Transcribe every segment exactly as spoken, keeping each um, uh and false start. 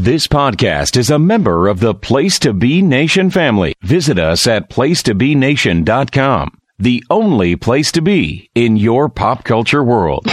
This podcast is a member of the Place to Be Nation family. Visit us at place to be nation dot com, the only place to be in your pop culture world.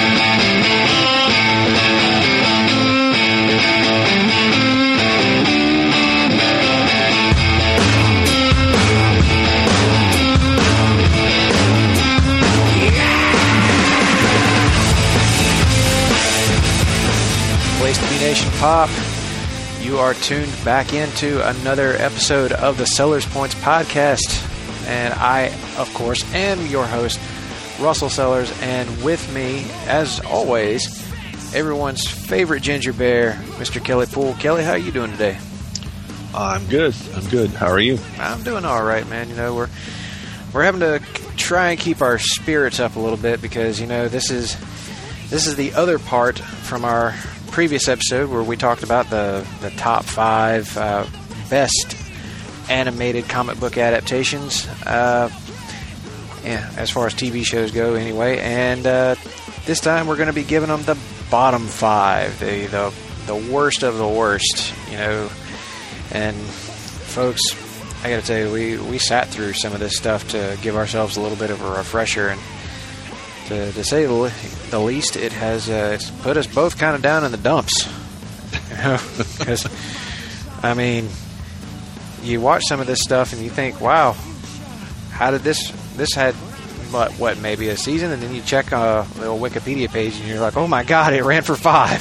Place to Be Nation Pop. You are tuned back into another episode of the Sellers Points podcast. And I, of course, am your host, Russell Sellers. And with me, as always, everyone's favorite ginger bear, Mister Kelly Poole. Kelly, how are you doing today? I'm good. I'm good. How are you? I'm doing all right, man. You know, we're we're having to try and keep our spirits up a little bit because, you know, this is this is the other part from our previous episode where we talked about the, the top five uh, best animated comic book adaptations, uh, yeah, as far as T V shows go anyway, and uh, this time we're going to be giving them the bottom five, the, the the worst of the worst, you know. And folks, I got to tell you, we, we sat through some of this stuff to give ourselves a little bit of a refresher, and To, to say the, the least, it has uh, it's put us both kind of down in the dumps. You know? Because, I mean, you watch some of this stuff and you think, wow, how did this, this had, what, what, maybe a season? And then you check a little Wikipedia page and you're like, oh my God, it ran for five.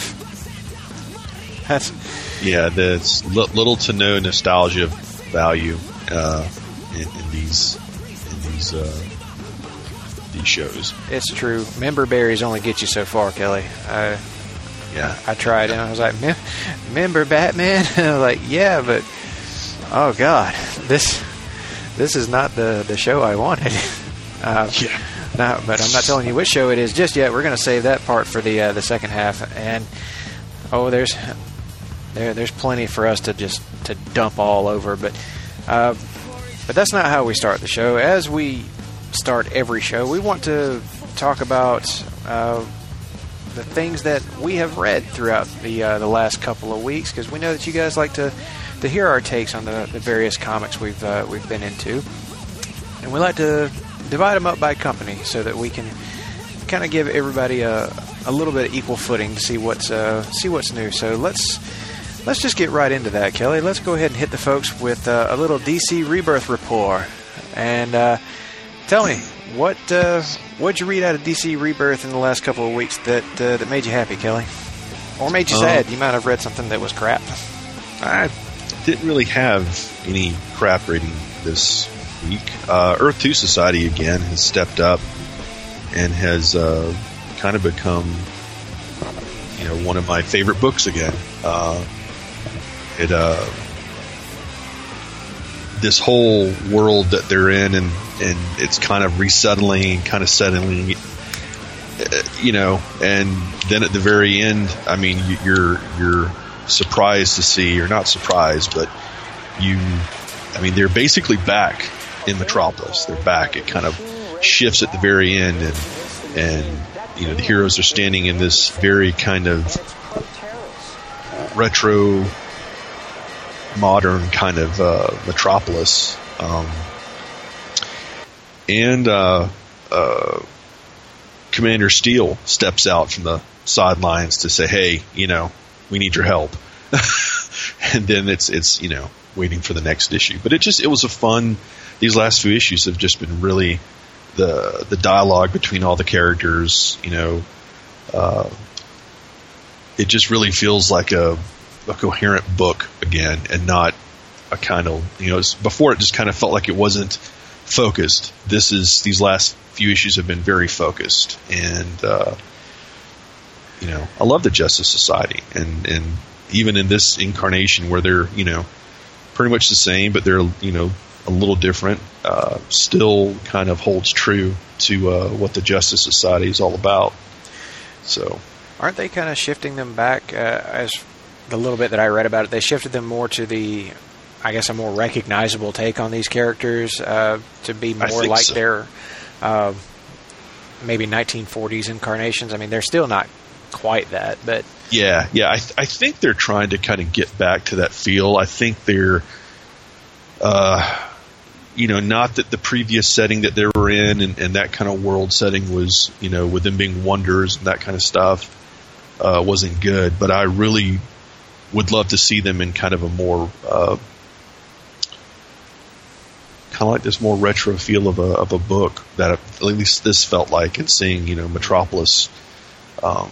That's Yeah, there's li- little to no nostalgia value uh, in, in these, in these, uh, shows. It's true. Member berries only get you so far, Kelly. I, yeah. I tried and I was like, member Batman? And I was like, yeah, but oh God, this this is not the, the show I wanted. Uh, yeah. No, but I'm not telling you which show it is just yet. We're going to save that part for the uh, the second half. And oh, there's there there's plenty for us to just to dump all over. But uh, but that's not how we start the show. As we start every show, we want to talk about uh, the things that we have read throughout the uh, the last couple of weeks, because we know that you guys like to to hear our takes on the, the various comics we've uh, we've been into, and we like to divide them up by company so that we can kind of give everybody a, a little bit of equal footing to see what's uh, see what's new. So let's let's just get right into that, Kelly. Let's go ahead and hit the folks with uh, a little D C Rebirth report. And uh, tell me, what uh, what'd you read out of D C Rebirth in the last couple of weeks that uh, that made you happy, Kelly? Or made you um, sad? You might have read something that was crap. I didn't really have any crap reading this week. Uh, Earth two Society, again, has stepped up and has uh, kind of become, you know, one of my favorite books again. Uh, it, uh... this whole world that they're in, and, and it's kind of resettling, kind of settling, you know, and then at the very end, I mean, you're you're surprised to see, or not surprised, but you, I mean, they're basically back in Metropolis. They're back. It kind of shifts at the very end, and and you know, the heroes are standing in this very kind of retro, modern kind of uh, metropolis, um, and uh, uh, Commander Steele steps out from the sidelines to say, "Hey, you know, we need your help." And then it's it's you know, waiting for the next issue. But it just it was a fun. These last few issues have just been really the the dialogue between all the characters. You know, uh, it just really feels like a a coherent book again, and not a kind of, you know, before it just kind of felt like it wasn't focused. This is, these last few issues have been very focused, and uh, you know, I love the Justice Society, and and even in this incarnation where they're, you know, pretty much the same, but they're, you know, a little different, uh, still kind of holds true to uh, what the Justice Society is all about. So, aren't they kind of shifting them back, uh, as the little bit that I read about it, they shifted them more to the, I guess, a more recognizable take on these characters, uh, to be more like so. their uh, maybe nineteen forties incarnations. I mean, they're still not quite that, but Yeah, yeah. I, th- I think they're trying to kind of get back to that feel. I think they're, uh, you know, not that the previous setting that they were in and, and that kind of world setting was, you know, with them being wonders and that kind of stuff, uh, wasn't good. But I really would love to see them in kind of a more, uh, kind of like this more retro feel of a of a book that at least this felt like, and seeing, you know, Metropolis. Um,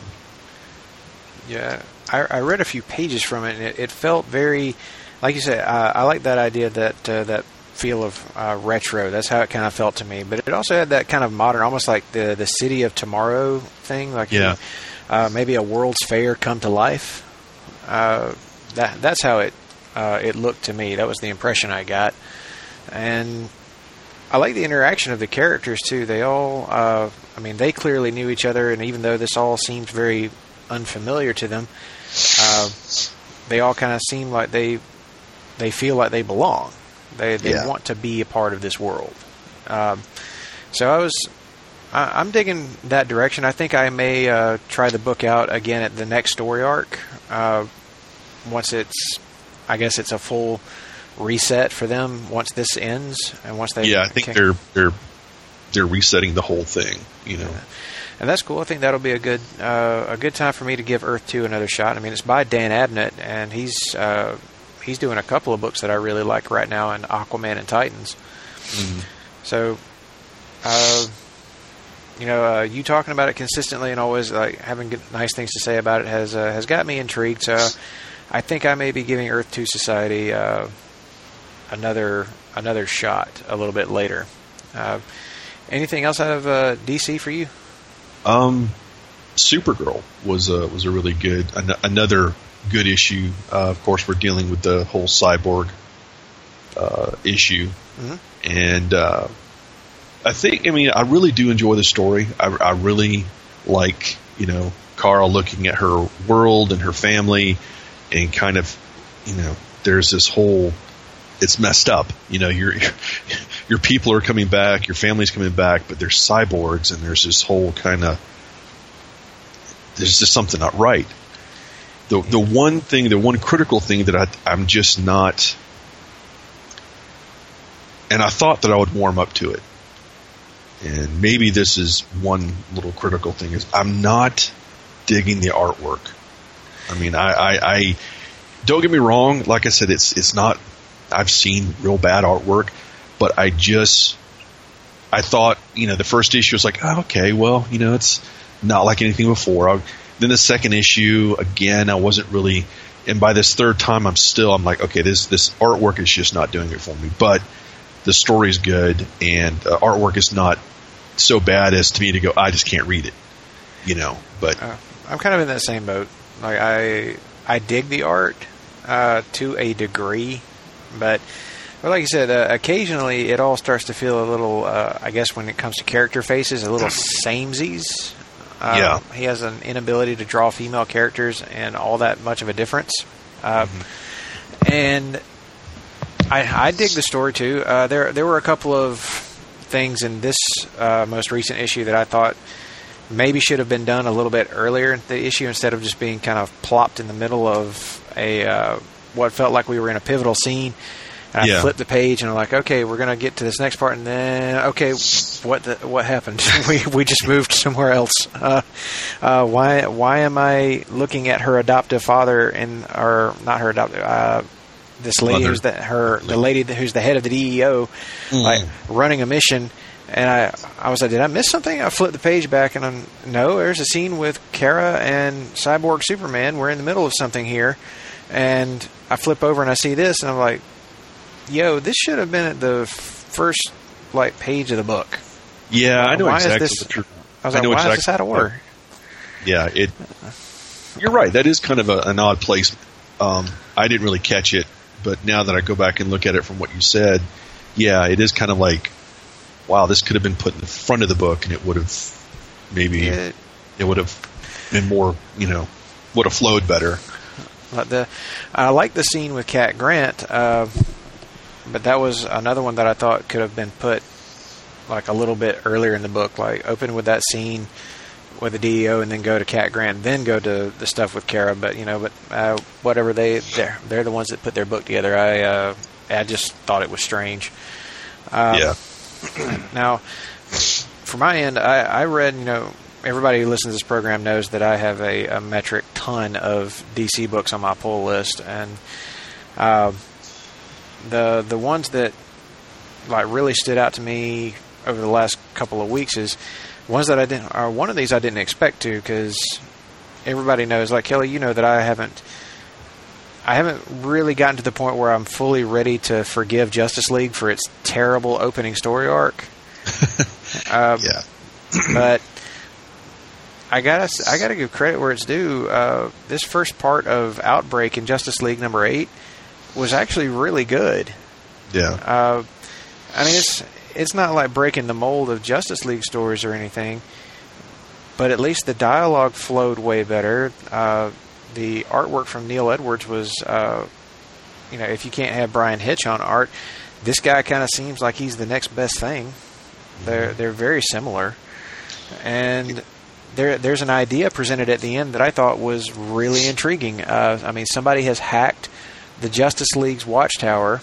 Yeah, I, I read a few pages from it, and it, it felt very, like you said, uh, I like that idea, that uh, that feel of uh, retro. That's how it kind of felt to me. But it also had that kind of modern, almost like the, the City of Tomorrow thing, like yeah. uh, maybe a World's Fair come to life. Uh, that that's how it uh, it looked to me. That was the impression I got, and I like the interaction of the characters too. They all, uh, I mean, they clearly knew each other, and even though this all seemed very unfamiliar to them, uh, they all kind of seem like they they feel like they belong. They they yeah. want to be a part of this world. Um, so I was, I, I'm digging that direction. I think I may uh, try the book out again at the next story arc. Uh, once it's, I guess it's a full reset for them once this ends, and once they yeah, I think can, they're they're they're resetting the whole thing. You know. Yeah. And that's cool. I think that'll be a good uh, a good time for me to give Earth two another shot. I mean, it's by Dan Abnett, and he's uh, he's doing a couple of books that I really like right now in Aquaman and Titans. Mm-hmm. So, uh, you know, uh, you talking about it consistently and always like having good, nice things to say about it has uh, has got me intrigued. So, I think I may be giving Earth two Society uh, another another shot a little bit later. Uh, anything else out of uh, D C for you? Um, Supergirl was a was a really good an- another good issue. Uh, of course, we're dealing with the whole cyborg uh, issue, mm-hmm. and uh, I think I mean I really do enjoy the story. I, I really like, you know, Kara looking at her world and her family, and kind of, you know, there's this whole, it's messed up. You know, your your people are coming back, your family's coming back, but they're cyborgs, and there's this whole kind of, there's just something not right. The the one thing, the one critical thing that I, I'm just not, and I thought that I would warm up to it, and maybe this is one little critical thing, is I'm not digging the artwork. I mean, I, I, I don't get me wrong. Like I said, it's it's not. I've seen real bad artwork, but I just, I thought, you know, the first issue was like, oh, okay, well, you know, it's not like anything before. I, then the second issue, again, I wasn't really, and by this third time, I'm still, I'm like, okay, this this artwork is just not doing it for me. But the story's good, and uh, artwork is not so bad as to me to go, I just can't read it, you know. But uh, I'm kind of in that same boat. Like I, I dig the art uh, to a degree. But, but like you said, uh, occasionally it all starts to feel a little, uh, I guess when it comes to character faces, a little samesies. Uh, yeah. He has an inability to draw female characters and all that much of a difference. Uh, mm-hmm. And I, I dig the story, too. Uh, there there were a couple of things in this uh, most recent issue that I thought maybe should have been done a little bit earlier in the issue, instead of just being kind of plopped in the middle of a... Uh, what felt like we were in a pivotal scene. And yeah. I flipped the page and I'm like, okay, we're going to get to this next part, and then, okay, what the, what happened? we we just moved somewhere else. Uh, uh, why why am I looking at her adoptive father and, or not her adoptive, uh, this lady Mother. who's the, her the lady who's the head of the D E O, mm. like running a mission, and I I was like, did I miss something? I flipped the page back and I'm, no, there's a scene with Kara and Cyborg Superman. We're in the middle of something here. And I flip over and I see this, and I'm like, yo, this should have been at the first like page of the book. Yeah, uh, I know exactly this, what you're... I was I like, know why exactly is this out of order? Yeah, it... You're right, that is kind of a, an odd placement. Um, I didn't really catch it, but now that I go back and look at it from what you said, yeah, it is kind of like, wow, this could have been put in the front of the book, and it would have maybe... It, it would have been more, you know, would have flowed better. But the, I like the scene with Cat Grant, uh, but that was another one that I thought could have been put like a little bit earlier in the book. Like open with that scene with the D E O and then go to Cat Grant, then go to the stuff with Kara. But you know, but uh, whatever they they're they're the ones that put their book together. I uh, I just thought it was strange. Um, yeah. Now, for my end, I, I read. You know, everybody who listens to this program knows that I have a, a metric ton of D C books on my pull list, and uh, the the ones that like really stood out to me over the last couple of weeks is ones that I didn't, or one of these I didn't expect to, because everybody knows, like Kelly, you know that I haven't, I haven't really gotten to the point where I'm fully ready to forgive Justice League for its terrible opening story arc. um, yeah, but I gotta, I gotta give credit where it's due. Uh, this first part of Outbreak in Justice League number eight was actually really good. Yeah. Uh, I mean, it's. It's not like breaking the mold of Justice League stories or anything, but at least the dialogue flowed way better. Uh, the artwork from Neil Edwards was, uh, you know, if you can't have Brian Hitch on art, this guy kind of seems like he's the next best thing. They're they're very similar, and there there's an idea presented at the end that I thought was really intriguing. Uh, I mean, somebody has hacked the Justice League's watchtower,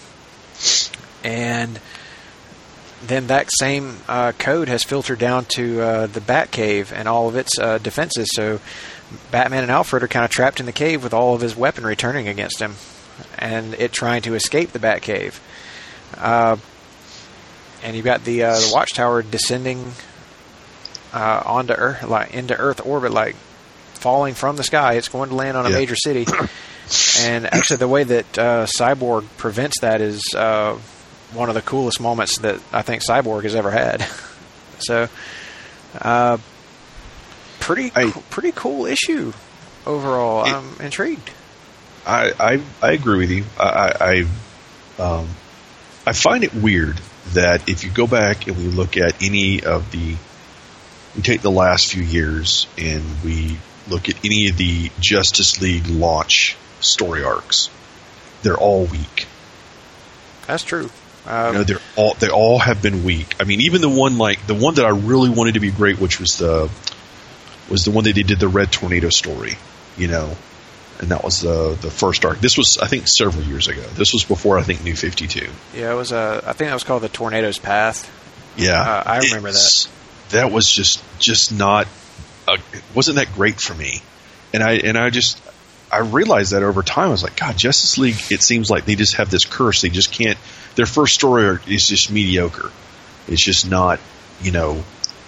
and then that same uh, code has filtered down to uh, the Batcave and all of its uh, defenses. So Batman and Alfred are kind of trapped in the cave with all of his weaponry turning against him, and it trying to escape the Batcave. Uh, and you've got the uh, the watchtower descending uh, onto Earth, like into Earth orbit, like falling from the sky. It's going to land on a yeah. major city. And actually, the way that uh, Cyborg prevents that is Uh, one of the coolest moments that I think Cyborg has ever had. So, uh, pretty I, pretty cool issue overall. It, I'm intrigued. I, I I agree with you. I I, um, I find it weird that if you go back and we look at any of the, we take the last few years and we look at any of the Justice League launch story arcs, they're all weak. That's true. Um, you know, they're all they all have been weak. I mean, even the one like the one that I really wanted to be great, which was the was the one that they did the Red Tornado story, you know, and that was the the first arc. This was, I think, several years ago. This was before, I think, New fifty-two. Yeah, it was. Uh, I think that was called the Tornado's Path. Yeah, uh, I remember that. That was just just not. A, wasn't that great for me? And I and I just. I realized that over time. I was like, God, Justice League, it seems like they just have this curse. They just can't, their first story is just mediocre. It's just not, you know,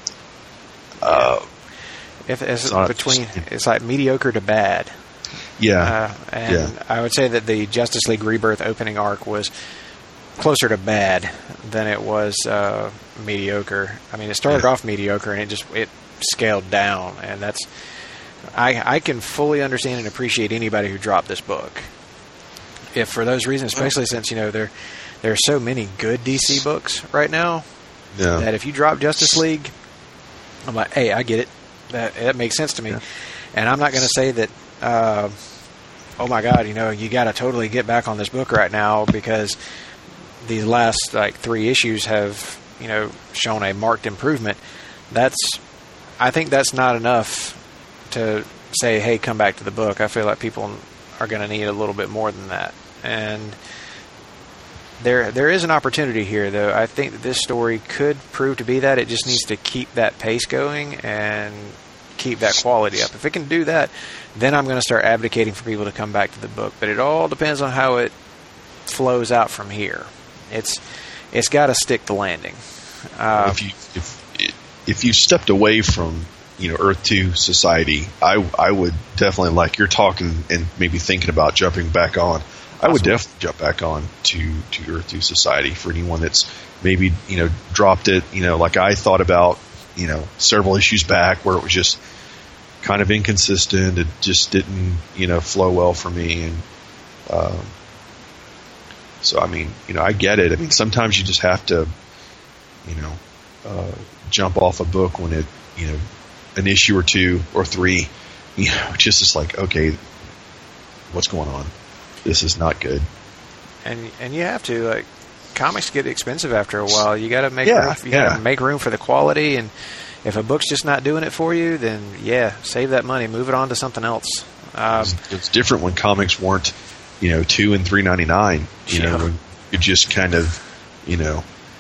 uh, if it's, it's not, between, it's like mediocre to bad. Yeah. Uh, and yeah. I would say that the Justice League Rebirth opening arc was closer to bad than it was uh, mediocre. I mean, it started yeah. off mediocre and it just, it scaled down, and that's, I, I can fully understand and appreciate anybody who dropped this book. If for those reasons, especially since, you know, there there are so many good D C books right now, yeah. that if you drop Justice League, I'm like, hey, I get it. That that makes sense to me. Yeah. And I'm not going to say that, uh, oh my God, you know, you got to totally get back on this book right now because these last like three issues have, you know, shown a marked improvement. That's, I think that's not enough to say, hey, come back to the book. I feel like people are going to need a little bit more than that. And there there is an opportunity here, though. I think that this story could prove to be that. It just needs to keep that pace going and keep that quality up. If it can do that, then I'm going to start advocating for people to come back to the book. But it all depends on how it flows out from here. It's it's got to stick the landing. Uh, if you if if you stepped away from, you know, Earth two Society, I I would definitely, like you're talking and maybe thinking about jumping back on, I would definitely jump back on to, to Earth two Society for anyone that's maybe, you know, dropped it, you know, like I thought about, you know, several issues back where it was just kind of inconsistent. It just didn't, you know, flow well for me. And um, so, I mean, you know, I get it. I mean, sometimes you just have to, you know, uh, jump off a book when it, you know, an issue or two or three, you know, just is like, okay, what's going on? This is not good. And and you have to, like, comics get expensive after a while. You got to make yeah, room, you yeah. got to make room for the quality, and if a book's just not doing it for you, then yeah, save that money, move it on to something else. Um, it's, it's different when comics weren't, you know, two and three ninety nine. You yeah. know, when you just kind of, you know,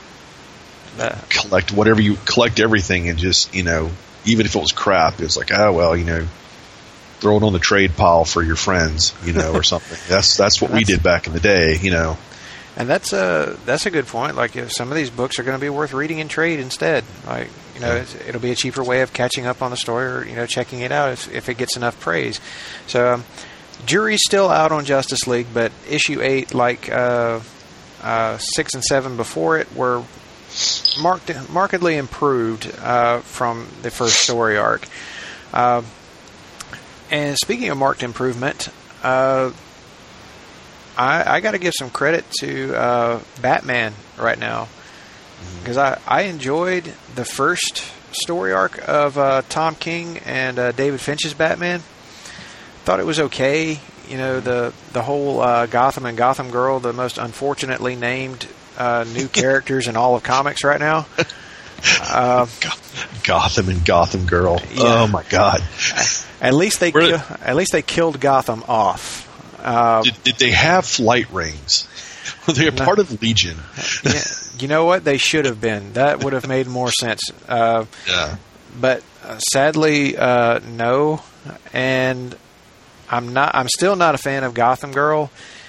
uh, collect whatever you collect everything, and just, you know, even if it was crap, it's like, oh well, you know, throw it on the trade pile for your friends, you know, or something. That's that's what that's, we did back in the day, you know. And that's a that's a good point. Like, if some of these books are going to be worth reading in trade instead, like, you know, it's, it'll be a cheaper way of catching up on the story, or, you know, checking it out if if it gets enough praise. So, um, jury's still out on Justice League, but issue eight, like uh, uh, six and seven before it, were marked markedly improved uh, from the first story arc. Uh, and speaking of marked improvement, uh, I, I got to give some credit to uh, Batman right now, because I, I enjoyed the first story arc of uh, Tom King and uh, David Finch's Batman. Thought it was okay. You know, the the whole uh, Gotham and Gotham Girl, the most unfortunately named uh, new characters in all of comics right now. Uh, Gotham and Gotham Girl. Yeah. Oh my God! At least they ki- at least they killed Gotham off. Uh, did, did they have flight rings? Were they a no, part of Legion? Yeah, you know what? They should have been. That would have made more sense. Uh, yeah. But uh, sadly, uh, no. And I'm not. I'm still not a fan of Gotham Girl.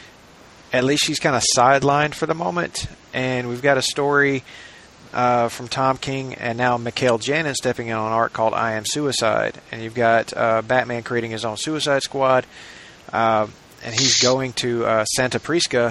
At least she's kind of sidelined for the moment. And we've got a story uh, from Tom King and now Mikhail Janin stepping in on art called I Am Suicide. And you've got uh, Batman creating his own Suicide Squad. Uh, and he's going to uh, Santa Prisca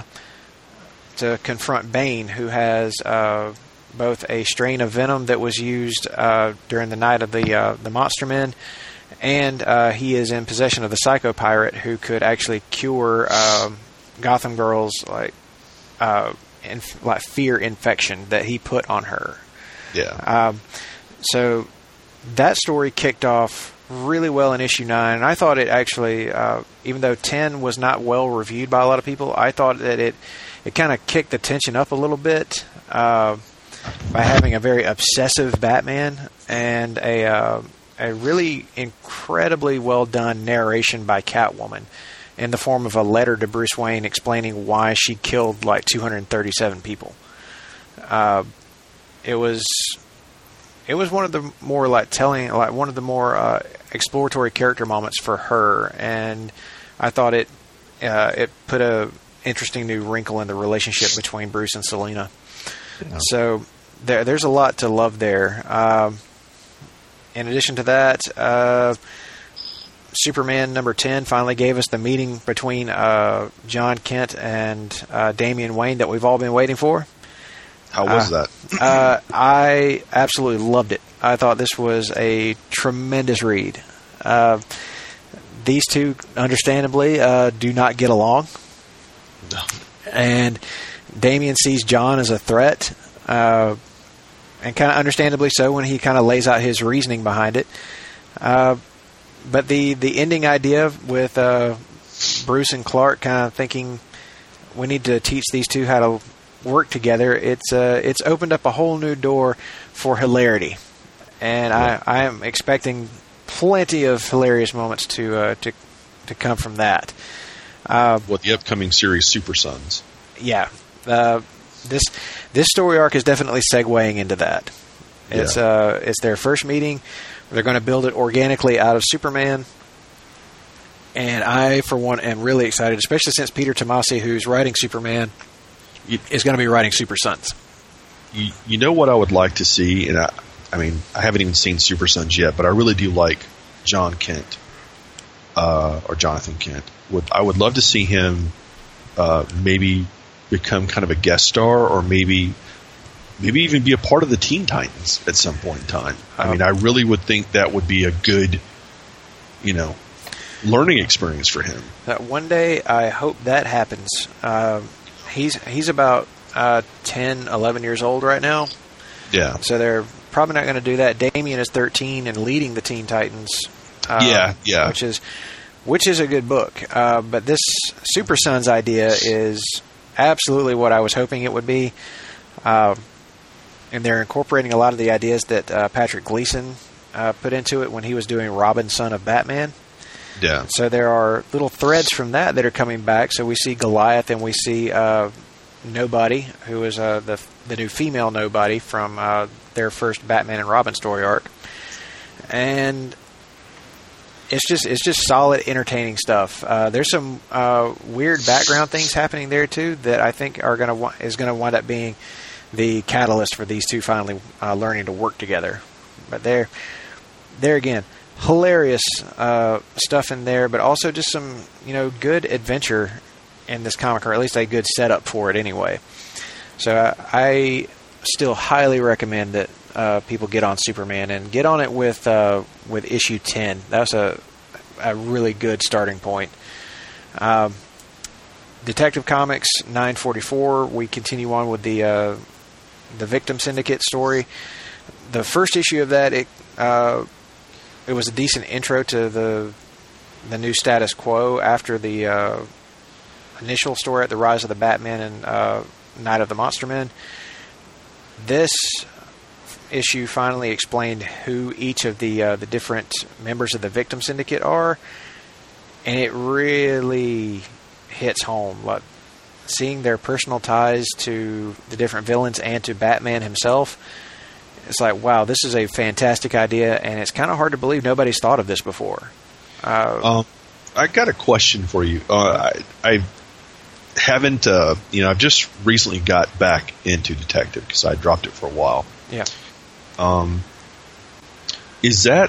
to confront Bane, who has uh, both a strain of venom that was used uh, during the night of the uh, the Monster Men, and uh, he is in possession of the Psycho Pirate, who could actually cure um, Gotham Girl's like uh, inf- like fear infection that he put on her. Yeah. Um, so that story kicked off really well in issue nine, and I thought it actually, uh, even though ten was not well reviewed by a lot of people, I thought that it it kind of kicked the tension up a little bit uh, by having a very obsessive Batman and a uh, a really incredibly well done narration by Catwoman in the form of a letter to Bruce Wayne explaining why she killed like two hundred thirty-seven people. Uh, it was. It was one of the more like telling, like one of the more uh, exploratory character moments for her, and I thought it uh, it put a interesting new wrinkle in the relationship between Bruce and Selina. Yeah. So there, there's a lot to love there. Um, in addition to that, uh, Superman number ten finally gave us the meeting between uh, John Kent and uh, Damian Wayne that we've all been waiting for. How was uh, that? uh, I absolutely loved it. I thought this was a tremendous read. Uh, these two, understandably, uh, do not get along. No. And Damian sees John as a threat, uh, and kind of understandably so when he kind of lays out his reasoning behind it. Uh, but the, the ending idea with uh, Bruce and Clark kind of thinking we need to teach these two how to work together, it's uh, it's opened up a whole new door for hilarity, and yeah. I, I am expecting plenty of hilarious moments to uh, to to come from that. Uh, what the upcoming series Super Sons? Yeah, uh, this this story arc is definitely segueing into that. It's yeah. uh it's their first meeting. They're going to build it organically out of Superman, and I, for one, am really excited, especially since Peter Tomasi, who's writing Superman, You, is going to be writing Super Sons. You, you know what I would like to see, and I, I mean, I haven't even seen Super Sons yet, but I really do like John Kent, uh, or Jonathan Kent. Would I would love to see him uh, maybe become kind of a guest star, or maybe maybe even be a part of the Teen Titans at some point in time. I um, mean, I really would think that would be a good, you know, learning experience for him. That one day, I hope that happens. Um, He's he's about uh, ten, eleven years old right now. Yeah. So they're probably not going to do that. Damian is thirteen and leading the Teen Titans. Uh, yeah, yeah. Which is which is a good book. Uh, but this Super Sons idea is absolutely what I was hoping it would be. Uh, and they're incorporating a lot of the ideas that uh, Patrick Gleason uh, put into it when he was doing Robin, Son of Batman. Yeah. So there are little threads from that that are coming back. So we see Goliath, and we see uh, Nobody, who is uh, the the new female Nobody from uh, their first Batman and Robin story arc, and it's just it's just solid, entertaining stuff. Uh, there's some uh, weird background things happening there too that I think are gonna wa- is gonna wind up being the catalyst for these two finally uh, learning to work together. But there, there again. Hilarious uh, stuff in there, but also just some, you know, good adventure in this comic, or at least a good setup for it anyway. So uh, I still highly recommend that uh, people get on Superman and get on it with uh, with issue ten. That's a a really good starting point. Um, Detective Comics nine forty-four. We continue on with the uh, the Victim Syndicate story. The first issue of that, it. Uh, It was a decent intro to the the new status quo after the uh, initial story at the Rise of the Batman and uh, Night of the Monster Men. This issue finally explained who each of the uh, the different members of the Victim Syndicate are, and it really hits home. Like, seeing their personal ties to the different villains and to Batman himself. It's like, wow, this is a fantastic idea, and it's kind of hard to believe nobody's thought of this before. Uh, um, I got a question for you. Uh, I, I haven't, uh, you know, I've just recently got back into Detective because I dropped it for a while. Yeah. Um, is that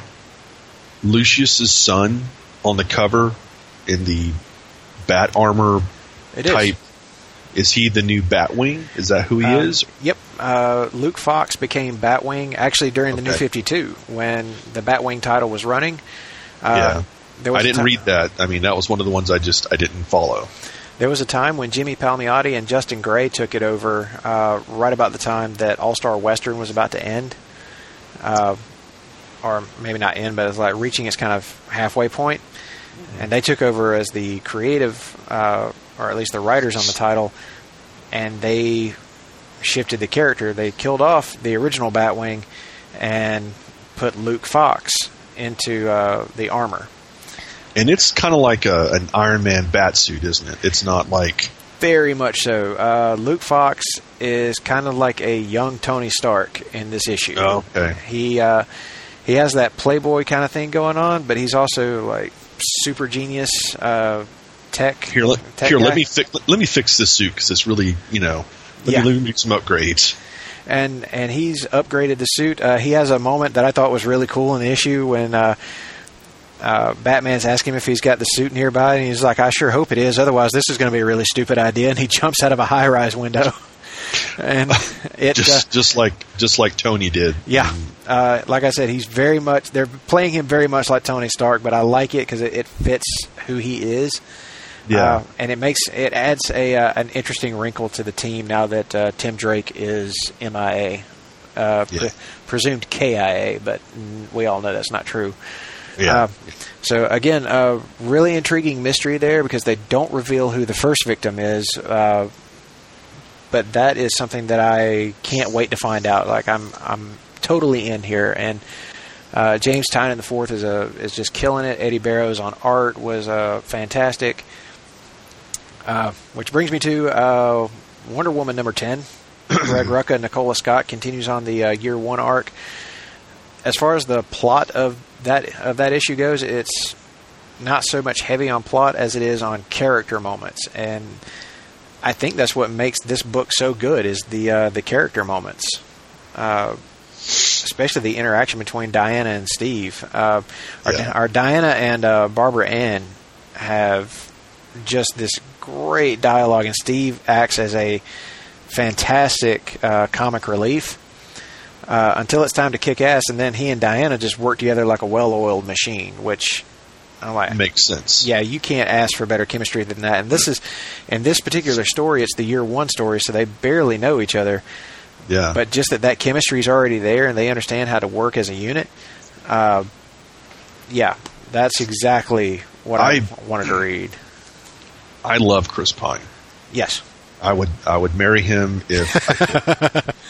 Lucius's son on the cover in the bat armor it type? Is. Is he the new Batwing? Is that who he uh, is? Yep. Uh, Luke Fox became Batwing actually during okay. the New fifty-two when the Batwing title was running. Uh, yeah. There was I didn't time, read that. I mean, that was one of the ones I just I didn't follow. There was a time when Jimmy Palmiotti and Justin Gray took it over uh, right about the time that All-Star Western was about to end. Uh, or maybe not end, but it's like reaching its kind of halfway point. And they took over as the creative, uh, or at least the writers on the title, and they shifted the character. They killed off the original Batwing and put Luke Fox into uh, the armor. And it's kind of like a, an Iron Man batsuit, isn't it? It's not like... Very much so. Uh, Luke Fox is kind of like a young Tony Stark in this issue. Oh, okay. He, uh, he has that playboy kind of thing going on, but he's also like super genius uh, tech. Here, let, tech here, guy. let me fi- let me fix this suit because it's really, you know, let yeah. me, let me make some upgrades. And and he's upgraded the suit. Uh, he has a moment that I thought was really cool in the issue when uh, uh, Batman's asking him if he's got the suit nearby, and he's like, "I sure hope it is. Otherwise, this is going to be a really stupid idea." And he jumps out of a high-rise window, and it just uh, just like just like Tony did. Yeah, uh, like I said, he's very much. They're playing him very much like Tony Stark, but I like it because it, it fits who he is. Yeah, uh, and it makes it adds a uh, an interesting wrinkle to the team now that uh, Tim Drake is M I A, uh, yeah. pre- presumed K I A, but we all know that's not true. Yeah. Uh, so again, a really intriguing mystery there because they don't reveal who the first victim is, uh, but that is something that I can't wait to find out. Like I'm, I'm totally in here, and uh, James Tynion the fourth is a is just killing it. Eddie Barrows on art was uh, fantastic. Uh, which brings me to uh, Wonder Woman number ten. Greg Rucka and Nicola Scott continues on the uh, year one arc. As far as the plot of that of that issue goes, it's not so much heavy on plot as it is on character moments, and I think that's what makes this book so good is the uh, the character moments, uh, especially the interaction between Diana and Steve. Uh, our, yeah. our Diana and uh, Barbara Ann have just this great dialogue, and Steve acts as a fantastic uh, comic relief. Uh, until it's time to kick ass, and then he and Diana just work together like a well-oiled machine, which I'm like, makes sense. Yeah, you can't ask for better chemistry than that. And this is, in this particular story, it's the year one story, so they barely know each other. Yeah. But just that that chemistry is already there, and they understand how to work as a unit. Uh, yeah, that's exactly what I, I wanted to read. I love Chris Pine. Yes. I would I would marry him if I could.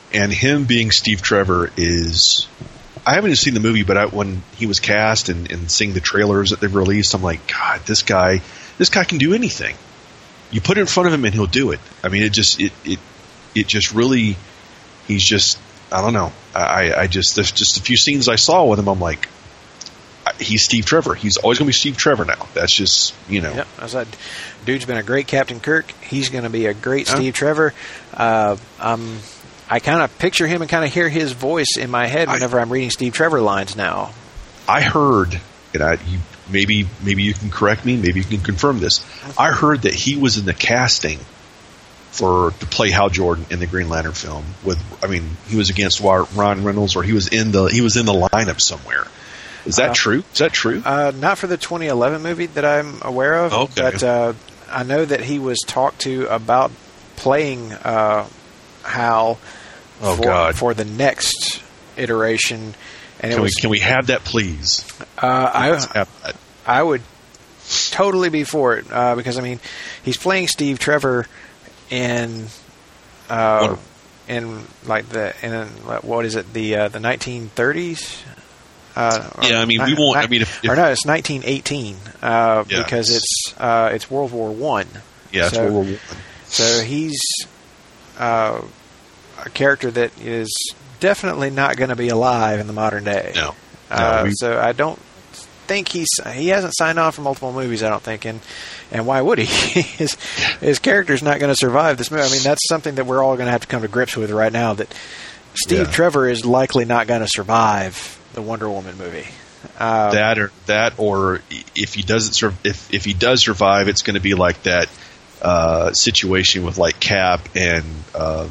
and him being Steve Trevor is. I haven't even seen the movie, but I, when he was cast and, and seeing the trailers that they've released, I'm like, God, this guy, this guy can do anything. You put it in front of him and he'll do it. I mean, it just, it, it, it just really, he's just, I don't know. I, I just, there's just a few scenes I saw with him. I'm like, he's Steve Trevor. He's always going to be Steve Trevor now. That's just, you know. Yep. I was like, dude's been a great Captain Kirk. He's going to be a great Steve huh? Trevor. Uh, um, I kind of picture him and kind of hear his voice in my head whenever I, I'm reading Steve Trevor lines now. I heard, and I, you, maybe maybe you can correct me, maybe you can confirm this. I heard that he was in the casting for to play Hal Jordan in the Green Lantern film. With, I mean, he was against Ryan Reynolds, or he was in the he was in the lineup somewhere. Is that uh, true? Is that true? Uh, not for the twenty eleven movie that I'm aware of, okay. but uh, I know that he was talked to about playing uh, Hal oh, for, God. for the next iteration. And can it was, we can we have that, please? Uh, I have that. I would totally be for it uh, because I mean he's playing Steve Trevor in uh, in like the in what is it the uh, the nineteen thirties. Uh, yeah, I mean we won't. Ni- I mean, if, if, or no, it's nineteen eighteen uh, yeah, because it's uh, it's World War One. Yeah, so, it's World War One. So he's uh, a character that is definitely not going to be alive in the modern day. No. no uh, we, so I don't think he's he hasn't signed on for multiple movies. I don't think, and and why would he? his his character's not going to survive this movie. I mean, that's something that we're all going to have to come to grips with right now. That Steve yeah. Trevor is likely not going to survive the Wonder Woman movie. Um, that or that, or if he doesn't sur- if if he does survive, it's going to be like that uh, situation with like Cap and um,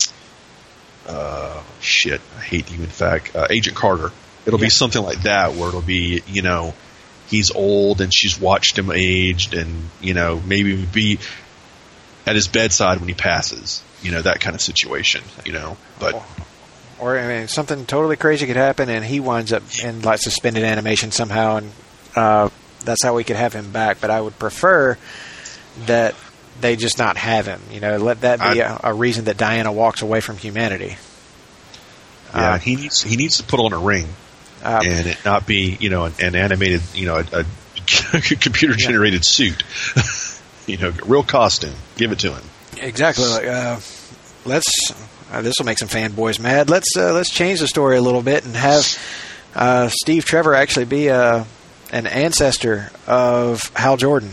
uh, shit. I hate you. In fact, uh, Agent Carter. It'll yeah. be something like that where it'll be, you know, he's old and she's watched him aged, and you know maybe be at his bedside when he passes. You know, that kind of situation. You know, but. Or I mean, something totally crazy could happen, and he winds up in like suspended animation somehow, and uh, that's how we could have him back. But I would prefer that they just not have him. You know, let that be a, a reason that Diana walks away from humanity. Yeah, uh, he needs he needs to put on a ring, um, and it not be you know an, an animated you know a, a computer generated yeah. suit. You know, real costume. Give it to him. Exactly. Like, uh, let's. Uh, this will make some fanboys mad. Let's uh, let's change the story a little bit and have uh, Steve Trevor actually be uh, an ancestor of Hal Jordan.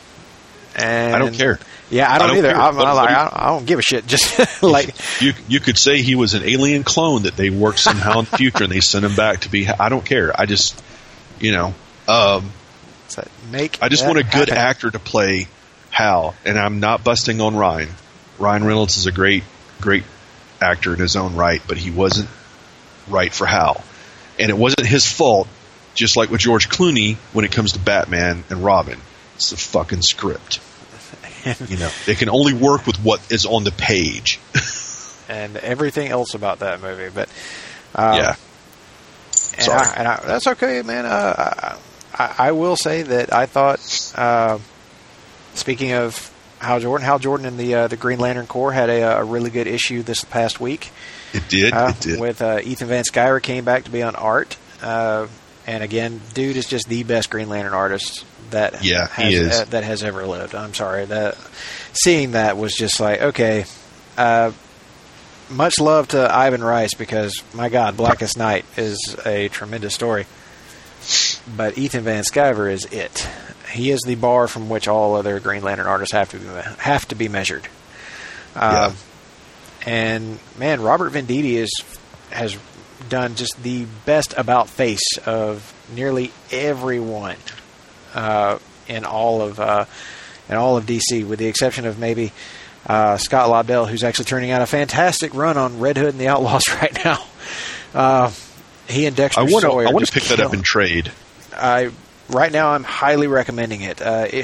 And I don't care. Yeah, I don't, I don't either. I'm, what, I'm what like, you, I don't give a shit. Just like you, you could say he was an alien clone that they worked somehow in the future and they sent him back to be. I don't care. I just, you know, um, so make. I just want a good happen. actor to play Hal, and I'm not busting on Ryan. Ryan Reynolds is a great, great. actor in his own right, but he wasn't right for Hal. And it wasn't his fault, just like with George Clooney when it comes to Batman and Robin. It's the fucking script. You know, they can only work with what is on the page. And everything else about that movie. But um, yeah. And, I, and I, that's okay, man. Uh, I, I will say that I thought, uh, speaking of Hal Jordan. Hal Jordan and the uh, the Green Lantern Corps had a, a really good issue this past week. It did. Uh, it did. With uh, Ethan Van Sciver came back to be on art, uh, and again, dude is just the best Green Lantern artist that yeah, has, he is. Uh, that has ever lived. I'm sorry that seeing that was just like okay. Uh, much love to Ivan Rice because my God, Blackest Night is a tremendous story. But Ethan Van Sciver is it. He is the bar from which all other Green Lantern artists have to be, have to be measured. Uh, yeah. And man, Robert Venditti is has done just the best about face of nearly everyone uh, in all of uh, in all of D C, with the exception of maybe uh, Scott Lobdell, who's actually turning out a fantastic run on Red Hood and the Outlaws right now. Uh, he and Dexter I want to Sawyer I want to pick kill. that up in trade. I. Right now, I'm highly recommending it. Uh, it.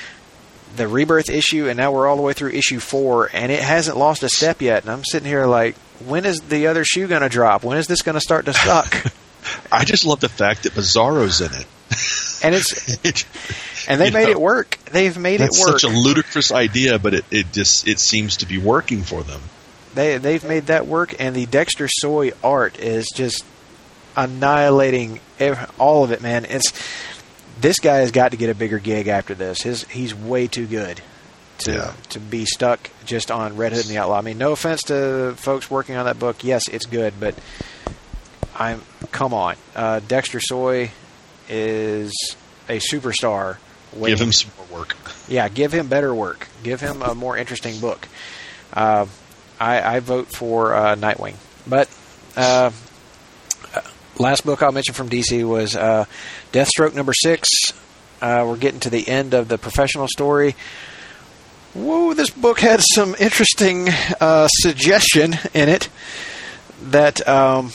The Rebirth issue, and now we're all the way through issue four, and it hasn't lost a step yet. And I'm sitting here like, when is the other shoe going to drop? When is this going to start to suck? I just love the fact that Bizarro's in it. And it's and they made know, it work. They've made it work. That's such a ludicrous idea, but it, it just it seems to be working for them. they they've made that work, and the Dexter Soy art is just annihilating every, all of it, man. It's this guy has got to get a bigger gig after this. His he's way too good to Yeah. to be stuck just on Red Hood and the Outlaw. I mean, no offense to folks working on that book. Yes, it's good, but I'm come on. Uh, Dexter Soy is a superstar. Give him some more work. Yeah, give him better work. Give him a more interesting book. Uh, I, I vote for uh, Nightwing. But uh, last book I'll mention from D C was uh, Deathstroke number six. Uh, we're getting to the end of the professional story. Whoa, this book had some interesting uh, suggestion in it that um,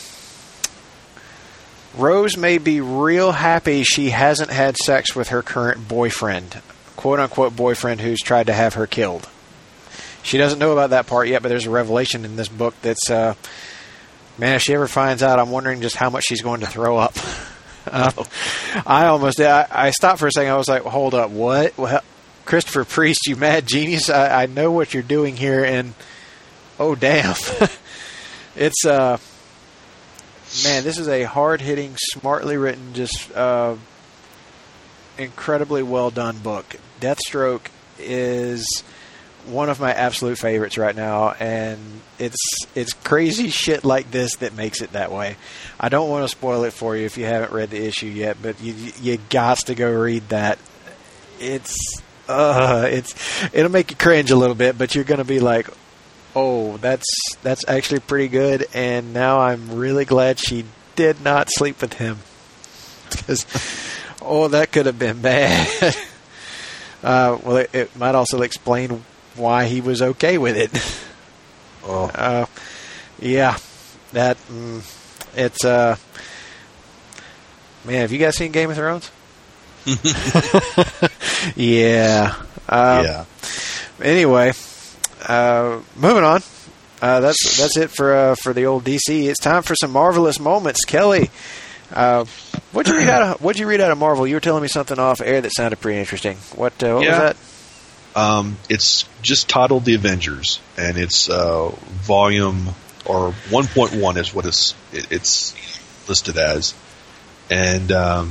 Rose may be real happy she hasn't had sex with her current boyfriend, quote-unquote boyfriend who's tried to have her killed. She doesn't know about that part yet, but there's a revelation in this book that's, uh, man, if she ever finds out, I'm wondering just how much she's going to throw up. uh, I almost, I, I stopped for a second. I was like, hold up, what? Well, Christopher Priest, you mad genius. I, I know what you're doing here, and oh, damn. It's, uh... Man, this is a hard-hitting, smartly written, just uh, incredibly well-done book. Deathstroke is one of my absolute favorites right now, and it's it's crazy shit like this that makes it that way. I don't want to spoil it for you if you haven't read the issue yet, but you you got to go read that. It's uh, it's it'll make you cringe a little bit, but you're going to be like, oh, that's that's actually pretty good, and now I'm really glad she did not sleep with him. Because, oh, that could have been bad. uh, well, it, it might also explain why he was okay with it. Oh. Uh, yeah, that, mm, it's, uh, man, have you guys seen Game of Thrones? yeah. Uh, yeah. Anyway. Uh, moving on. Uh, that's that's it for uh, for the old D C. It's time for some marvelous moments. Kelly, uh, what'd you read out of What'd you read out of Marvel? You were telling me something off air that sounded pretty interesting. What uh, what yeah. was that? Um, it's just titled The Avengers, and it's uh, volume or one point one is what it's it, it's listed as, and um,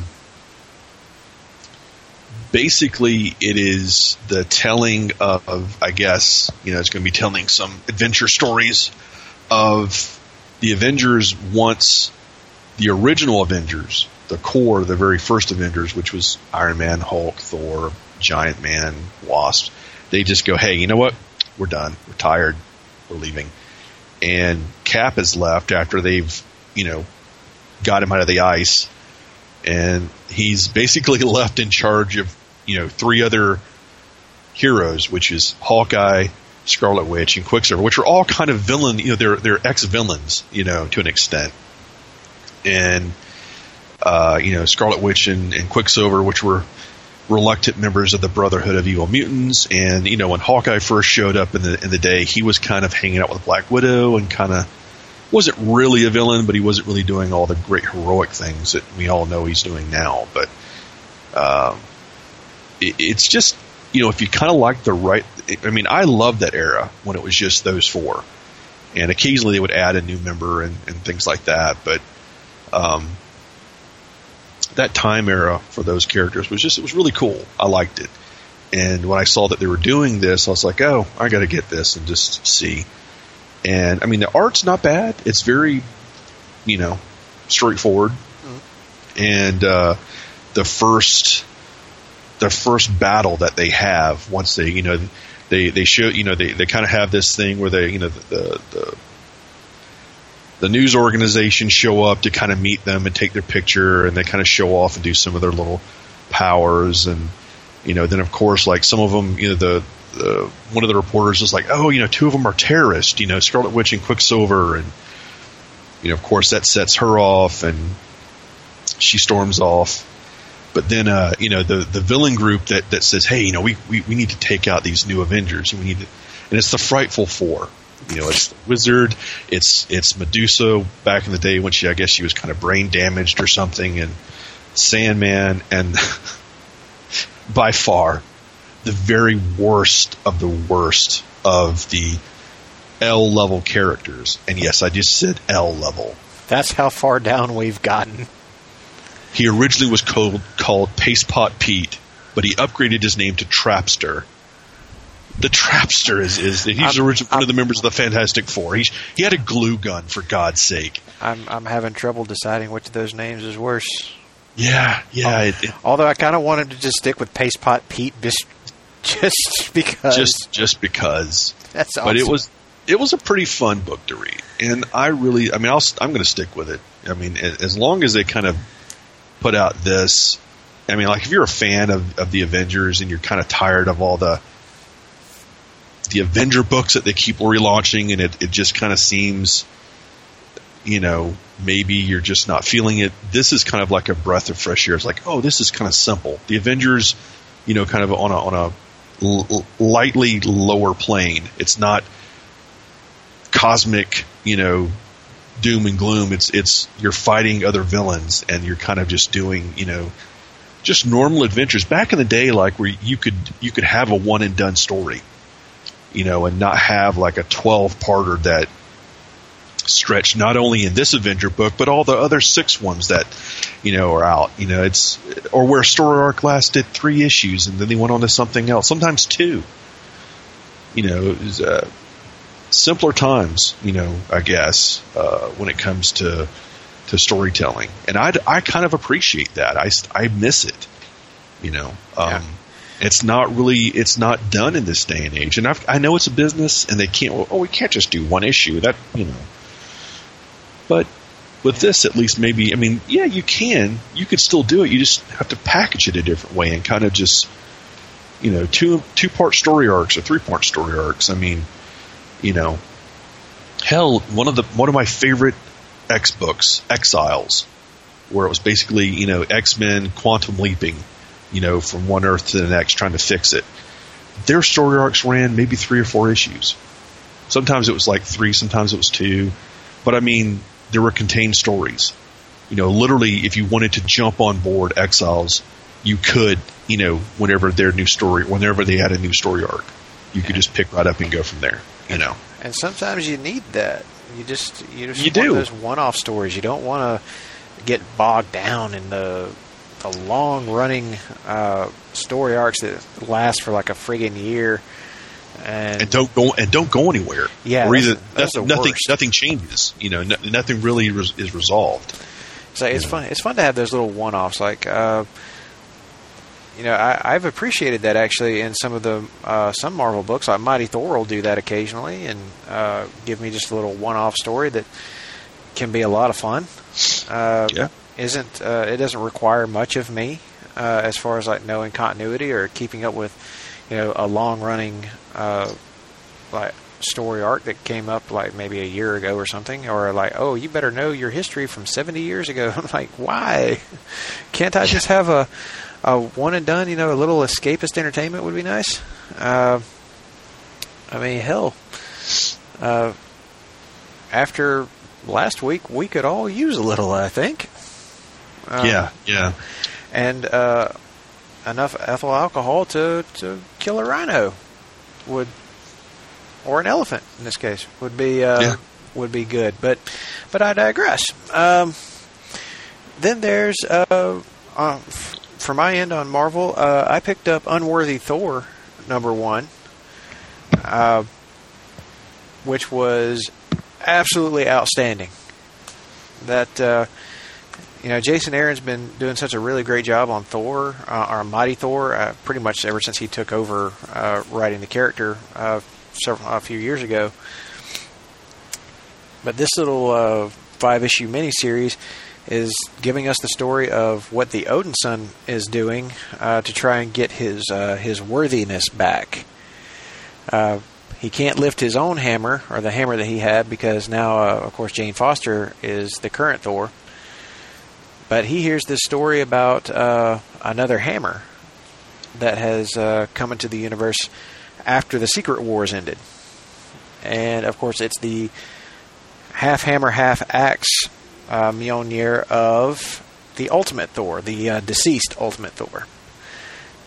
basically, it is the telling of, of, I guess, you know, it's going to be telling some adventure stories of the Avengers once the original Avengers, the core, the very first Avengers, which was Iron Man, Hulk, Thor, Giant Man, Wasp. They just go, hey, you know what? We're done. We're tired. We're leaving. And Cap is left after they've, you know, got him out of the ice. And he's basically left in charge of, you know, three other heroes, which is Hawkeye, Scarlet Witch, and Quicksilver, which are all kind of villain, you know, they're they're ex-villains, you know, to an extent. And, uh, you know, Scarlet Witch and, and Quicksilver, which were reluctant members of the Brotherhood of Evil Mutants. And, you know, when Hawkeye first showed up in the in the day, he was kind of hanging out with Black Widow and kind of wasn't really a villain, but he wasn't really doing all the great heroic things that we all know he's doing now. But um, it, it's just, you know, if you kind of like the right, I mean, I loved that era when it was just those four. And occasionally they would add a new member and, and things like that. But um, that time era for those characters was just, it was really cool. I liked it. And when I saw that they were doing this, I was like, oh, I got to get this and just see. And, I mean, the art's not bad. It's very, you know, straightforward. Mm-hmm. And uh, the first the first battle that they have, once they, you know, they, they show, you know, they, they kind of have this thing where they, you know, the, the the news organization show up to kind of meet them and take their picture, and they kind of show off and do some of their little powers. And, you know, then, of course, like some of them, you know, the Uh, one of the reporters was like, oh, you know, two of them are terrorists, you know, Scarlet Witch and Quicksilver. And, you know, of course, that sets her off, and she storms off. But then, uh, you know, the, the villain group that, that says, hey, you know, we, we, we need to take out these new Avengers. And we need to, and it's the Frightful Four. You know, it's the Wizard, it's it's Medusa back in the day when she, I guess she was kind of brain damaged or something, and Sandman, and by far the very worst of the worst of the L level characters. And yes, I just said L level. That's how far down we've gotten. He originally was called, called Pastepot Pete, but he upgraded his name to Trapster. The Trapster is, is he's I'm, originally I'm, one of the members of the Fantastic Four. He, he had a glue gun, for God's sake. I'm I'm having trouble deciding which of those names is worse. Yeah, yeah. Oh, it, it, although I kind of wanted to just stick with Pastepot Pete just, just because. Just just because. That's awesome. But it was it was a pretty fun book to read, and I really, I mean, I'll, I'm going to stick with it. I mean, as long as they kind of put out this, I mean, like if you're a fan of, of the Avengers and you're kind of tired of all the the Avenger books that they keep relaunching, and it, it just kind of seems, you know, maybe you're just not feeling it. This is kind of like a breath of fresh air. It's like, oh, this is kind of simple. The Avengers, you know, kind of on a on a l- lightly lower plane. It's not cosmic, you know, doom and gloom. It's it's you're fighting other villains, and you're kind of just doing, you know, just normal adventures. Back in the day, like where you could you could have a one and done story, you know, and not have like a twelve parter that stretched not only in this Avenger book but all the other six ones that, you know, are out. You know, it's or where a story arc lasted three issues and then they went on to something else, sometimes two. You know, it was uh, simpler times, you know, I guess, uh, when it comes to to storytelling, and I I kind of appreciate that. I I miss it, you know. Um, yeah. It's not really, it's not done in this day and age. And I've, I know it's a business and they can't, oh, we can't just do one issue. That, you know. But with this, at least maybe, I mean, yeah, you can. You could still do it. You just have to package it a different way and kind of just, you know, two, two-part story arcs or three-part story arcs. I mean, you know, hell, one of the, one of my favorite X books, Exiles, where it was basically, you know, X-Men quantum leaping, you know, from one Earth to the next, trying to fix it. Their story arcs ran maybe three or four issues. Sometimes it was like three, sometimes it was two. But I mean, there were contained stories. You know, literally, if you wanted to jump on board Exiles, you could, you know, whenever their new story, whenever they had a new story arc, you could just pick right up and go from there, you know. And sometimes you need that. You just, you just you want do. those one-off stories. You don't want to get bogged down in the the long-running uh, story arcs that last for like a friggin' year, and, and don't go and don't go anywhere. Yeah, or either that's, that's nothing, the nothing, worst. nothing changes. You know, no, nothing really res, is resolved. So it's Yeah. fun. It's fun to have those little one-offs. Like, uh, you know, I, I've appreciated that actually in some of the uh, some Marvel books. Like Mighty Thor will do that occasionally and uh, give me just a little one-off story that can be a lot of fun. Uh, Yeah. Isn't uh, it doesn't require much of me uh, as far as like knowing continuity or keeping up with, you know, a long-running uh, like story arc that came up like maybe a year ago or something, or like, oh, you better know your history from seventy years ago. I'm like, why? Can't I just have a, a one and done? You know, a little escapist entertainment would be nice. Uh, I mean, hell, uh, after last week, we could all use a little, I think. Um, yeah, yeah. And uh, enough ethyl alcohol to, to kill a rhino would, or an elephant in this case, would be uh, Yeah. would be good. But but I digress. Um, then there's uh, uh, f- for my end on Marvel, uh, I picked up Unworthy Thor number one, uh, which was absolutely outstanding. That uh, you know, Jason Aaron's been doing such a really great job on Thor, uh, or Mighty Thor, uh, pretty much ever since he took over uh, writing the character uh, several a few years ago. But this little uh, five-issue miniseries is giving us the story of what the Odin Son is doing uh, to try and get his uh, his worthiness back. Uh, he can't lift his own hammer, or the hammer that he had, because now, uh, of course, Jane Foster is the current Thor. But he hears this story about uh, another hammer that has uh, come into the universe after the Secret Wars ended. And, of course, it's the half hammer, half axe uh, Mjolnir of the Ultimate Thor, the uh, deceased Ultimate Thor.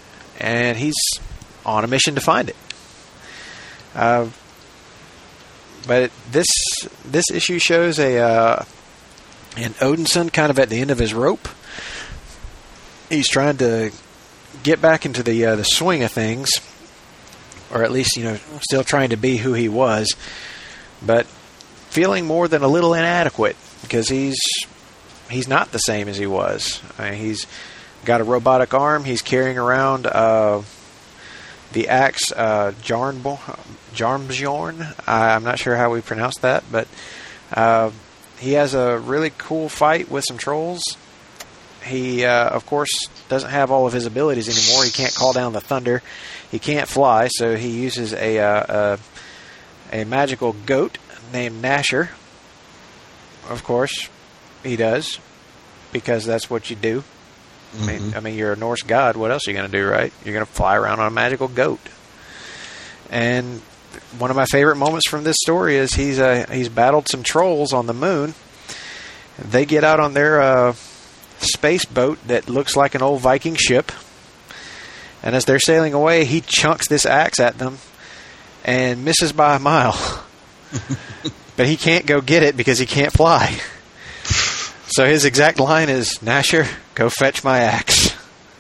And he's on a mission to find it. Uh, but this this issue shows a uh, an Odinson kind of at the end of his rope. He's trying to get back into the uh, the swing of things, or at least, you know, still trying to be who he was, but feeling more than a little inadequate because he's he's not the same as he was. I mean, he's got a robotic arm. He's carrying around uh, the axe uh, Jarnbo- Jarmsjorn. I'm not sure how we pronounce that, but uh, he has a really cool fight with some trolls. He, uh, of course, doesn't have all of his abilities anymore. He can't call down the thunder. He can't fly, so he uses a uh, a, a magical goat named Nasher. Of course, he does, because that's what you do. Mm-hmm. I mean, I mean, you're a Norse god. What else are you going to do, right? You're going to fly around on a magical goat. And one of my favorite moments from this story is he's uh, he's battled some trolls on the moon. They get out on their uh, space boat that looks like an old Viking ship, and as they're sailing away, he chunks this axe at them and misses by a mile. But he can't go get it because he can't fly. So his exact line is, "Nasher, go fetch my axe."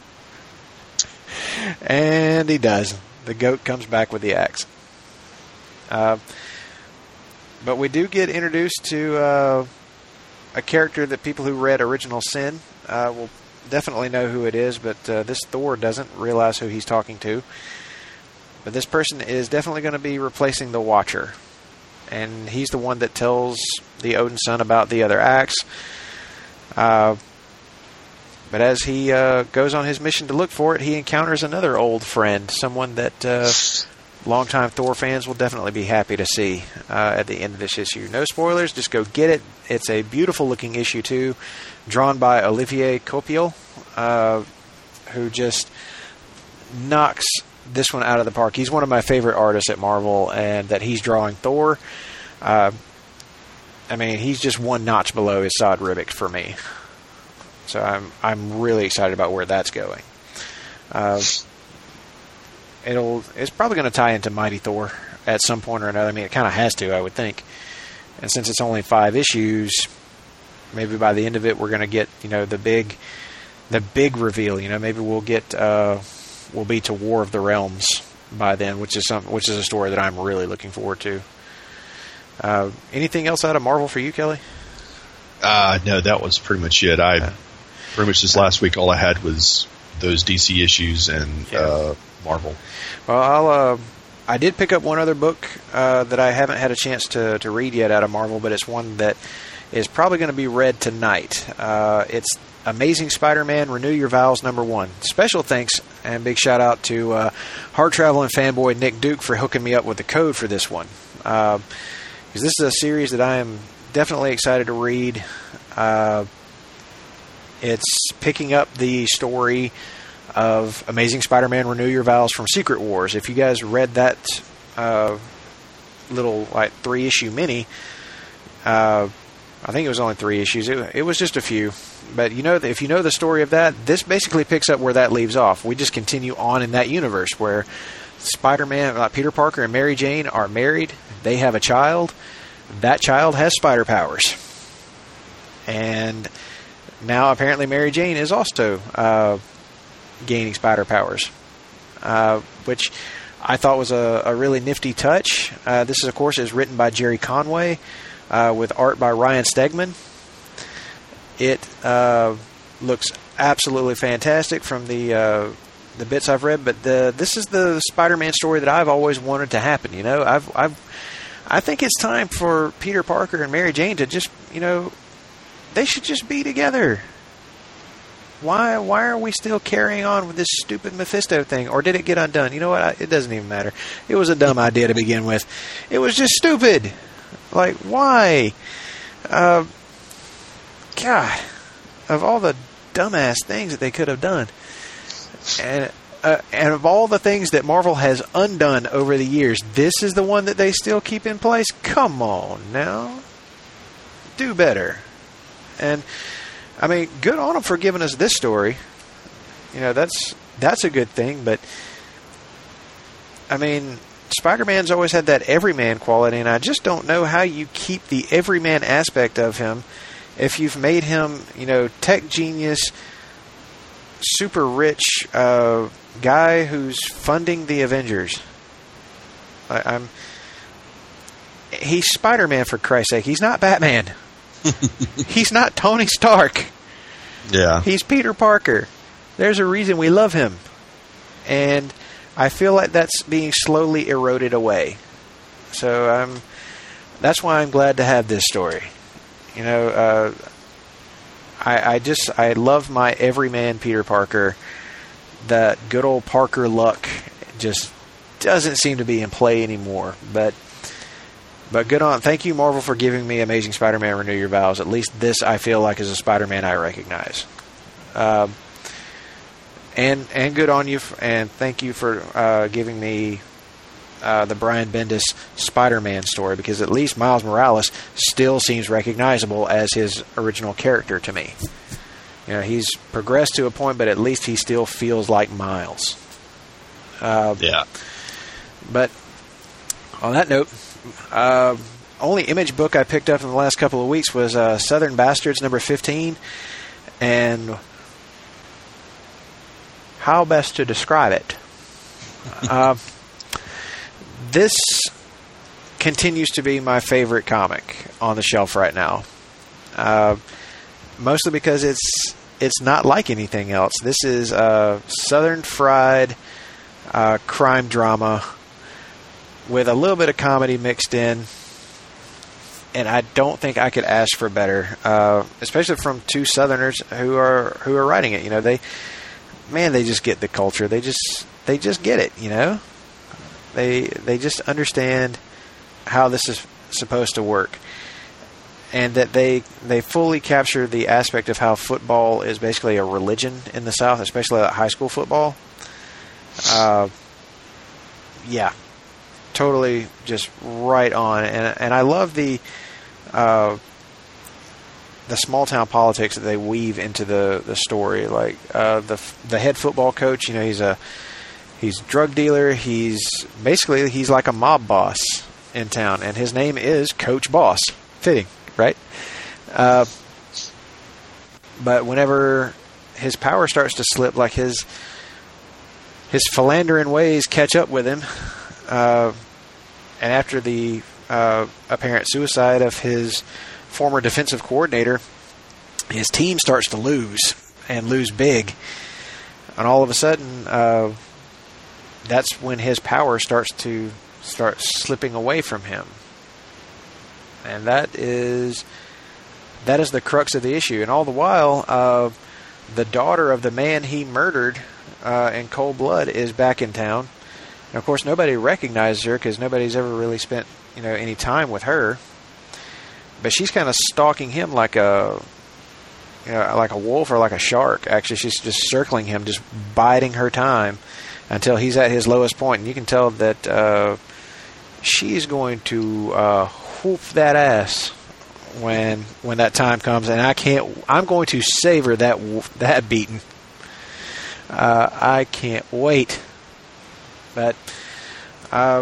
And he does. The goat comes back with the axe. Uh, but we do get introduced to uh, a character that people who read Original Sin uh, will definitely know who it is, but uh, this Thor doesn't realize who he's talking to. But this person is definitely going to be replacing the Watcher. And he's the one that tells the Odinson about the other axe. Uh, but as he uh, goes on his mission to look for it, he encounters another old friend, someone that uh, longtime Thor fans will definitely be happy to see uh, at the end of this issue. No spoilers, just go get it. It's a beautiful-looking issue, too, drawn by Olivier Coipel, uh, who just knocks this one out of the park. He's one of my favorite artists at Marvel, and that he's drawing Thor. Uh, I mean, he's just one notch below Esad Ribic for me. So I'm I'm really excited about where that's going. Uh, it'll it's probably going to tie into Mighty Thor at some point or another. I mean, it kind of has to, I would think. And since it's only five issues, maybe by the end of it, we're going to get, you know, the big the big reveal. You know, maybe we'll get uh, we'll be to War of the Realms by then, which is some which is a story that I'm really looking forward to. Uh, anything else out of Marvel for you, Kelly? Uh, no, that was pretty much it. I yeah. pretty much this last week, all I had was those D C issues and yeah. uh, Marvel. Well, I'll. Uh, I did pick up one other book uh, that I haven't had a chance to, to read yet out of Marvel, but it's one that is probably going to be read tonight. Uh, it's Amazing Spider-Man Renew Your Vows number one. Special thanks and big shout out to uh, hard traveling fanboy Nick Duke for hooking me up with the code for this one. Uh, because this is a series that I am definitely excited to read. Uh, it's picking up the story of Amazing Spider-Man Renew Your Vows from Secret Wars. If you guys read that uh, little like three issue mini, uh, I think it was only three issues. It, it was just a few, but you know, if you know the story of that, this basically picks up where that leaves off. We just continue on in that universe where Spider-Man, uh, Peter Parker, and Mary Jane are married. They have a child. That child has spider powers, and now apparently Mary Jane is also uh, gaining spider powers, uh, which I thought was a, a really nifty touch. Uh, this, is, of course, is written by Jerry Conway uh, with art by Ryan Stegman. It uh, looks absolutely fantastic from the uh, the bits I've read, but the, this is the Spider-Man story that I've always wanted to happen. You know, I've I've I think it's time for Peter Parker and Mary Jane to just, you know, they should just be together. Why why are we still carrying on with this stupid Mephisto thing? Or did it get undone? You know what? I, it doesn't even matter. It was a dumb idea to begin with. It was just stupid. Like, why? Uh, God, of all the dumbass things that they could have done. And uh, and of all the things that Marvel has undone over the years, this is the one that they still keep in place? Come on now. Do better. And I mean, good on them for giving us this story. You know, that's that's a good thing, but I mean, Spider-Man's always had that everyman quality, and I just don't know how you keep the everyman aspect of him if you've made him, you know, tech genius, super rich uh, guy who's funding the Avengers. I, I'm he's Spider-Man, for Christ's sake. He's not Batman. He's not Tony Stark. Yeah. He's Peter Parker. There's a reason we love him. And I feel like that's being slowly eroded away. So I'm, that's why I'm glad to have this story. You know, uh, I, I just, I love my everyman Peter Parker. That good old Parker luck just doesn't seem to be in play anymore. But But good on. Thank you, Marvel, for giving me Amazing Spider-Man Renew Your Vows. At least this, I feel like, is a Spider-Man I recognize. Um, and and good on you, f- and thank you for uh, giving me uh, the Brian Bendis Spider-Man story, because at least Miles Morales still seems recognizable as his original character to me. You know, he's progressed to a point, but at least he still feels like Miles. Uh, yeah. But on that note, Uh, only Image book I picked up in the last couple of weeks was uh, Southern Bastards number fifteen, and how best to describe it? uh, this continues to be my favorite comic on the shelf right now, uh, mostly because it's it's not like anything else. This is uh, Southern fried uh, crime drama with a little bit of comedy mixed in, and I don't think I could ask for better, uh, especially from two Southerners who are who are writing it. You know, they, man, they just get the culture. They just they just get it. You know, they they just understand how this is supposed to work, and that they they fully capture the aspect of how football is basically a religion in the South, especially high school football. Uh, yeah. Totally just right on, and and I love the uh, the small town politics that they weave into the, the story. Like uh, the the head football coach, you know, he's a he's a drug dealer. He's basically he's like a mob boss in town, and his name is Coach Boss. Fitting, right? Uh, but whenever his power starts to slip, like his his philandering ways catch up with him. Uh, and after the uh, apparent suicide of his former defensive coordinator, his team starts to lose, and lose big. And all of a sudden, uh, that's when his power starts to start slipping away from him. And that is that is the crux of the issue. And all the while, uh, the daughter of the man he murdered uh, in cold blood is back in town. And of course, nobody recognizes her because nobody's ever really spent, you know, any time with her. But she's kind of stalking him like a, you know, like a wolf or like a shark. Actually, she's just circling him, just biding her time until he's at his lowest point. And you can tell that uh, she's going to uh, whoop that ass when when that time comes. And I can't. I'm going to savor that that beating. Uh, I can't wait. But uh,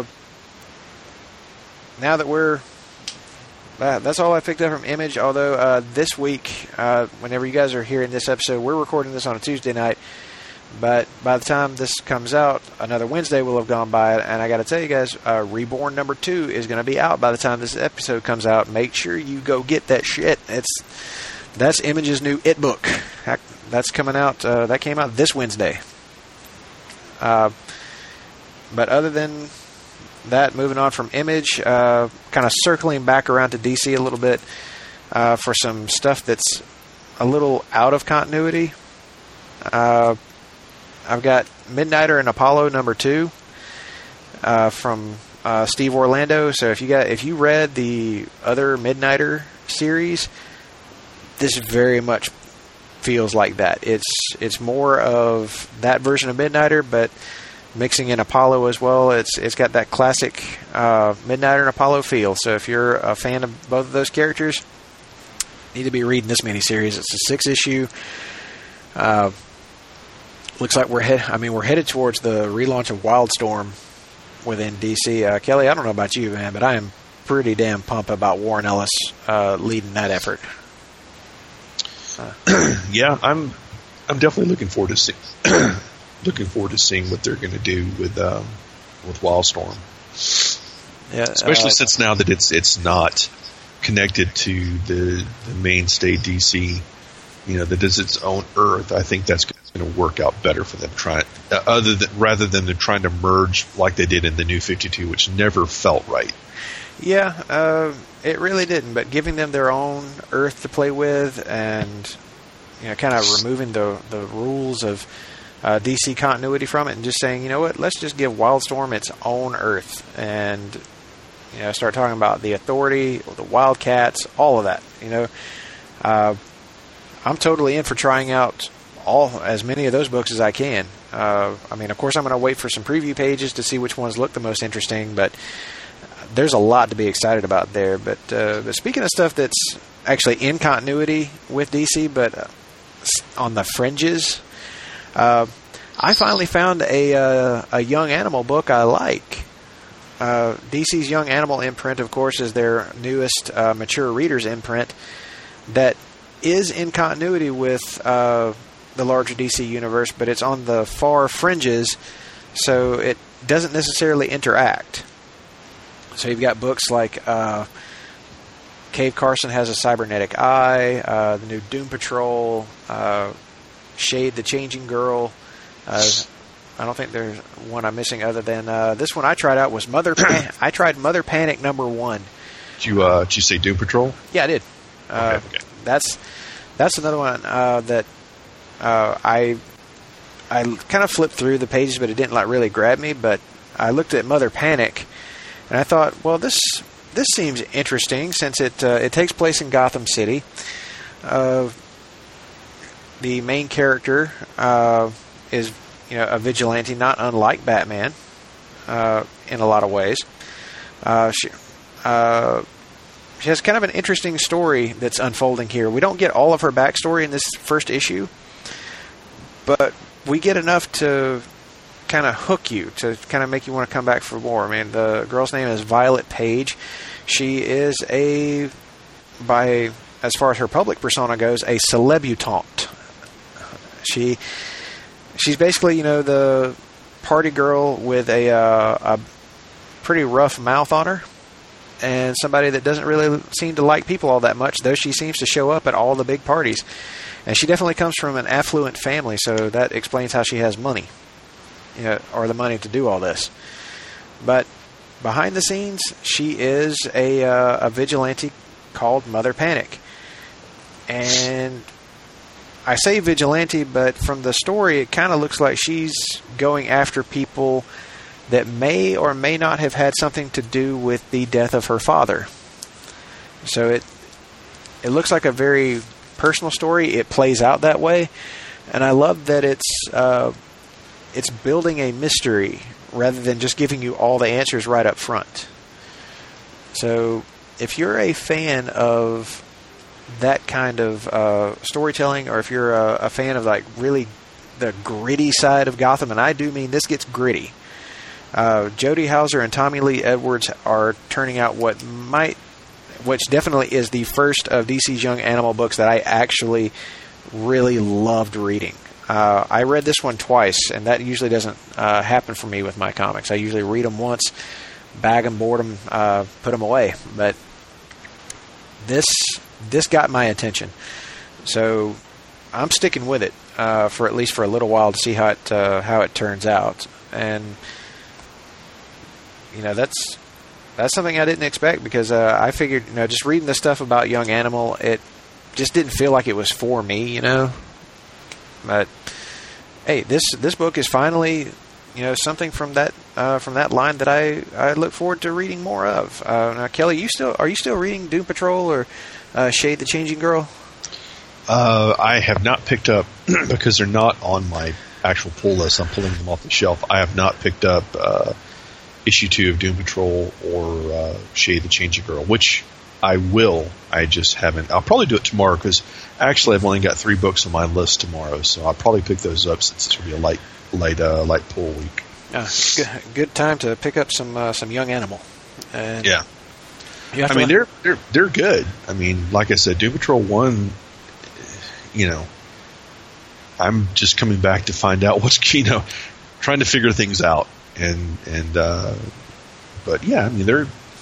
now that we're, uh, that's all I picked up from Image. Although uh, this week, uh, whenever you guys are hearing this episode, we're recording this on a Tuesday night. But by the time this comes out, another Wednesday will have gone by. And I got to tell you guys, uh, Reborn number two is going to be out by the time this episode comes out. Make sure you go get that shit. It's that's Image's new It book. That's coming out. Uh, that came out this Wednesday. Uh, But other than that, moving on from Image, uh, kind of circling back around to D C a little bit uh, for some stuff that's a little out of continuity. Uh, I've got Midnighter and Apollo number two uh, from uh, Steve Orlando. So if you got if you read the other Midnighter series, this very much feels like that. It's it's more of that version of Midnighter, but mixing in Apollo as well. It's it's got that classic uh, Midnighter and Apollo feel. So if you're a fan of both of those characters, you need to be reading this miniseries. It's a six issue. Uh, looks like we're head. I mean, we're headed towards the relaunch of Wildstorm within D C. Uh, Kelly, I don't know about you, man, but I am pretty damn pumped about Warren Ellis uh, leading that effort. Uh, yeah, I'm I'm definitely looking forward to see, looking forward to seeing what they're going to do with um, with Wildstorm. Yeah, especially uh, since now that it's it's not connected to the, the mainstay D C, you know, that is its own Earth. I think that's going to work out better for them. Trying uh, other than rather than them trying to merge like they did in the New fifty-two, which never felt right. Yeah, uh, it really didn't. But giving them their own Earth to play with, and you know, kind of removing the the rules of uh, D C continuity from it, and just saying, you know what, let's just give Wildstorm its own Earth, and you know, start talking about the Authority, the Wildcats, all of that. You know, uh, I'm totally in for trying out all as many of those books as I can. Uh, I mean, of course, I'm going to wait for some preview pages to see which ones look the most interesting, but there's a lot to be excited about there. But, uh, but speaking of stuff that's actually in continuity with D C, but uh, on the fringes, uh, I finally found a uh, a Young Animal book I like. Uh, D C's Young Animal imprint, of course, is their newest uh, mature readers imprint that is in continuity with uh, the larger D C universe, but it's on the far fringes, so it doesn't necessarily interact. So you've got books like uh, Cave Carson Has a Cybernetic Eye, uh, the new Doom Patrol, uh, Shade the Changing Girl. Uh, I don't think there's one I'm missing other than uh, this one I tried out was Mother. Pan- I tried Mother Panic number one. Did you uh, did you say Doom Patrol? Yeah, I did. Uh, okay, okay. That's that's another one uh, that uh, I I kind of flipped through the pages, but it didn't like really grab me. But I looked at Mother Panic, and I thought, well, this this seems interesting since it uh, it takes place in Gotham City. Uh, the main character uh, is you know a vigilante, not unlike Batman uh, in a lot of ways. Uh, she. Uh, She has kind of an interesting story that's unfolding here. We don't get all of her backstory in this first issue, but we get enough to kind of hook you, to kind of make you want to come back for more. I mean, the girl's name is Violet Page. She is a, by as far as her public persona goes, a celebutante. She, she's basically, you know, the party girl with a, uh, a pretty rough mouth on her. And somebody that doesn't really seem to like people all that much, though she seems to show up at all the big parties. And she definitely comes from an affluent family, so that explains how she has money, you know, or the money to do all this. But behind the scenes, she is a, uh, a vigilante called Mother Panic. And I say vigilante, but from the story, it kind of looks like she's going after people that may or may not have had something to do with the death of her father. So it it looks like a very personal story. It plays out that way, and I love that it's uh, it's building a mystery rather than just giving you all the answers right up front. So if you're a fan of that kind of uh, storytelling, or if you're a, a fan of like really the gritty side of Gotham, and I do mean this gets gritty. Uh, Jody Houser and Tommy Lee Edwards are turning out what might, which definitely is the first of D C's Young Animal books that I actually really loved reading. Uh, I read this one twice, and that usually doesn't uh, happen for me with my comics. I usually read them once, bag them, board them, uh, put them away. But this this got my attention, so I'm sticking with it uh, for at least for a little while to see how it uh, how it turns out. And you know, that's that's something I didn't expect, because uh, I figured, you know, just reading the stuff about Young Animal, it just didn't feel like it was for me, you know. But hey, this this book is finally, you know, something from that uh, from that line that I, I look forward to reading more of. Uh, now, Kelly, you still are you still reading Doom Patrol or uh, Shade the Changing Girl? Uh, I have not picked up because they're not on my actual pull list. I'm pulling them off the shelf. I have not picked up uh, issue two of Doom Patrol or uh, Shade the Changing Girl, which I will. I just haven't. I'll probably do it tomorrow, because actually I've only got three books on my list tomorrow, so I'll probably pick those up since it's going to be a light, light, uh, light pull week. Uh, good, good time to pick up some uh, some young animal. And yeah. I mean, they're they're they're good. I mean, like I said, Doom Patrol one. You know, I'm just coming back to find out what's you know, trying to figure things out, and and uh, but yeah, I mean they're.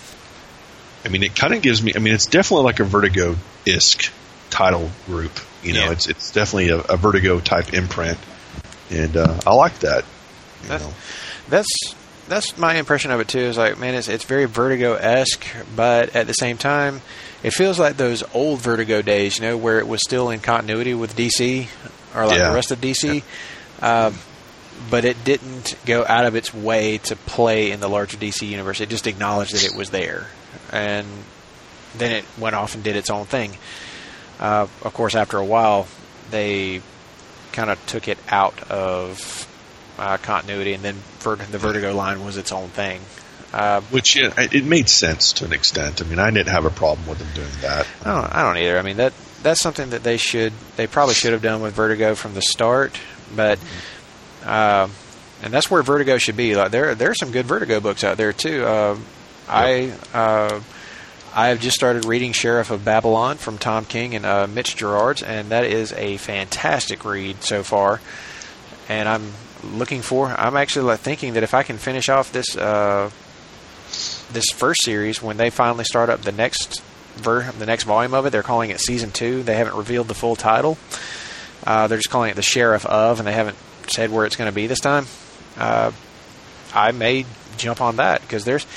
I mean, it kind of gives me. I mean, it's definitely like a Vertigo-esque title group. You know, yeah. it's it's definitely a, a Vertigo type imprint, and uh, I like that. You that's, know. that's that's my impression of it too. Is like, man, it's it's very Vertigo-esque, but at the same time, it feels like those old Vertigo days. You know, where it was still in continuity with D C or like yeah. the rest of D C. Yeah. Um, but it didn't go out of its way to play in the larger D C universe. It just acknowledged that it was there. And then it went off and did its own thing. Uh, of course, after a while, they kind of took it out of uh, continuity, and then Vert- the Vertigo line was its own thing. Uh, Which, yeah, it made sense to an extent. I mean, I didn't have a problem with them doing that. I don't, I don't either. I mean, that that's something that they should, they probably should have done with Vertigo from the start, but, uh, and that's where Vertigo should be. Like there, there are some good Vertigo books out there too. Uh, I uh, I have just started reading Sheriff of Babylon from Tom King and uh, Mitch Gerards, and that is a fantastic read so far. And I'm looking for. I'm actually like thinking that if I can finish off this uh, this first series, when they finally start up the next ver- the next volume of it, they're calling it Season Two. They haven't revealed the full title. Uh, they're just calling it the Sheriff of, and they haven't said where it's going to be this time. Uh, I may jump on that because there's.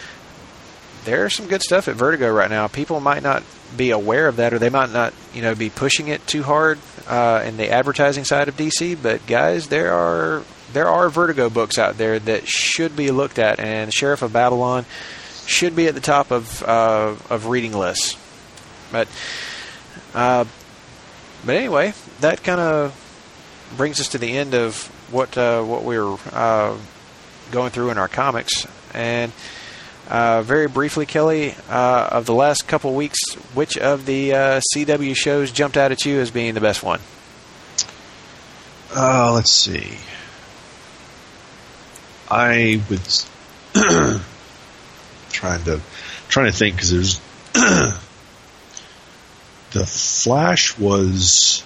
There's some good stuff at Vertigo right now. People might not be aware of that, or they might not, you know, be pushing it too hard uh, in the advertising side of D C. But guys, there are there are Vertigo books out there that should be looked at, and Sheriff of Babylon should be at the top of uh, of reading lists. But uh, but anyway, that kind of brings us to the end of what uh, what we're uh, going through in our comics. And Uh, very briefly, Kelly, uh, of the last couple weeks, which of the uh, C W shows jumped out at you as being the best one? Uh, let's see. I would trying to trying to think because there's the Flash was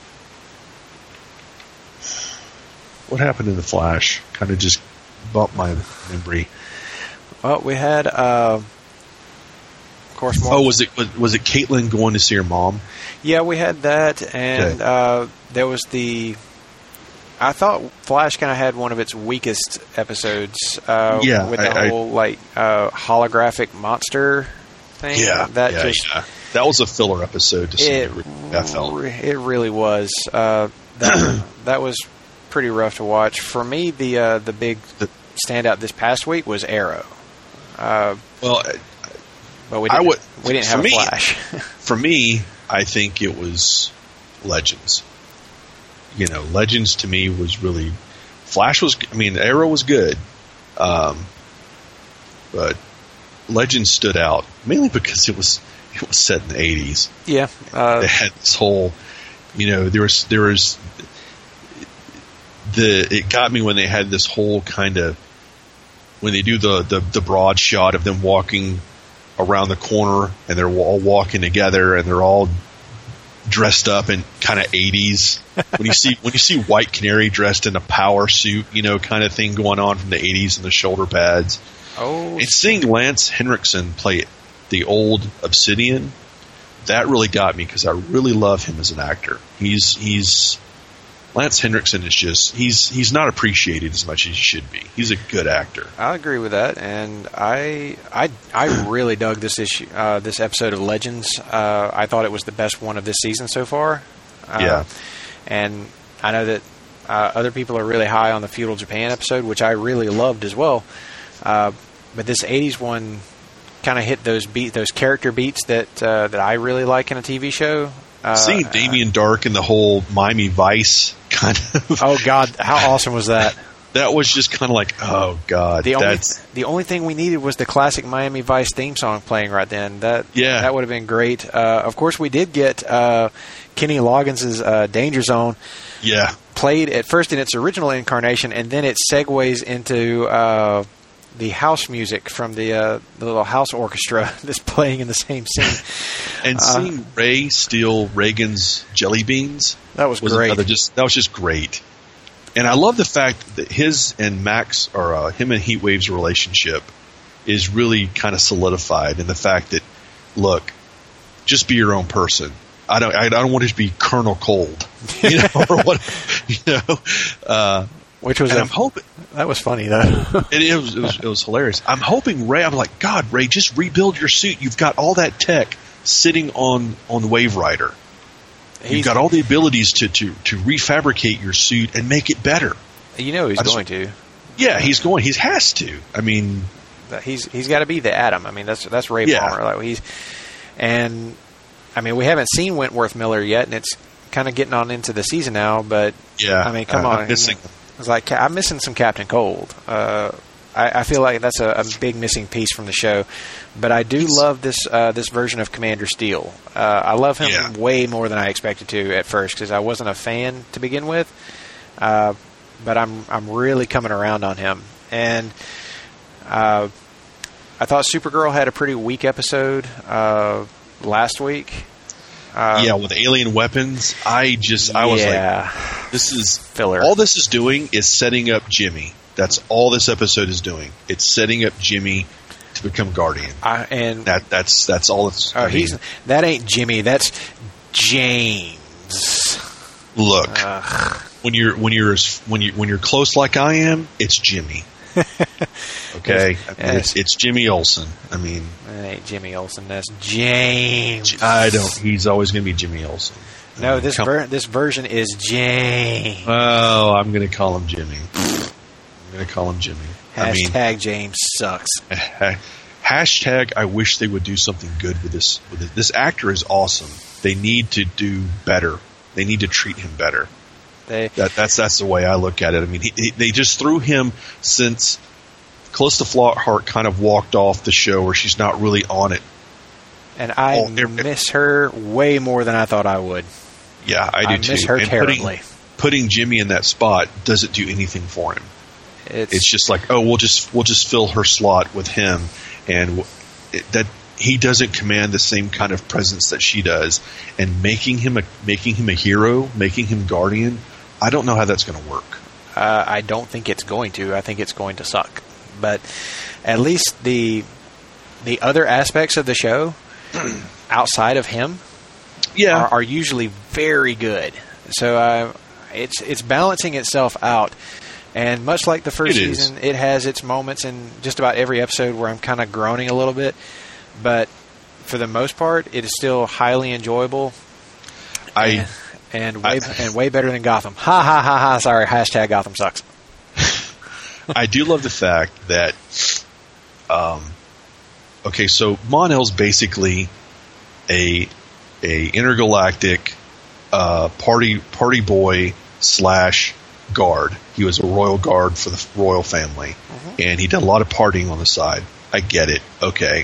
what happened in the Flash? Kind of just bumped my memory. Well, we had, uh, of course, more. Oh, was it was, was it Caitlin going to see her mom? Yeah, we had that, and okay. uh, there was the. I thought Flash kind of had one of its weakest episodes. Uh, yeah, with the I, whole I, like uh, holographic monster thing. Yeah, that yeah, just yeah. That was a filler episode to see. It, I felt re- it really was. Uh, that that was pretty rough to watch. For me, the uh, the big the, standout this past week was Arrow. Uh, well, but we didn't, I would, we didn't have a me, Flash. For me, I think it was Legends. You know, Legends to me was really Flash was. I mean, Arrow was good, um, but Legends stood out mainly because it was it was set in the eighties. Yeah, uh, they had this whole, you know, there was there was the. It got me when they had this whole kind of. When they do the, the, the broad shot of them walking around the corner and they're all walking together and they're all dressed up in kind of eighties. When you see when you see White Canary dressed in a power suit, you know, kind of thing going on from the eighties and the shoulder pads. Oh, and seeing Lance Henriksen play the old Obsidian, that really got me because I really love him as an actor. He's he's Lance Henriksen is just he's he's not appreciated as much as he should be. He's a good actor. I agree with that, and I I I really dug this issue, uh, this episode of Legends. Uh, I thought it was the best one of this season so far. Uh, yeah, and I know that uh, other people are really high on the Feudal Japan episode, which I really loved as well. Uh, but this eighties one kind of hit those beat those character beats that uh, that I really like in a T V show. Uh, Seeing Damien Dark and the whole Miami Vice kind of. Oh God, how awesome was that? that was just kind of like, oh god, the only that's the only thing we needed was the classic Miami Vice theme song playing right then. That Yeah. that would have been great. Uh, of course, we did get uh, Kenny Loggins' uh, Danger Zone yeah. played at first in its original incarnation, and then it segues into uh, the house music from the, uh, the little house orchestra that's playing in the same scene. And Uh, seeing Ray steal Reagan's jelly beans That was was great. another just that was just great. And I love the fact that his and Max, or uh, him and Heatwave's relationship, is really kind of solidified in the fact that, look, just be your own person. I don't. I don't want it to be Colonel Cold, you know, or what, you know. Uh, Which was and a, I'm hoping that was funny though. it, it was it was it was hilarious. I'm hoping Ray. I'm like, God, Ray, just rebuild your suit. You've got all that tech sitting on on Wave Rider. You've He's- got all the abilities to, to, to refabricate your suit and make it better. You know he's I just- going to. Yeah, he's going. He has to. I mean, He's he's got to be the Atom. I mean, that's that's Ray Yeah. Palmer. Like he's, and I mean, we haven't seen Wentworth Miller yet, and it's kind of getting on into the season now. But yeah. I mean, come uh, on, I'm missing. It's like I'm missing some Captain Cold. Uh, I, I feel like that's a, a big missing piece from the show. But I do love this uh, this version of Commander Steel. Uh, I love him Yeah. way more than I expected to at first because I wasn't a fan to begin with. Uh, but I'm I'm really coming around on him, and uh, I thought Supergirl had a pretty weak episode uh, last week. Uh, Yeah, with alien weapons, I just I was yeah. like, this is Filler. All this is doing is setting up Jimmy. That's all this episode is doing. It's setting up Jimmy to become Guardian. I, and That that's that's all it's. oh, I mean, he's that ain't Jimmy. That's James. look, Ugh. when you're when you're as- when you when you're close like I am, it's Jimmy. Okay, Yes. I mean, it's, it's Jimmy Olsen. I mean, That ain't Jimmy Olsen. That's James. I don't. He's always going to be Jimmy Olsen. No, this Come- ver- this version is James. Oh, I'm going to call him Jimmy. I'm going to call him Jimmy. I mean, Hashtag James sucks. hashtag. I wish they would do something good with this. With this. This actor is awesome. They need to do better. They need to treat him better. They That, that's that's the way I look at it. I mean, he, he, they just threw him since Calista Flockhart kind of walked off the show, where she's not really on it. and I Oh, there- miss her way more than I thought I would. Yeah, I do I too. miss her And terribly. Putting, putting Jimmy in that spot doesn't do anything for him. It's, It's just like, oh, we'll just we'll just fill her slot with him, and w- it, that he doesn't command the same kind of presence that she does. And making him a making him a hero, making him Guardian, I don't know how that's going to work. Uh, I don't think it's going to. I think it's going to suck. But at least the the other aspects of the show outside of him Yeah, are, are usually very good. So uh, it's it's balancing itself out. And much like the first It is. season, it has its moments in just about every episode where I'm kind of groaning a little bit. But for the most part, it is still highly enjoyable. I and, and way I- and way better than Gotham. Ha ha ha ha! Sorry, hashtag Gotham sucks. I do love the fact that, um, okay, so Mon-El's basically a a intergalactic uh, party party boy slash guard. He was a royal guard for the royal family, and he did a lot of partying on the side. I get it, okay.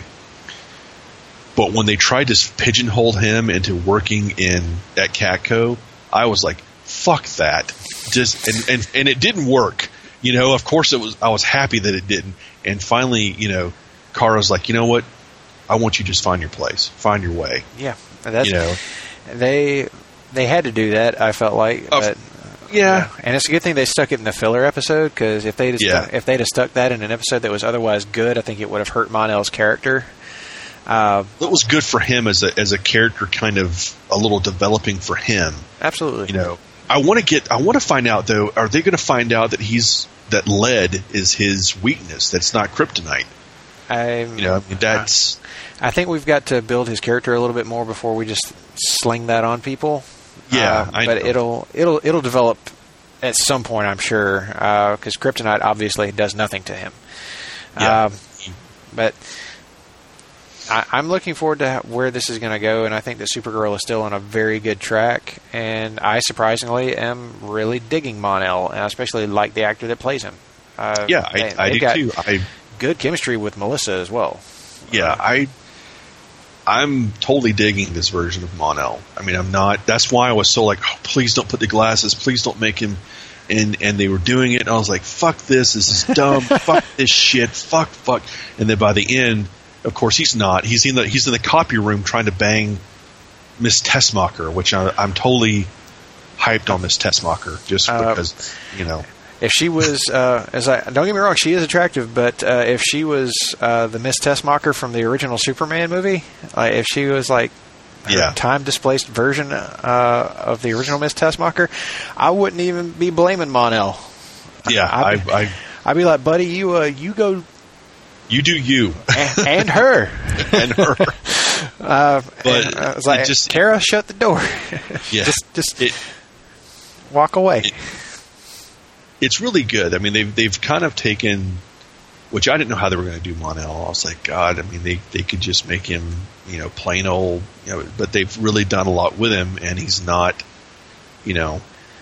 But when they tried to pigeonhole him into working in at Catco, I was like, "Fuck that!" Just and, and and it didn't work. You know, of course it was. I was happy that it didn't. And finally, you know, Kara's like, "You know what? I want you to just find your place, find your way." Yeah, and that's You know, they they had to do that. I felt like, Of- but, yeah, and it's a good thing they stuck it in the filler episode because if they just Yeah. if they'd have stuck that in an episode that was otherwise good, I think it would have hurt Mon-El's character. Uh, it was good for him as a as a character, kind of a little developing for him. absolutely, You know, I want to get. I want to find out though. Are they going to find out that he's that lead is his weakness? That's not kryptonite. I You know, I mean, that's I think we've got to build his character a little bit more before we just sling that on people. Yeah, Uh, I but know. it'll it'll it'll develop at some point, I'm sure, because kryptonite obviously does nothing to him. Yeah. Um, but I, I'm looking forward to where this is going to go, and I think that Supergirl is still on a very good track. And I surprisingly am really digging Mon-El, and I especially like the actor that plays him. Uh, yeah, I, they, I do got too. I good chemistry with Melissa as well. Yeah, uh, I. I'm totally digging this version of Mon-El. I mean, I'm not. That's why I was so like, oh, please don't put the glasses. Please don't make him. And and they were doing it, and I was like, fuck this. This is dumb. Fuck this shit. Fuck, fuck. And then by the end, of course, he's not. He's in the he's in the copy room trying to bang Miss Tessmacher, which I, I'm totally hyped on Miss Tessmacher just because, uh, you know. If she was, uh, as I don't get me wrong, she is attractive. But uh, if she was uh, the Miss Tessmacher from the original Superman movie, like if she was like a yeah. time displaced version uh, of the original Miss Tessmacher, I wouldn't even be blaming Mon-El. Yeah, I'd, I, I, I'd be like, buddy, you, uh, you go, you do you, and, and her, and her. Uh, but and I was like, just, Kara, shut the door. Yeah, just, just it, walk away. It, It's really good. I mean, they've they've kind of taken, which I didn't know how they were going to do Mon-El. I was like, God, I mean, they, they could just make him, you know, plain old, you know, but they've really done a lot with him, and he's not, you know,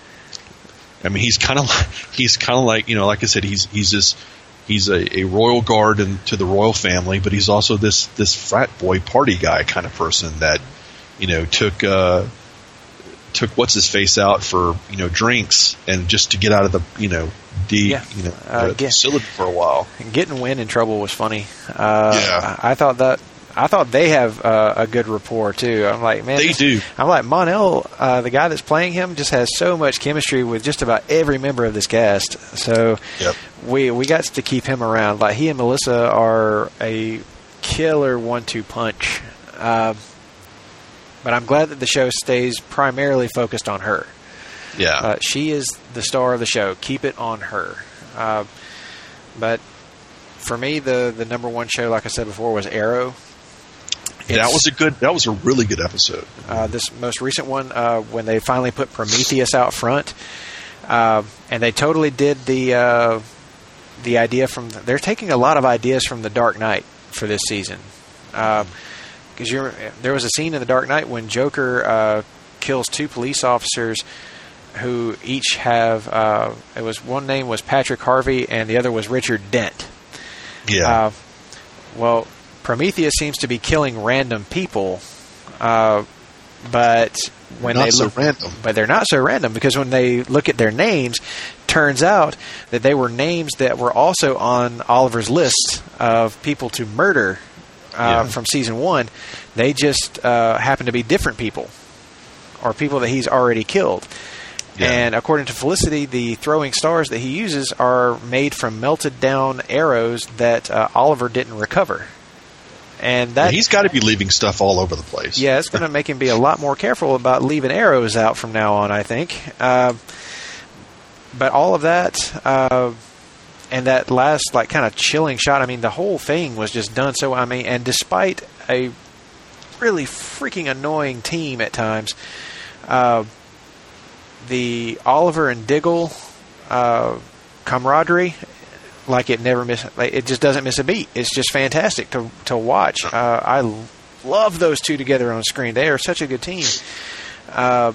I mean, he's kind of he's kind of like, you know, like I said, he's he's this he's a, a royal guard and to the royal family, but he's also this this frat boy party guy kind of person that, you know, took. Uh, took what's his face out for, you know, drinks and just to get out of the, you know, the, yeah. you know, uh, the facility for a while. Getting Wynn in trouble was funny. Uh, yeah. I, I thought that, I thought they have uh, a good rapport too. I'm like, man, they this, do. I'm like, Mon-El, uh, the guy that's playing him just has so much chemistry with just about every member of this cast. So yep. we, we got to keep him around. Like he and Melissa are a killer one two punch. Uh, But I'm glad that the show stays primarily focused on her. Yeah. Uh, she is the star of the show. Keep it on her. Uh, but for me, the, the number one show, like I said before, was Arrow. It's, that was a good, that was a really good episode. Uh, this most recent one, uh, when they finally put Prometheus out front, uh, and they totally did the uh, the idea from, they're taking a lot of ideas from The Dark Knight for this season. Uh, Because there was a scene in The Dark Knight when Joker uh, kills two police officers who each have, uh, it was one name was Patrick Harvey and the other was Richard Dent. Yeah. Uh, well, Prometheus seems to be killing random people, uh, but when not they so look, random. but they're not so random because when they look at their names, turns out that they were names that were also on Oliver's list of people to murder. Uh, yeah. From season one, they just uh, happen to be different people or people that he's already killed. Yeah. And according to Felicity, the throwing stars that he uses are made from melted down arrows that uh, Oliver didn't recover. And that yeah, he's got to be leaving stuff all over the place. Yeah, it's going to make him be a lot more careful about leaving arrows out from now on, I think. Uh, but all of that... Uh, And that last, like, kind of chilling shot, I mean, the whole thing was just done so, I mean, and despite a really freaking annoying team at times, uh, the Oliver and Diggle uh, camaraderie, like it never miss, like, it just doesn't miss a beat. It's just fantastic to to watch. Uh, I love those two together on screen. They are such a good team. Uh,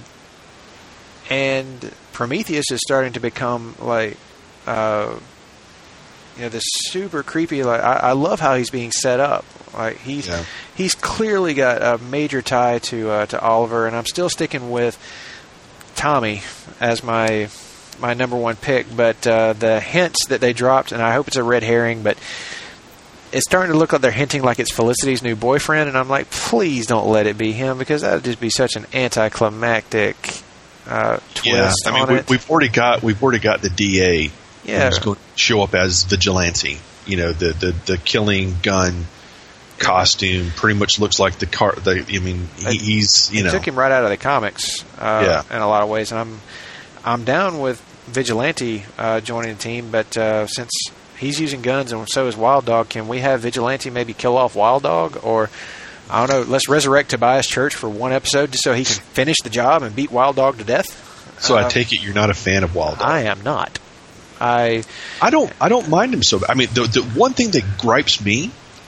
and Prometheus is starting to become, like... Uh, You know, this super creepy. Like I, I love how he's being set up. Like he's yeah. he's clearly got a major tie to uh, to Oliver, and I'm still sticking with Tommy as my my number one pick. But uh, the hints that they dropped, and I hope it's a red herring, but it's starting to look like they're hinting like it's Felicity's new boyfriend, and I'm like, please don't let it be him because that would just be such an anticlimactic uh, twist. Yeah, I mean, on we, it. we've already got we've already got the D A. Yeah. Who's going to show up as Vigilante. You know, the, the, the killing gun costume pretty much looks like the car. The, I mean, he, he's, you it know. took him right out of the comics uh, yeah. in a lot of ways. And I'm I'm down with Vigilante uh, joining the team, but uh, since he's using guns and so is Wild Dog, can we have Vigilante maybe kill off Wild Dog? Or, I don't know, let's resurrect Tobias Church for one episode just so he can finish the job and beat Wild Dog to death? So uh, I take it you're not a fan of Wild Dog. I am not. I I don't I don't mind him so. I mean, the the one thing that gripes me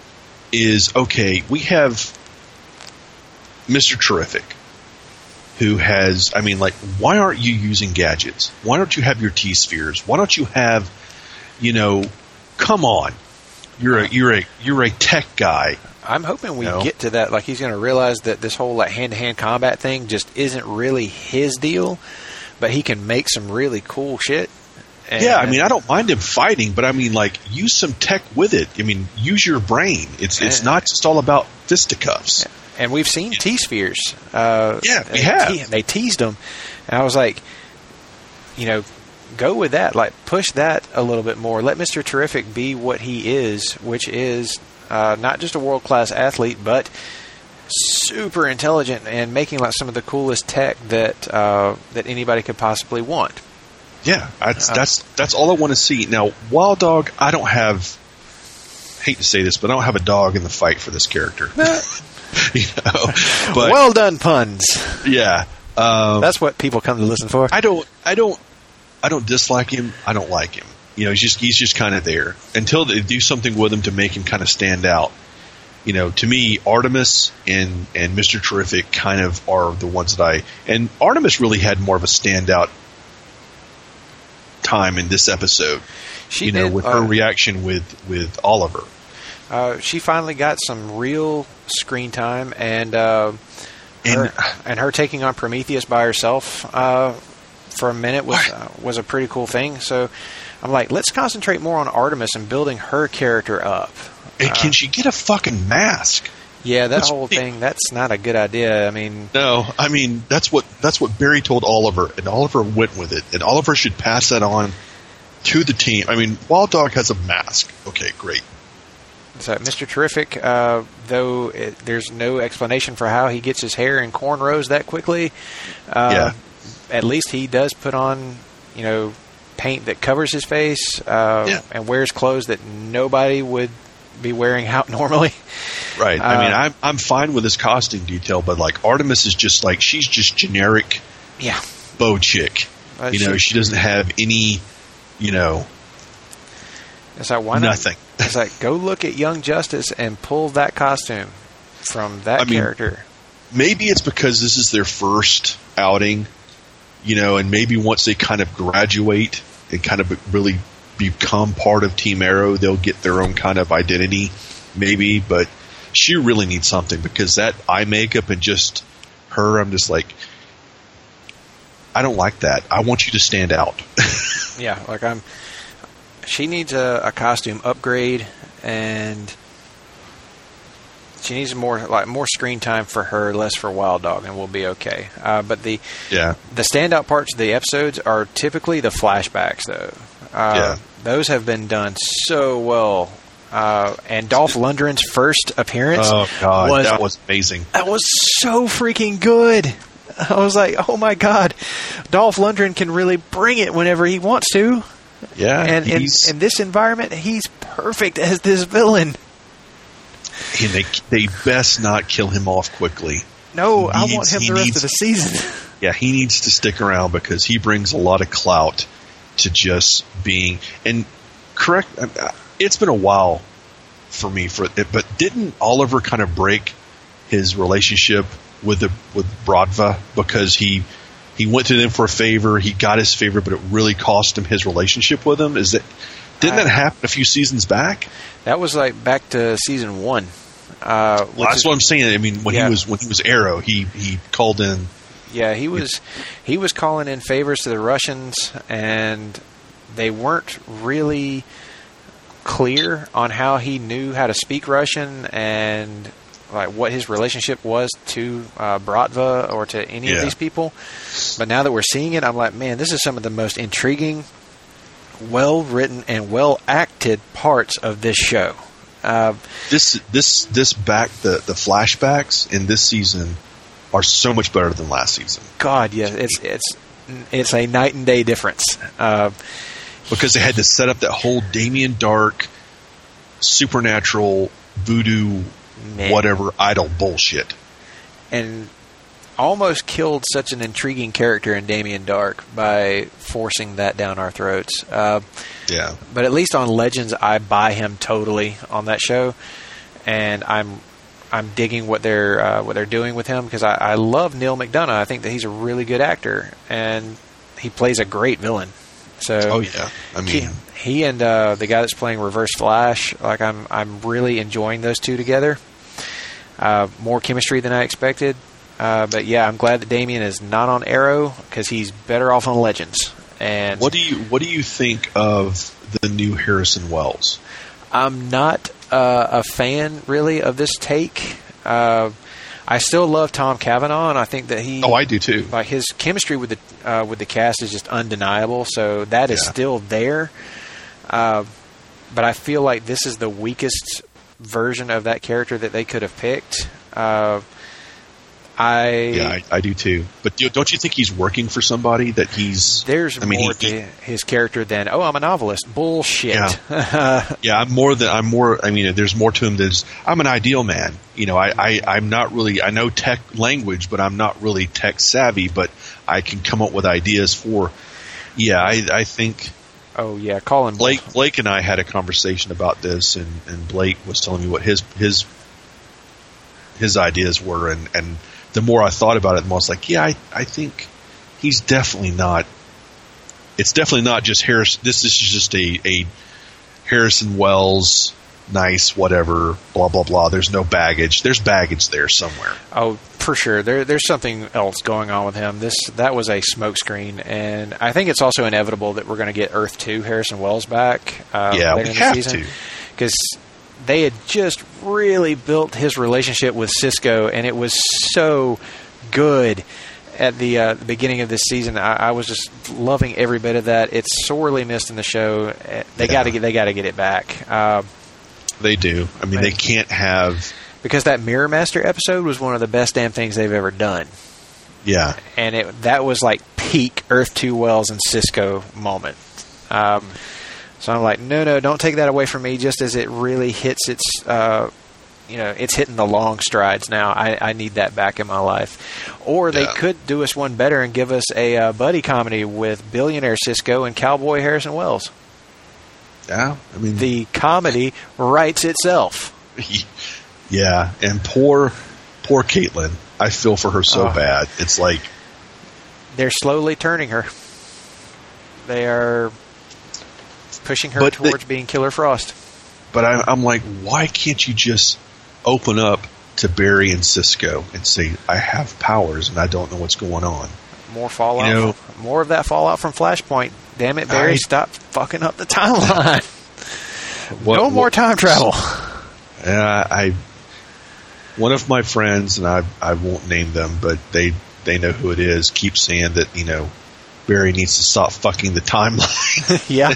is, okay, we have Mister Terrific, who has, I mean, like, why aren't you using gadgets? Why don't you have your T-spheres? Why don't you have, you know, come on. You're a, you're a, you're a tech guy. I'm hoping we No. get to that. Like, he's going to realize that this whole like hand-to-hand combat thing just isn't really his deal, but he can make some really cool shit. And, Yeah, I mean, I don't mind him fighting, but I mean, like, use some tech with it. I mean, use your brain. It's it's Yeah. not just all about fisticuffs. And we've seen T-spheres. Uh, Yeah, we they have. te- they teased them, and I was like, you know, go with that. Like, push that a little bit more. Let Mister Terrific be what he is, which is uh, not just a world-class athlete, but super intelligent and making like some of the coolest tech that uh, that anybody could possibly want. Yeah, that's Uh, that's that's all I want to see. Now, Wild Dog, I don't have. Hate to say this, but I don't have a dog in the fight for this character. you know, but Well done, puns. yeah, um, That's what people come to listen for. I don't, I don't, I don't dislike him. I don't like him. You know, he's just he's just kind of there until they do something with him to make him kind of stand out. You know, to me, Artemis and and Mister Terrific kind of are the ones that I and Artemis really had more of a standout time in this episode. She you know, did, with uh, her reaction with with Oliver. Uh, she finally got some real screen time, and uh, her, And- and her taking on Prometheus by herself uh, for a minute was uh, was a pretty cool thing. So I'm like, let's concentrate more on Artemis and building her character up. And Uh, can she get a fucking mask? Yeah, that That's whole big. thing, that's not a good idea. I mean, No, I mean that's what that's what Barry told Oliver, and Oliver went with it. And Oliver should pass that on to the team. I mean, Wild Dog has a mask. Okay, great. so Mister Terrific, uh, though it, there's no explanation for how he gets his hair in cornrows that quickly, uh, Yeah. at least he does put on, you know, paint that covers his face uh, Yeah. and wears clothes that nobody would be wearing out normally. Right. I Uh, mean, I'm I'm fine with his costume detail, but like Artemis is just like she's just generic Yeah. bow chick. Uh, you know, she- she doesn't have any, you know, It's like, why not? nothing. It's like, go look at Young Justice and pull that costume from that I mean, character. Maybe it's because this is their first outing, you know, and maybe once they kind of graduate and kind of really become part of Team Arrow, they'll get their own kind of identity, maybe. But she really needs something because that eye makeup and just her, I'm just like, I don't like that. I want you to stand out. Yeah, like I'm. She needs a, a costume upgrade, and she needs more like more screen time for her, less for Wild Dog, and we'll be okay. Uh, but the Yeah. the standout parts of the episodes are typically the flashbacks, though. Uh, Yeah. Those have been done so well. Uh, and Dolph Lundgren's first appearance Oh God, was that was amazing. that was so freaking good. I was like, oh my God, Dolph Lundgren can really bring it whenever he wants to. Yeah, And in, he's, in this environment, he's perfect as this villain. and they they best not kill him off quickly. No, He I needs- want him he the rest needs- of the season. Yeah, he needs to stick around because he brings a lot of clout to just being and correct. It's been a while for me for it, but didn't Oliver kind of break his relationship with the with Brodva because he he went to them for a favor, he got his favor, but it really cost him his relationship with him? Is that didn't I- that happen a few seasons back? That was like back to season one. Uh, which Well, that's is- what I'm saying. I mean, when Yeah. he was when he was Arrow, he he called in. Yeah, he was he was calling in favors to the Russians, and they weren't really clear on how he knew how to speak Russian and like what his relationship was to uh, Bratva or to any Yeah. of these people. But now that we're seeing it, I'm like, man, this is some of the most intriguing, well written, and well acted parts of this show. Uh, This this this back the the flashbacks in this season are so much better than last season God, yeah, it's it's it's a night and day difference. Uh, because they had to set up that whole Damien Dark supernatural voodoo Man. whatever idol bullshit. and almost killed such an intriguing character in Damien Dark by forcing that down our throats. Uh, Yeah. but at least on Legends, I buy him totally on that show. and I'm I'm digging what they're uh, what they're doing with him because I, I love Neil McDonough. I think that he's a really good actor, and he plays a great villain. So, oh yeah, I mean, he, he and uh, the guy that's playing Reverse Flash, like I'm I'm really enjoying those two together. Uh, more chemistry than I expected. Uh, but yeah, I'm glad that Damian is not on Arrow because he's better off on Legends. And what do you what do you think of the new Harrison Wells? I'm not uh, a fan really of this take. Uh, I still love Tom Cavanaugh, and I think that he. Oh, I do too. Like his chemistry with the uh, with the cast is just undeniable. So that is yeah. still there. Uh, but I feel like this is the weakest version of that character that they could have picked. Uh, I yeah, I, I do too. But do, don't you think he's working for somebody that he's? There's I mean, more he, to his character than oh, I'm a novelist. Bullshit. Yeah, yeah. I'm more than I'm more. I mean, there's more to him than I'm an ideal man. You know, I, I I'm not really. I know tech language, but I'm not really tech savvy. But I can come up with ideas for. Yeah, I I think. Oh yeah, Colin Blake Blake and I had a conversation about this, and, and Blake was telling me what his his his ideas were, and, and the more I thought about it, the more I was like, yeah, I, I think he's definitely not. It's definitely not just Harris. This is just a, a Harrison Wells, nice, whatever, blah blah blah. There's no baggage. There's baggage there somewhere. Oh, for sure. There, there's something else going on with him. This that was a smokescreen, and I think it's also inevitable that we're going to get Earth two Harrison Wells back. Uh, yeah, later we in have the season, to, because they had just really built his relationship with Cisco, and it was so good at the, uh, the beginning of this season. I, I was just loving every bit of that. It's sorely missed in the show. They yeah. got to get they got to get it back. Uh, they do. I mean, they can't have. Because that Mirror Master episode was one of the best damn things they've ever done. Yeah. And it that was like peak Earth two Wells and Cisco moment. Um, so I'm like, no, no, don't take that away from me just as it really hits its, uh, you know, it's hitting the long strides now. I, I need that back in my life. Or they yeah. could do us one better and give us a uh, buddy comedy with billionaire Cisco and cowboy Harrison Wells. Yeah. I mean, the comedy writes itself. Yeah, and poor, poor Caitlin. I feel for her so oh. bad. It's like they're slowly turning her. They are pushing her but towards they, being Killer Frost. But I, I'm like, why can't you just open up to Barry and Cisco and say, I have powers and I don't know what's going on? More fallout. You know, from, more of that fallout from Flashpoint. Damn it, Barry! I, stop fucking up the timeline. What, no more what, time travel. Yeah, I. One of my friends, and I I won't name them, but they they know who it is. Keep saying that you know Barry needs to stop fucking the timeline. Yeah,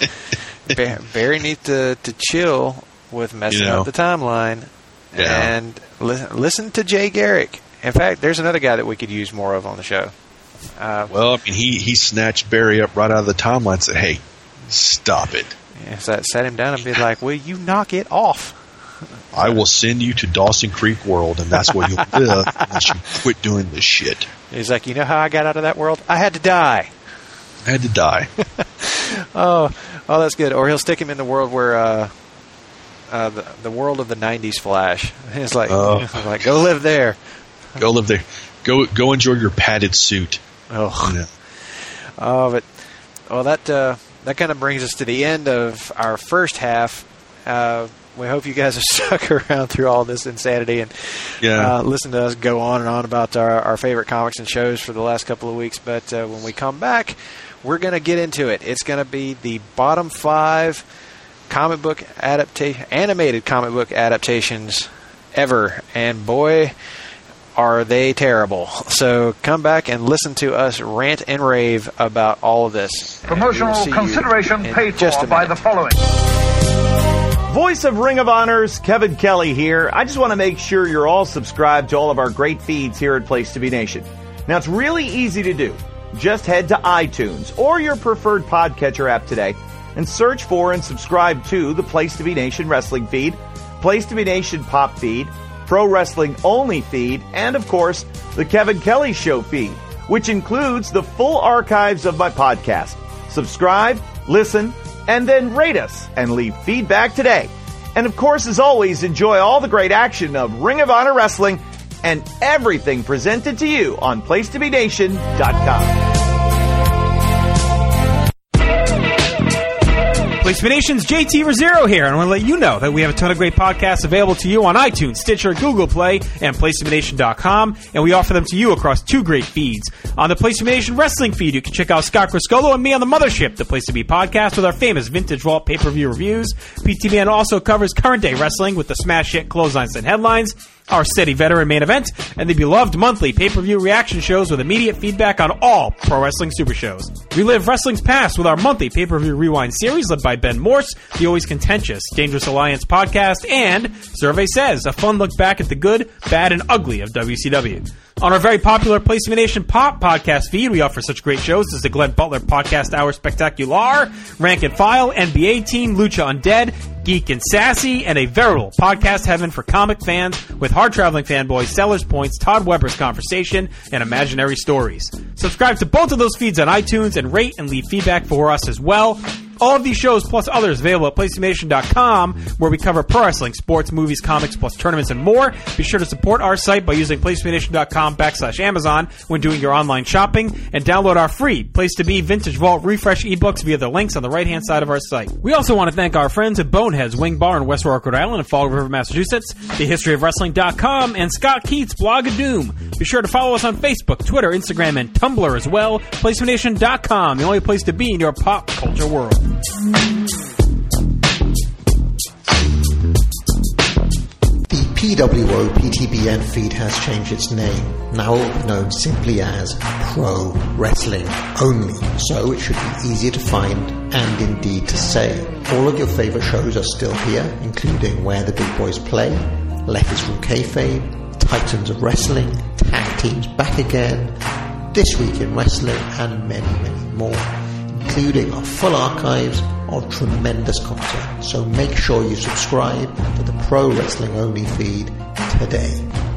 Barry needs to to chill with messing you know, up the timeline, yeah. and li- listen to Jay Garrick. In fact, there's another guy that we could use more of on the show. Uh, well, I mean, he he snatched Barry up right out of the timeline and said, "Hey, stop it." Yeah, so that sat him down and be like, "Will you knock it off?" I will send you to Dawson Creek World, and that's where you'll live unless you quit doing this shit. He's like, you know how I got out of that world? I had to die. I had to die. oh, oh, that's good. Or he'll stick him in the world where, uh, uh, the, the world of the nineties Flash. He's like, uh, like, go live there. Go live there. Go, go enjoy your padded suit. Oh, yeah. oh, but well, that uh, that kind of brings us to the end of our first half. Uh, We hope you guys have stuck around through all this insanity and yeah. uh, listen to us go on and on about our, our favorite comics and shows for the last couple of weeks. But uh, when we come back, we're going to get into it. It's going to be the bottom five comic book adaptation, animated comic book adaptations ever. And boy, are they terrible. So come back and listen to us rant and rave about all of this. Promotional consideration paid for by the following. Voice of Ring of Honor's Kevin Kelly here. I just want to make sure you're all subscribed to all of our great feeds here at Place to Be Nation. Now, it's really easy to do. Just head to iTunes or your preferred podcatcher app today and search for and subscribe to the Place to Be Nation wrestling feed, Place to Be Nation pop feed, Pro Wrestling Only feed, and, of course, the Kevin Kelly Show feed, which includes the full archives of my podcast. Subscribe, listen, and then rate us and leave feedback today. And of course, as always, enjoy all the great action of Ring of Honor Wrestling and everything presented to you on place to be nation dot com. Place to be Nation's J T Rosero here, and I want to let you know that we have a ton of great podcasts available to you on iTunes, Stitcher, Google Play, and place to be nation dot com, and we offer them to you across two great feeds. On the Place to be Nation Wrestling feed, you can check out Scott Criscolo and me on the Mothership, the Place to Be podcast with our famous Vintage Vault pay-per-view reviews. P T B N also covers current-day wrestling with the smash hit Clotheslines and Headlines, our steady veteran main event, and the beloved monthly pay-per-view reaction shows with immediate feedback on all pro wrestling super shows. Relive wrestling's past with our monthly pay-per-view rewind series led by Ben Morse, the always contentious Dangerous Alliance podcast, and Survey Says, a fun look back at the good, bad, and ugly of W C W. On our very popular Place to be Nation Pop podcast feed, we offer such great shows as the Glenn Butler Podcast Hour Spectacular, Rank and File, N B A Team, Lucha Undead, Geek and Sassy, and a veritable podcast heaven for comic fans with hard-traveling fanboys, Sellers Points, Todd Weber's Conversation, and Imaginary Stories. Subscribe to both of those feeds on iTunes and rate and leave feedback for us as well. All of these shows, plus others, available at place to be nation dot com, where we cover pro wrestling, sports, movies, comics, plus tournaments and more. Be sure to support our site by using place to be nation dot com backslash Amazon when doing your online shopping, and download our free Place to Be Vintage Vault Refresh ebooks via the links on the right-hand side of our site. We also want to thank our friends at Boneheads Wing Bar in West Warwick, Rhode Island, and Fall River, Massachusetts, the history of wrestling dot com, and Scott Keats' Blog of Doom. Be sure to follow us on Facebook, Twitter, Instagram, and Tumblr as well. place to be nation dot com, the only place to be in your pop culture world. The P W O P T B N feed has changed its name, now known simply as Pro Wrestling Only, so it should be easier to find and indeed to say. All of your favourite shows are still here, including Where the Big Boys Play, Letters from Kayfabe, Titans of Wrestling, Tag Teams Back Again, This Week in Wrestling, and many, many more, including our full archives of tremendous content. So make sure you subscribe to the Pro Wrestling Only feed today.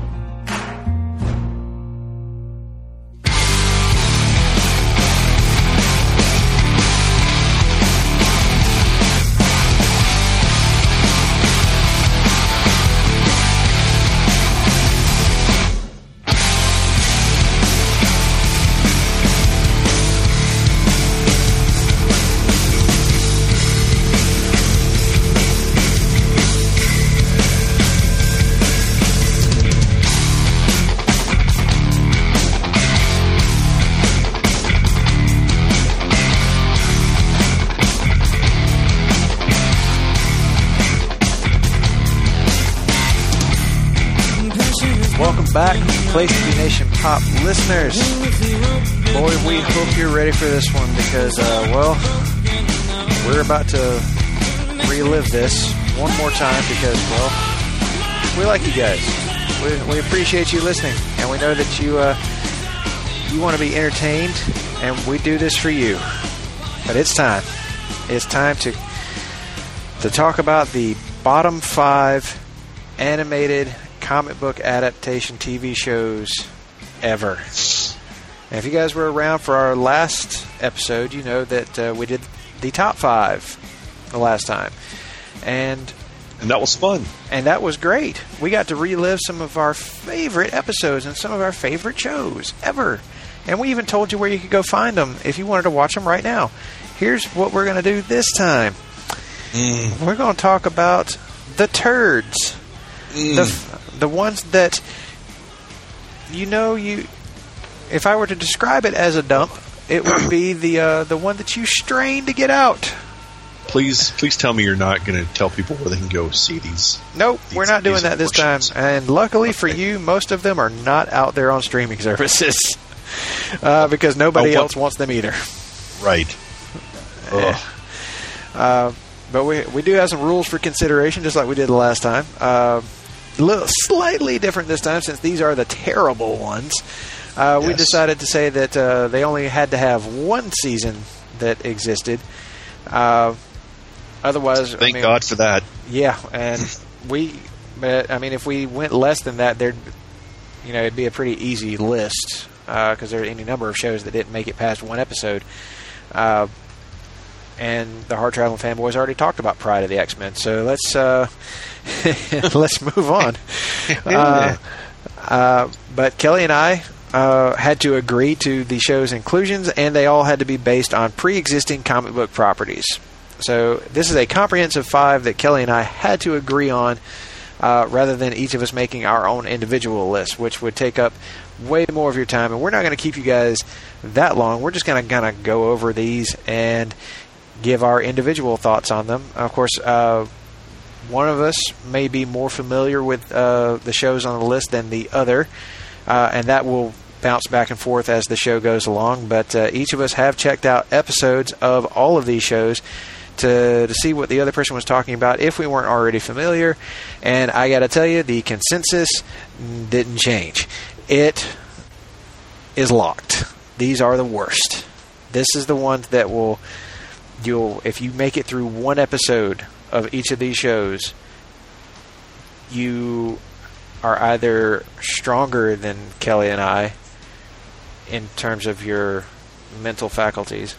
Back, Place to Be Nation Pop listeners. Boy, we hope you're ready for this one because, uh, well, we're about to relive this one more time because, well, we like you guys. We, we appreciate you listening, and we know that you uh, you want to be entertained, and we do this for you. But it's time. It's time to to talk about the bottom five animated comic book adaptation T V shows ever. And if you guys were around for our last episode, you know that uh, we did the top five the last time. And and that was fun. And that was great. We got to relive some of our favorite episodes and some of our favorite shows ever. And we even told you where you could go find them if you wanted to watch them right now. Here's what we're going to do this time. Mm. We're going to talk about the turds. Mm. The The ones that, you know, you. If I were to describe it as a dump, it would be the uh, the one that you strain to get out. Please, please tell me you're not going to tell people where they can go see these. Nope, these, we're not doing that this time. And luckily okay. for you, most of them are not out there on streaming services uh, because nobody oh, else wants them either. Right. Yeah. Uh, but we we do have some rules for consideration, just like we did the last time. Uh, A little slightly different this time since these are the terrible ones. Uh, yes. We decided to say that uh, they only had to have one season that existed. Uh, otherwise, thank I mean, God for that. Yeah, and we, but I mean, if we went less than that, there'd, you know, it'd be a pretty easy list because uh, there are any number of shows that didn't make it past one episode. Uh, and the Hard Traveling Fanboys already talked about Pride of the X-Men. So let's uh, let's move on. Uh, uh, but Kelly and I uh, had to agree to the show's inclusions, and they all had to be based on pre-existing comic book properties. So this is a comprehensive five that Kelly and I had to agree on, uh, rather than each of us making our own individual list, which would take up way more of your time. And we're not going to keep you guys that long. We're just going to kind of go over these and give our individual thoughts on them. Of course, uh, one of us may be more familiar with uh, the shows on the list than the other, uh, and that will bounce back and forth as the show goes along. But uh, each of us have checked out episodes of all of these shows to, to see what the other person was talking about if we weren't already familiar. And I got to tell you, the consensus didn't change. It is locked. These are the worst. This is the ones that will... You'll, if you make it through one episode of each of these shows, you are either stronger than Kelly and I in terms of your mental faculties,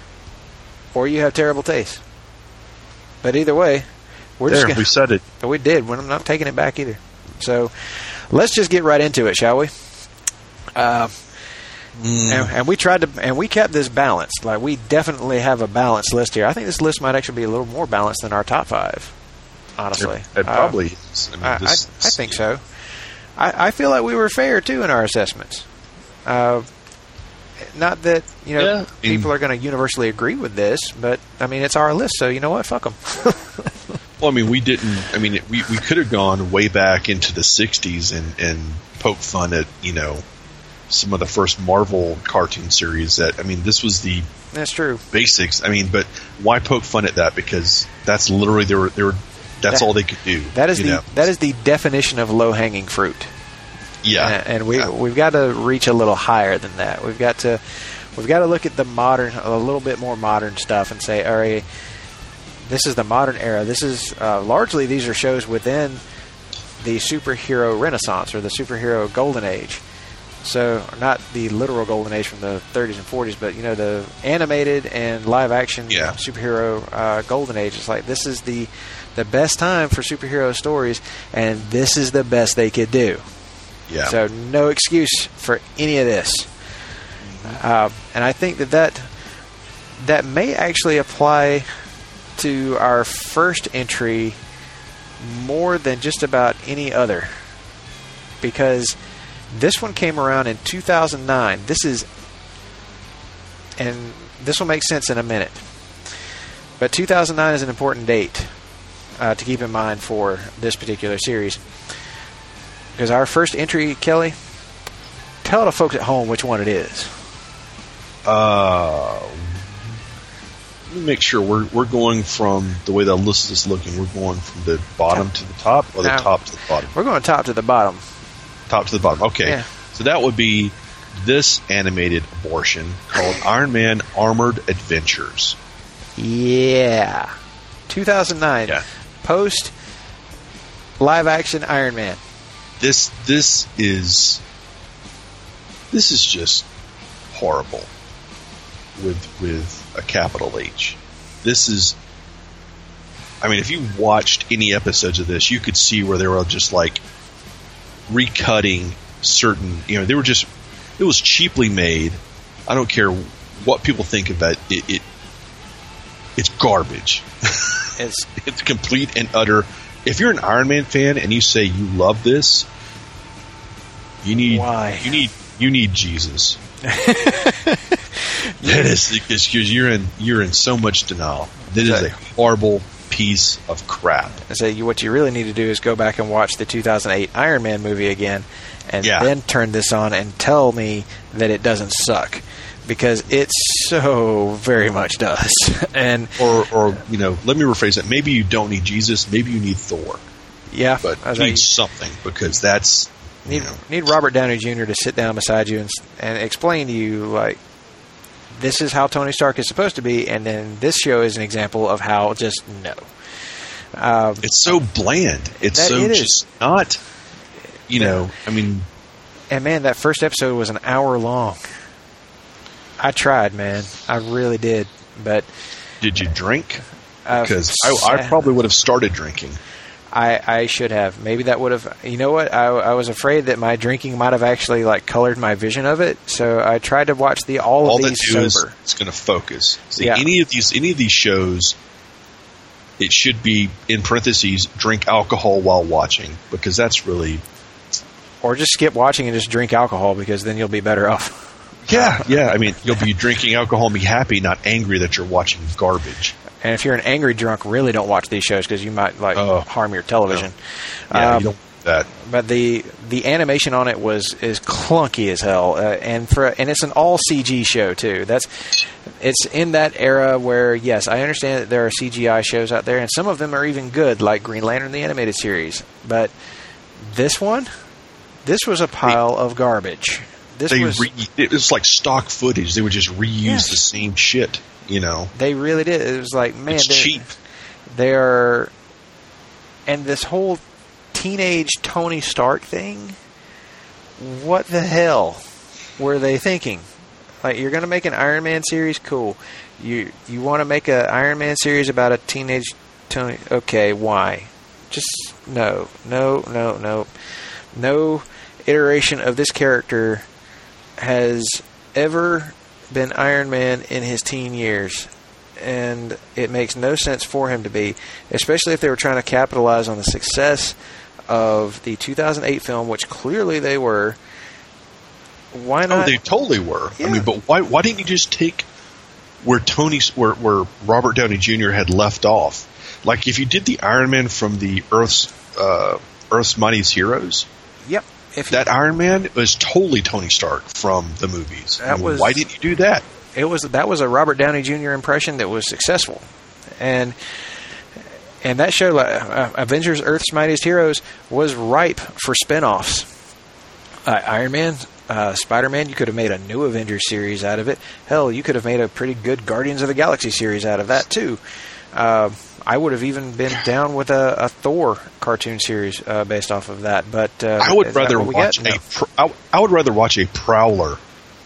or you have terrible taste. But either way, we're there, just gonna, we said it. We did. We're not taking it back either. So let's just get right into it, shall we? Uh, Mm. And, and we tried to, and we kept this balanced. Like, we definitely have a balanced list here. I think this list might actually be a little more balanced than our top five. Honestly, it, it probably uh, is. I, mean, I, this, I, I think so. I, I feel like we were fair too in our assessments. Uh, not that you know yeah, people I mean, are going to universally agree with this, but I mean it's our list, so you know what? Fuck them. Well, I mean, we didn't. I mean, we we could have gone way back into the sixties and and poked fun at you know. some of the first Marvel cartoon series that, I mean, this was the that's true basics. I mean, but why poke fun at that? Because that's literally they were, they were that's that, all they could do. That is the know? that is the definition of low hanging fruit. Yeah, and, and we yeah. we've got to reach a little higher than that. We've got to we've got to look at the modern, a little bit more modern stuff, and say, all right, this is the modern era. This is uh, largely these are shows within the superhero renaissance or the superhero golden age. So, not the literal golden age from the thirties and forties, but, you know, the animated and live-action yeah. superhero uh, golden age. It's like, this is the the best time for superhero stories, and this is the best they could do. Yeah. So, no excuse for any of this. Mm-hmm. Uh, and I think that, that that may actually apply to our first entry more than just about any other. Because... this one came around in two thousand nine. This is, and this will make sense in a minute. But two thousand nine is an important date uh, to keep in mind for this particular series. Because our first entry, Kelly, tell the folks at home which one it is. Uh, let me make sure we're we're going from the way the list is looking. We're going from the bottom to the top, or the now, top to the bottom. We're going top to the bottom. Top to the bottom. Okay. Yeah. So that would be this animated abortion called Iron Man Armored Adventures. Yeah. two thousand nine. Yeah. Post live action Iron Man. This this is this is just horrible with with a capital H. This is I mean, if you watched any episodes of this, you could see where they were just like recutting certain, you know, they were just, it was cheaply made. I don't care what people think of that. It, it it's garbage. It's it's complete and utter. If you're an Iron Man fan and you say you love this, you need Why? you need you need Jesus. That is because you're in you're in so much denial. That is a horrible piece of crap. I say you, what you really need to do is go back and watch the two thousand eight Iron Man movie again, and yeah. then turn this on and tell me that it doesn't suck, because it so very much does. And or, or you know, let me rephrase it. Maybe you don't need Jesus. Maybe you need Thor. Yeah, but you like, need something, because that's need you know. need Robert Downey Junior to sit down beside you and and explain to you, like, this is how Tony Stark is supposed to be, and then this show is an example of how just no. Um, it's so bland. It's that, so it just not, you know, I mean. And man, that first episode was an hour long. I tried, man. I really did. But Did you drink? Uh, because I, I probably would have started drinking. I, I should have. Maybe that would have. You know what? I, I was afraid that my drinking might have actually like colored my vision of it. So I tried to watch the all of all these that do sober. Is it's going to focus. See, yeah. any of these any of these shows, it should be in parentheses drink alcohol while watching, because that's really. Or just skip watching and just drink alcohol, because then you'll be better off. Yeah, yeah. I mean, you'll be drinking alcohol and be happy, not angry that you're watching garbage. And if you're an angry drunk, really don't watch these shows, because you might like oh, harm your television. No. Yeah, um, you don't do that. But the the animation on it was is clunky as hell, uh, and for and it's an all C G show too. That's it's in that era where, yes, I understand that there are C G I shows out there, and some of them are even good, like Green Lantern the animated series. But this one, this was a pile they, of garbage. This they was re, it was like stock footage. They would just reuse yes. the same shit. You know, they really did. It was like, man, it's cheap. They're and this whole teenage Tony Stark thing. What the hell were they thinking? Like, you're going to make an Iron Man series, cool. You you want to make an Iron Man series about a teenage Tony? Okay, why? Just no, no, no, no, no iteration of this character has ever been Iron Man in his teen years, and it makes no sense for him to be, especially if they were trying to capitalize on the success of the two thousand eight film, which clearly they were. Why not? Oh, they totally were. Yeah. I mean, but why why didn't you just take where Tony, where where Robert Downey Junior had left off? Like, if you did the Iron Man from the Earth's uh, Earth's Mightiest Heroes. Yep. If that Iron Man was totally Tony Stark from the movies. That I mean, was, why didn't you do that? It was that was a Robert Downey Junior impression that was successful, and and that show, uh, Avengers: Earth's Mightiest Heroes, was ripe for spinoffs. Uh, Iron Man, uh, Spider-Man, you could have made a new Avengers series out of it. Hell, you could have made a pretty good Guardians of the Galaxy series out of that too. Uh, I would have even been down with a, a Thor cartoon series uh, based off of that. But uh, I would rather watch no. a. Pr- I, I would rather watch a Prowler.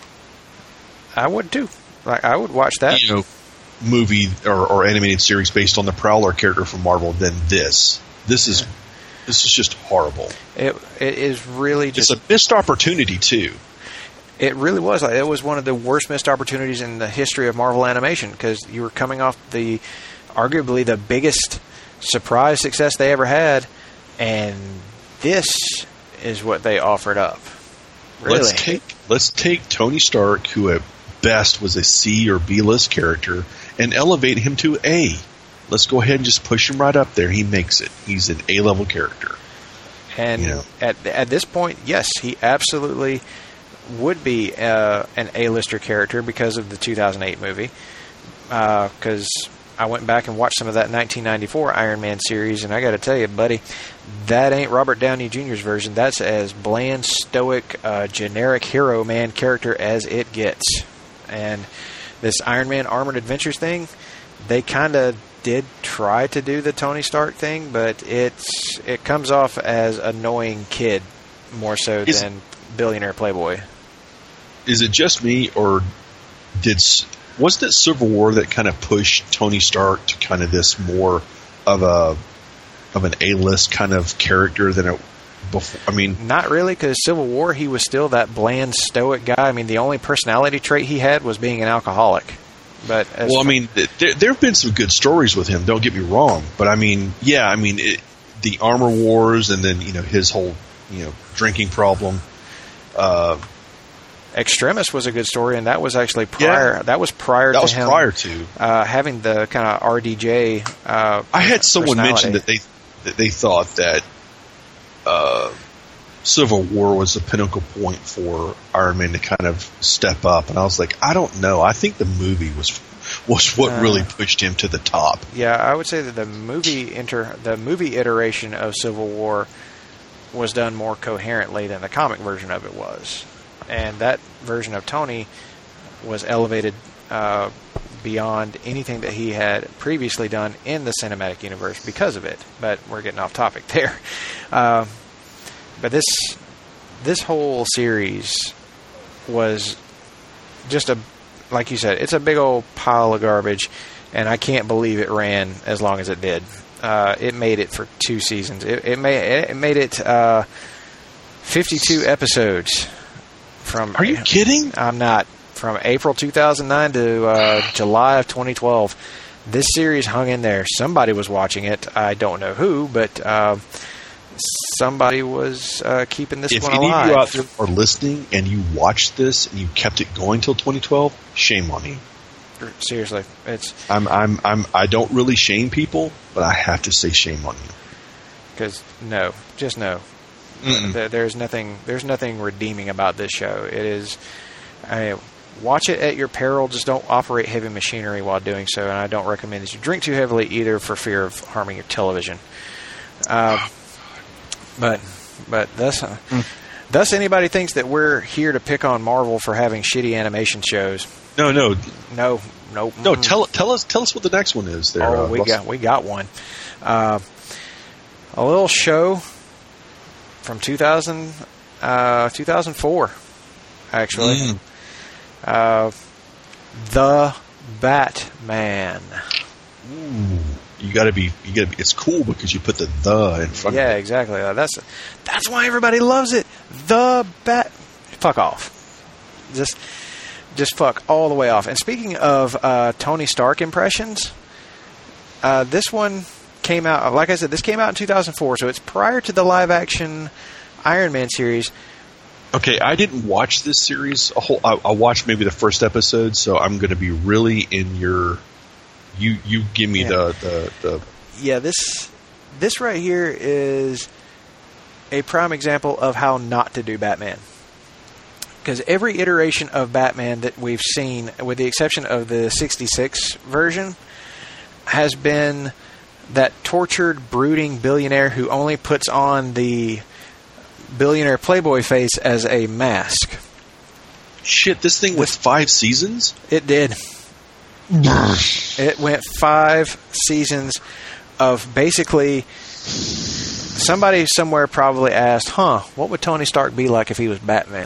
I would too. Like, I would watch that. You know, movie or, or animated series based on the Prowler character from Marvel than this. This is this is just horrible. It it is really just it's a missed opportunity too. It really was. It was one of the worst missed opportunities in the history of Marvel animation, because you were coming off the arguably the biggest surprise success they ever had, and this is what they offered up. Really. Let's take let's take Tony Stark, who at best was a C or B list character, and elevate him to A. Let's go ahead and just push him right up there. He makes it. He's an A level character. And you know. at at this point, yes, he absolutely would be uh, an A-lister character because of the two thousand eight movie. Because uh, I went back and watched some of that nineteen ninety-four Iron Man series, and I got to tell you, buddy, that ain't Robert Downey Junior's version. That's as bland, stoic, uh, generic hero man character as it gets. And this Iron Man Armored Adventures thing, they kind of did try to do the Tony Stark thing, but it's it comes off as annoying kid more so is, than billionaire playboy. Is it just me, or did wasn't it Civil War that kind of pushed Tony Stark to kind of this more of a of an A-list kind of character than it before? I mean, not really, because Civil War, he was still that bland, stoic guy. I mean, the only personality trait he had was being an alcoholic. But well, I mean, there there have been some good stories with him. Don't get me wrong, but I mean, yeah, I mean, it, the Armor Wars, and then you know his whole you know drinking problem. Uh, Extremis was a good story, and that was actually prior. Yeah, that was prior. That to was him, prior to uh, having the kind of R D J. Uh, I had someone mention that they that they thought that uh, Civil War was the pinnacle point for Iron Man to kind of step up, and I was like, I don't know. I think the movie was was what uh, really pushed him to the top. Yeah, I would say that the movie inter the movie iteration of Civil War was done more coherently than the comic version of it was. And that version of Tony was elevated uh, beyond anything that he had previously done in the cinematic universe because of it. But we're getting off topic there. Uh, but this this whole series was just a, like you said, it's a big old pile of garbage. and I can't believe it ran as long as it did. Uh, it made it for two seasons. It, it made it made it uh, fifty-two episodes. From Are you kidding? I'm not. From April two thousand nine to uh, July of twenty twelve, this series hung in there. Somebody was watching it. I don't know who, but uh, somebody was uh, keeping this if one alive. If any of you out there alive. are listening and you watched this and you kept it going till twenty twelve, shame on you. Seriously, it's I'm I'm I'm I don't really shame people, but I have to say shame on you. because no, just no. There- There's nothing. There's nothing redeeming about this show. It is. I, watch it at your peril. Just don't operate heavy machinery while doing so. And I don't recommend that you drink too heavily either, for fear of harming your television. Uh, but but thus uh, Mm. thus anybody thinks that we're here to pick on Marvel for having shitty animation shows. No, no, No, nope. no. mm. Tell tell us tell us what the next one is. There, Oh, uh, we Russell. got we got one. Uh, a little show from two thousand, uh, two thousand four, actually. Mm. Uh, The Batman. Ooh, you got to be you got to be. It's cool because you put the the in front. Yeah, of it. exactly. That's that's why everybody loves it. The Bat. Fuck off. Just just fuck all the way off. And speaking of uh, Tony Stark impressions, uh, this one came out. Like I said, this came out in two thousand four, so it's prior to the live action Iron Man series. Okay, I didn't watch this series a whole. I, I watched maybe the first episode, so I'm going to be really in your. You you give me Yeah. the, the the. Yeah, this this right here is a prime example of how not to do Batman. Because every iteration of Batman that we've seen, with the exception of the sixty-six version, has been that tortured, brooding billionaire who only puts on the billionaire playboy face as a mask. Shit, this thing was five seasons? It did. It went five seasons of basically somebody somewhere probably asked, huh, what would Tony Stark be like if he was Batman?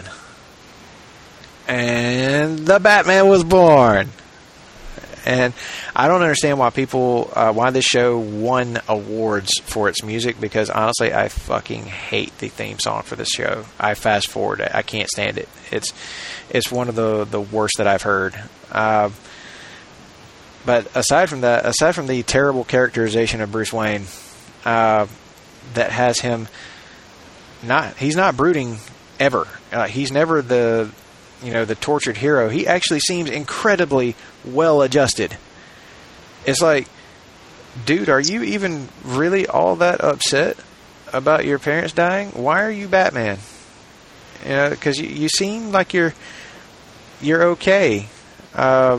And the Batman was born. And I don't understand why people, uh, why this show won awards for its music, because honestly, I fucking hate the theme song for this show. I fast forward it. I can't stand it. It's it's one of the, the worst that I've heard. Uh, but aside from that, aside from the terrible characterization of Bruce Wayne, uh, that has him not, he's not brooding ever. Uh, he's never the, you know, the tortured hero. He actually seems incredibly well adjusted. It's like, dude, are you even really all that upset about your parents dying? Why are you Batman? You know, because you, you seem like you're you're okay. Uh,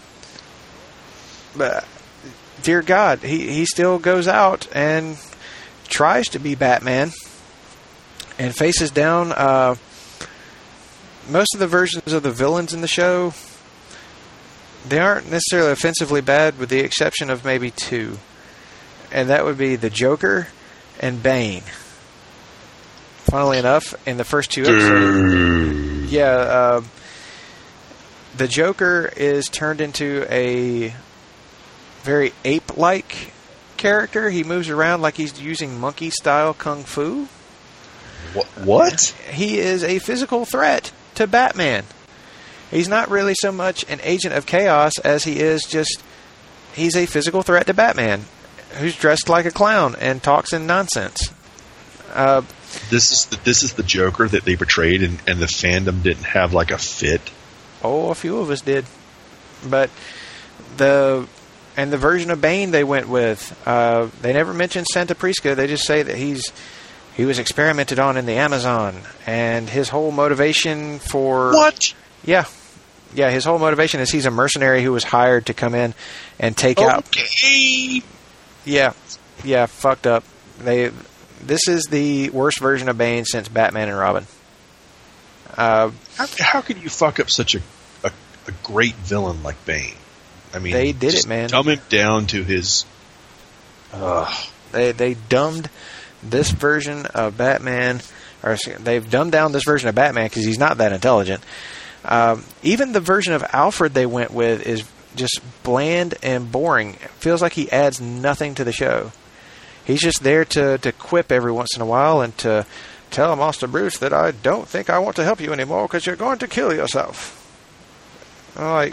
but dear God, he he still goes out and tries to be Batman and faces down. Uh, most of the versions of the villains in the show, they aren't necessarily offensively bad, with the exception of maybe two. And that would be the Joker and Bane. Funnily enough, in the first two episodes, yeah, uh, the Joker is turned into a very ape-like character. He moves around like he's using monkey-style kung fu. What? What? He is a physical threat to Batman. He's not really so much an agent of chaos as he is just, he's a physical threat to Batman, who's dressed like a clown and talks in nonsense. Uh, This is the, this is the Joker that they portrayed, and, and the fandom didn't have like a fit. oh, a few of us did. But the, and the version of Bane they went with, uh, they never mentioned Santa Prisca. They just say that he's, he was experimented on in the Amazon, and his whole motivation for... What? Yeah. Yeah, his whole motivation is he's a mercenary who was hired to come in and take out... Okay. Yeah. Yeah, fucked up. They. This is the worst version of Bane since Batman and Robin. Uh, How, how could you fuck up such a, a, a great villain like Bane? I mean, They did just it, man. Dumb him down to his... Uh, they they dumbed this version of Batman... Or they've dumbed down this version of Batman because he's not that intelligent. Um, even the version of Alfred they went with is just bland and boring. It feels like he adds nothing to the show. He's just there to, to quip every once in a while and to tell Master Bruce that I don't think I want to help you anymore because you're going to kill yourself. I'm like,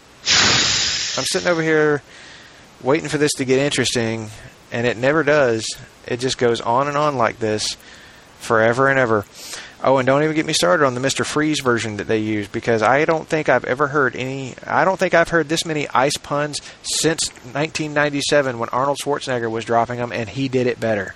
I'm sitting over here waiting for this to get interesting, and it never does. It just goes on and on like this forever and ever. Oh, and don't even get me started on the Mister Freeze version that they use, because I don't think I've ever heard any, I don't think I've heard this many ice puns since nineteen ninety-seven when Arnold Schwarzenegger was dropping them, and he did it better.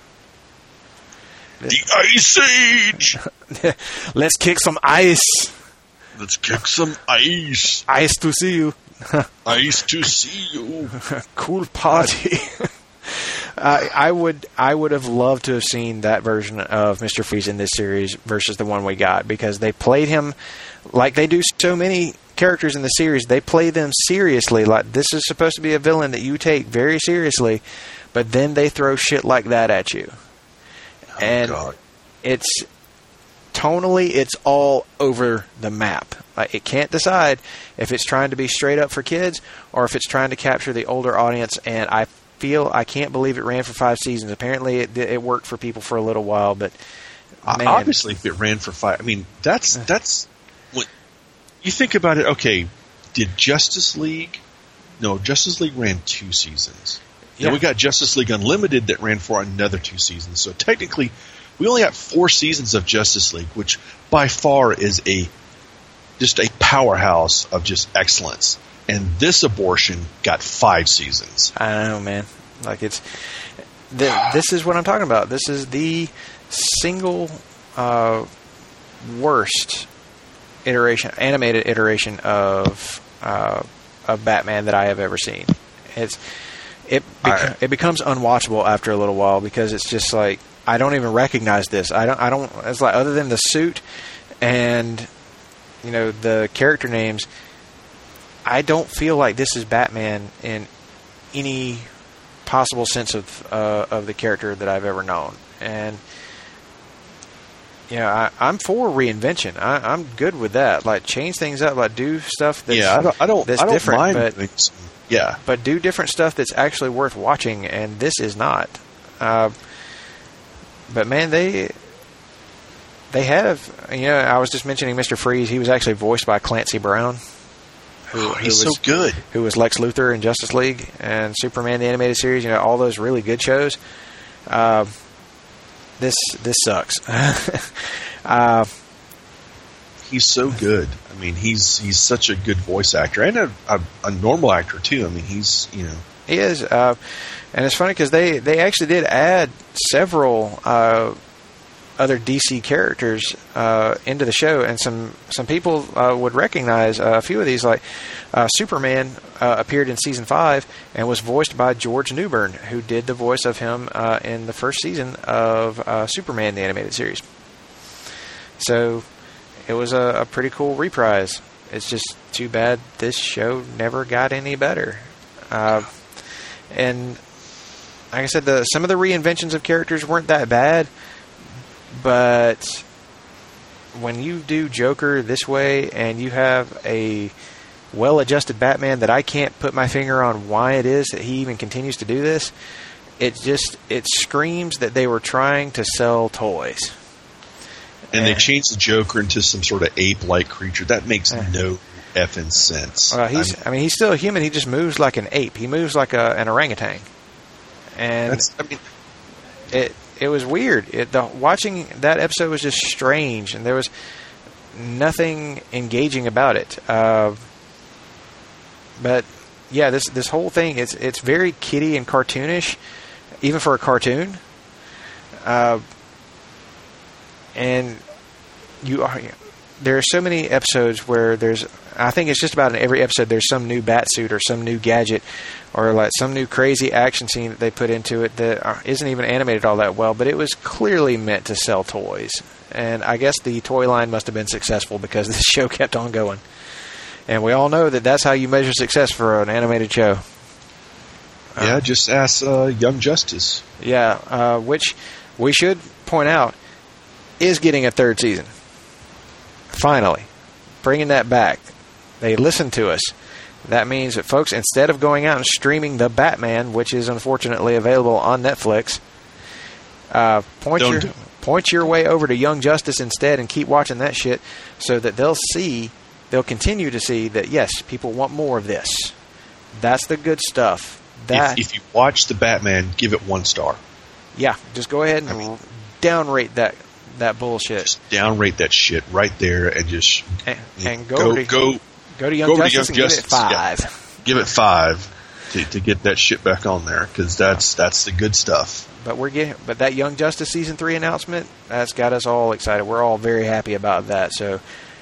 The Ice Age! Let's kick some ice. Let's kick some ice. Ice to see you. Ice to see you. Cool party. Uh, I would I would have loved to have seen that version of Mister Freeze in this series versus the one we got, because they played him like they do so many characters in the series. They play them seriously, like this is supposed to be a villain that you take very seriously, but then they throw shit like that at you. Oh, and God. It's tonally, it's all over the map. Like, it can't decide if it's trying to be straight up for kids or if it's trying to capture the older audience, and I feel I can't believe it ran for five seasons. Apparently, it, it worked for people for a little while, but man. Obviously, if it ran for five, I mean, that's that's what you think about it. Okay, did Justice League? No, Justice League ran two seasons. Yeah, we got Justice League Unlimited that ran for another two seasons. So technically, we only got four seasons of Justice League, which by far is a just a powerhouse of just excellence. And this abortion got five seasons. I don't know, man. Like, it's the, this is what I'm talking about. This is the single uh, worst iteration, animated iteration of uh, of Batman that I have ever seen. It's it beca- right. it becomes unwatchable after a little while, because it's just like, I don't even recognize this. I don't. I don't. It's like, other than the suit and, you know, the character names, I don't feel like this is Batman in any possible sense of uh, of the character that I've ever known. And, you know, I, I'm for reinvention. I, I'm good with that. Like, change things up. Like, do stuff that's, yeah, I don't, I don't, that's I don't different. Mind but, things. Yeah. But do different stuff that's actually worth watching, and this is not. Uh, but, man, they... They have, you know, I was just mentioning Mister Freeze. He was actually voiced by Clancy Brown. Who, oh, he's who was, so good. Who was Lex Luthor in Justice League and Superman the Animated Series. You know, all those really good shows. Uh, this this sucks. uh, he's so good. I mean, he's he's such a good voice actor, and a, a, a normal actor too. I mean, he's you know he is. Uh, and it's funny because they they actually did add several Uh, other D C characters uh, into the show, and some some people uh, would recognize uh, a few of these. Like uh, Superman uh, appeared in season five and was voiced by George Newbern, who did the voice of him uh, in the first season of uh, Superman the Animated Series. So it was a, a pretty cool reprise. It's just too bad this show never got any better. Uh, and like I said, the some of the reinventions of characters weren't that bad. But when you do Joker this way, and you have a well-adjusted Batman that I can't put my finger on why it is that he even continues to do this, it just it screams that they were trying to sell toys. And, and they changed the Joker into some sort of ape-like creature. That makes uh, no effing sense. Well, he's I'm, I mean, he's still a human. He just moves like an ape. He moves like a, an orangutan. And that's, I mean, it. It was weird. It, the, watching that episode was just strange, and there was nothing engaging about it. Uh, but yeah, this this whole thing, it's it's very kiddie and cartoonish, even for a cartoon. Uh, and you are there are so many episodes where there's, I think it's just about in every episode there's some new bat suit or some new gadget or like some new crazy action scene that they put into it that isn't even animated all that well, but it was clearly meant to sell toys. And I guess the toy line must have been successful because this show kept on going. And we all know that that's how you measure success for an animated show. Yeah, uh, just ask uh, Young Justice. Yeah, uh, which we should point out is getting a third season. Finally. Bringing that back. They listened to us. That means that, folks, instead of going out and streaming The Batman, which is unfortunately available on Netflix, uh, point Don't your do- point your way over to Young Justice instead and keep watching that shit so that they'll see, they'll continue to see that, yes, people want more of this. That's the good stuff. That If, if you watch The Batman, give it one star. Yeah, just go ahead and I mean- downrate that that bullshit. Just downrate that shit right there and just And, and go, go to, go go to Young go over to Justice Young and Justice, give it five. yeah. give it five to, to get that shit back on there, because that's that's the good stuff. But we're getting, but that Young Justice season three announcement, that's got us all excited. We're all very happy about that. So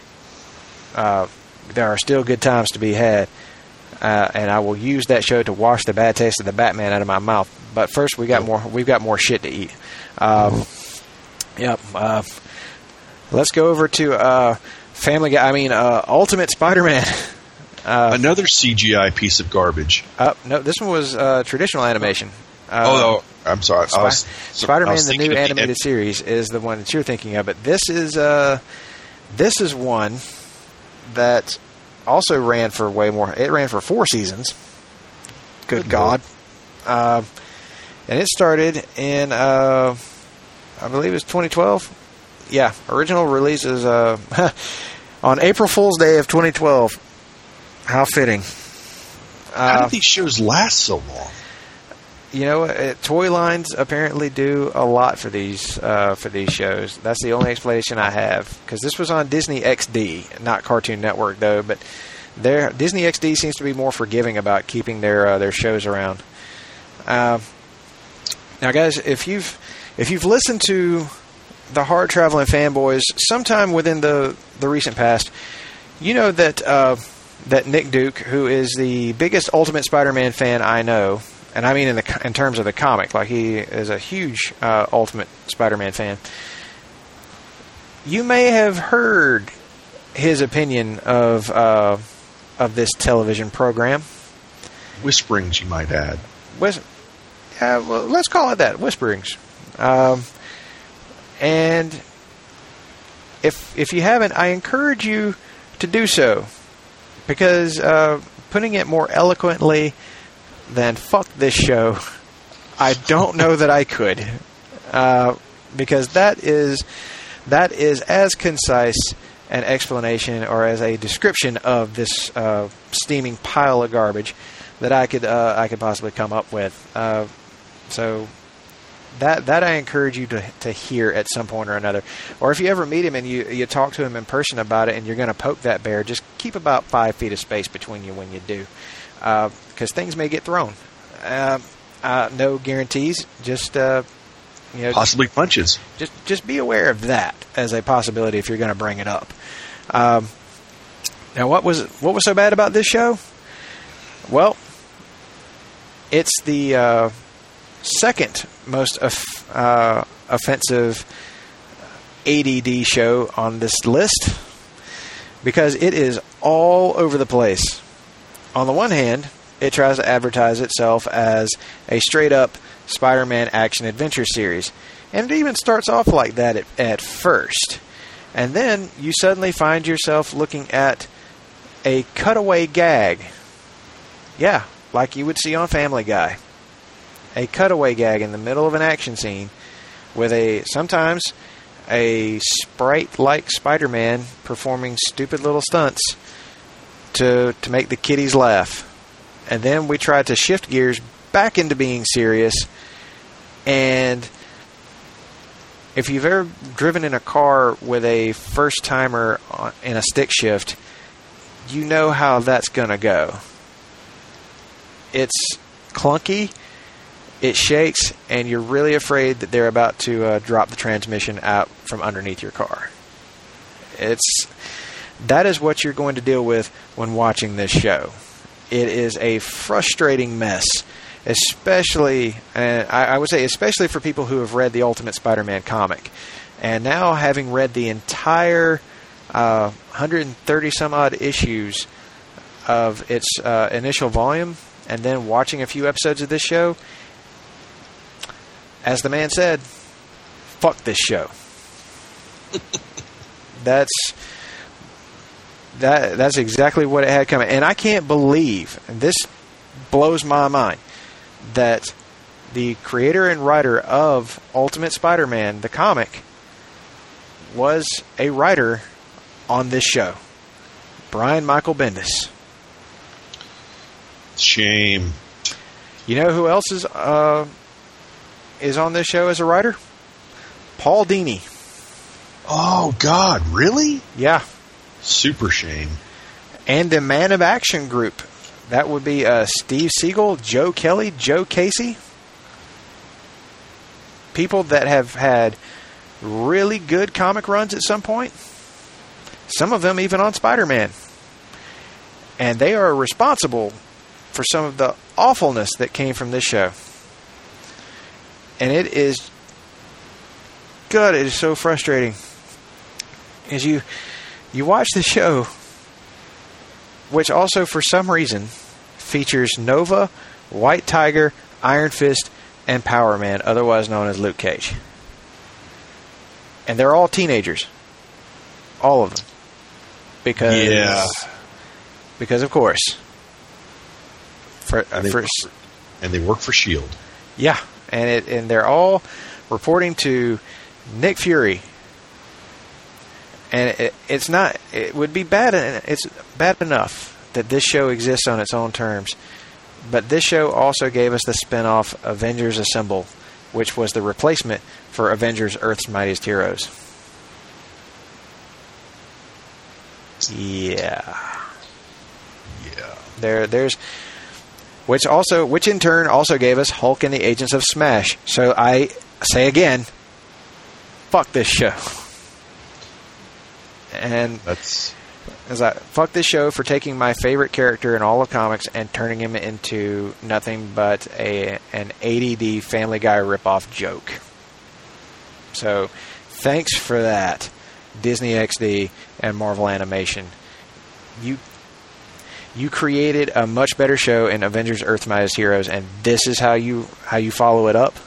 uh, there are still good times to be had, uh, and I will use that show to wash the bad taste of the Batman out of my mouth. But first, we got more. We've got more shit to eat. Um, yep. Uh, let's go over to uh, Family Guy. I mean, uh, Ultimate Spider-Man. Uh, Another C G I piece of garbage. Uh, no, this one was uh, traditional animation. Uh, oh, no, I'm sorry. Spy- I was, Spider-Man, I was the thinking new of animated ed- series, is the one that you're thinking of. But this is uh, this is one that also ran for way more. It ran for four seasons. Good, Good God! Uh, and it started in, uh, I believe it was twenty twelve. Yeah, original release is uh, on April Fool's Day of twenty twelve. How fitting. How Uh, did these shows last so long? You know, uh, toy lines apparently do a lot for these uh, for these shows. That's the only explanation I have, because this was on Disney X D, not Cartoon Network though. But their Disney X D seems to be more forgiving about keeping their uh, their shows around. Uh, now, guys, if you've if you've listened to the Hard Traveling Fanboys sometime within the the recent past, you know that uh, that Nick Duke, who is the biggest Ultimate Spider-Man fan I know. And I mean in the in terms of the comic, like he is a huge uh, Ultimate Spider-Man fan. You may have heard his opinion of uh, of this television program. Whisperings, you might add. Whis- yeah, well, let's call it that, whisperings. Um, and if if you haven't, I encourage you to do so, because uh, putting it more eloquently than fuck this show, I don't know that I could, uh, because that is that is as concise an explanation or as a description of this uh, steaming pile of garbage that I could uh, I could possibly come up with. Uh, so that that I encourage you to to hear at some point or another. Or if you ever meet him and you you talk to him in person about it and you're going to poke that bear, just keep about five feet of space between you when you do. Because uh, things may get thrown. Uh, uh, no guarantees. Just uh, you know, Possibly punches. Just just be aware of that as a possibility if you're going to bring it up. Um, now, what was what was so bad about this show? Well, it's the uh, second most off- uh, offensive A D D show on this list, because it is all over the place. On the one hand, it tries to advertise itself as a straight-up Spider-Man action-adventure series. And it even starts off like that at, at first. And then you suddenly find yourself looking at a cutaway gag. Yeah, like you would see on Family Guy. A cutaway gag in the middle of an action scene with a, sometimes, a sprite-like Spider-Man performing stupid little stunts to to make the kiddies laugh. And then we tried to shift gears back into being serious. And if you've ever driven in a car with a first timer in a stick shift, you know how that's going to go. It's clunky, it shakes, and you're really afraid that they're about to uh, drop the transmission out from underneath your car. It's that is what you're going to deal with when watching this show. It is a frustrating mess, especially, and I, I would say especially for people who have read the Ultimate Spider-Man comic. And now, having read the entire uh, one hundred thirty some odd issues of its uh, initial volume, and then watching a few episodes of this show, as the man said, fuck this show. That's that that's exactly what it had coming. And I can't believe, and this blows my mind, that the creator and writer of Ultimate Spider-Man, the comic, was a writer on this show. Brian Michael Bendis. Shame. You know who else is uh, is on this show as a writer? Paul Dini. Oh, God, really? Yeah. Super shame. And the Man of Action group. That would be uh, Steve Siegel, Joe Kelly, Joe Casey. People that have had really good comic runs at some point. Some of them even on Spider-Man. And they are responsible for some of the awfulness that came from this show. And it is... God, it is so frustrating. As you, you watch the show, which also for some reason features Nova, White Tiger, Iron Fist, and Power Man, otherwise known as Luke Cage. And they're all teenagers. All of them. Because, yeah. because of course. For, uh, and, they for, work for, and they work for S H I E L D. Yeah, and it and they're all reporting to Nick Fury. And it, it's not. It would be bad. It's bad enough that this show exists on its own terms, but this show also gave us the spin-off Avengers Assemble, which was the replacement for Avengers: Earth's Mightiest Heroes. Yeah. Yeah. There, there's. Which also, which in turn also gave us Hulk and the Agents of Smash. So I say again, fuck this show. And that's as I fuck this show for taking my favorite character in all of comics and turning him into nothing but a an A D D Family Guy ripoff joke. So thanks for that, Disney X D and Marvel Animation. You. You created a much better show in Avengers: Earth's Mightiest Heroes, and this is how you how you follow it up.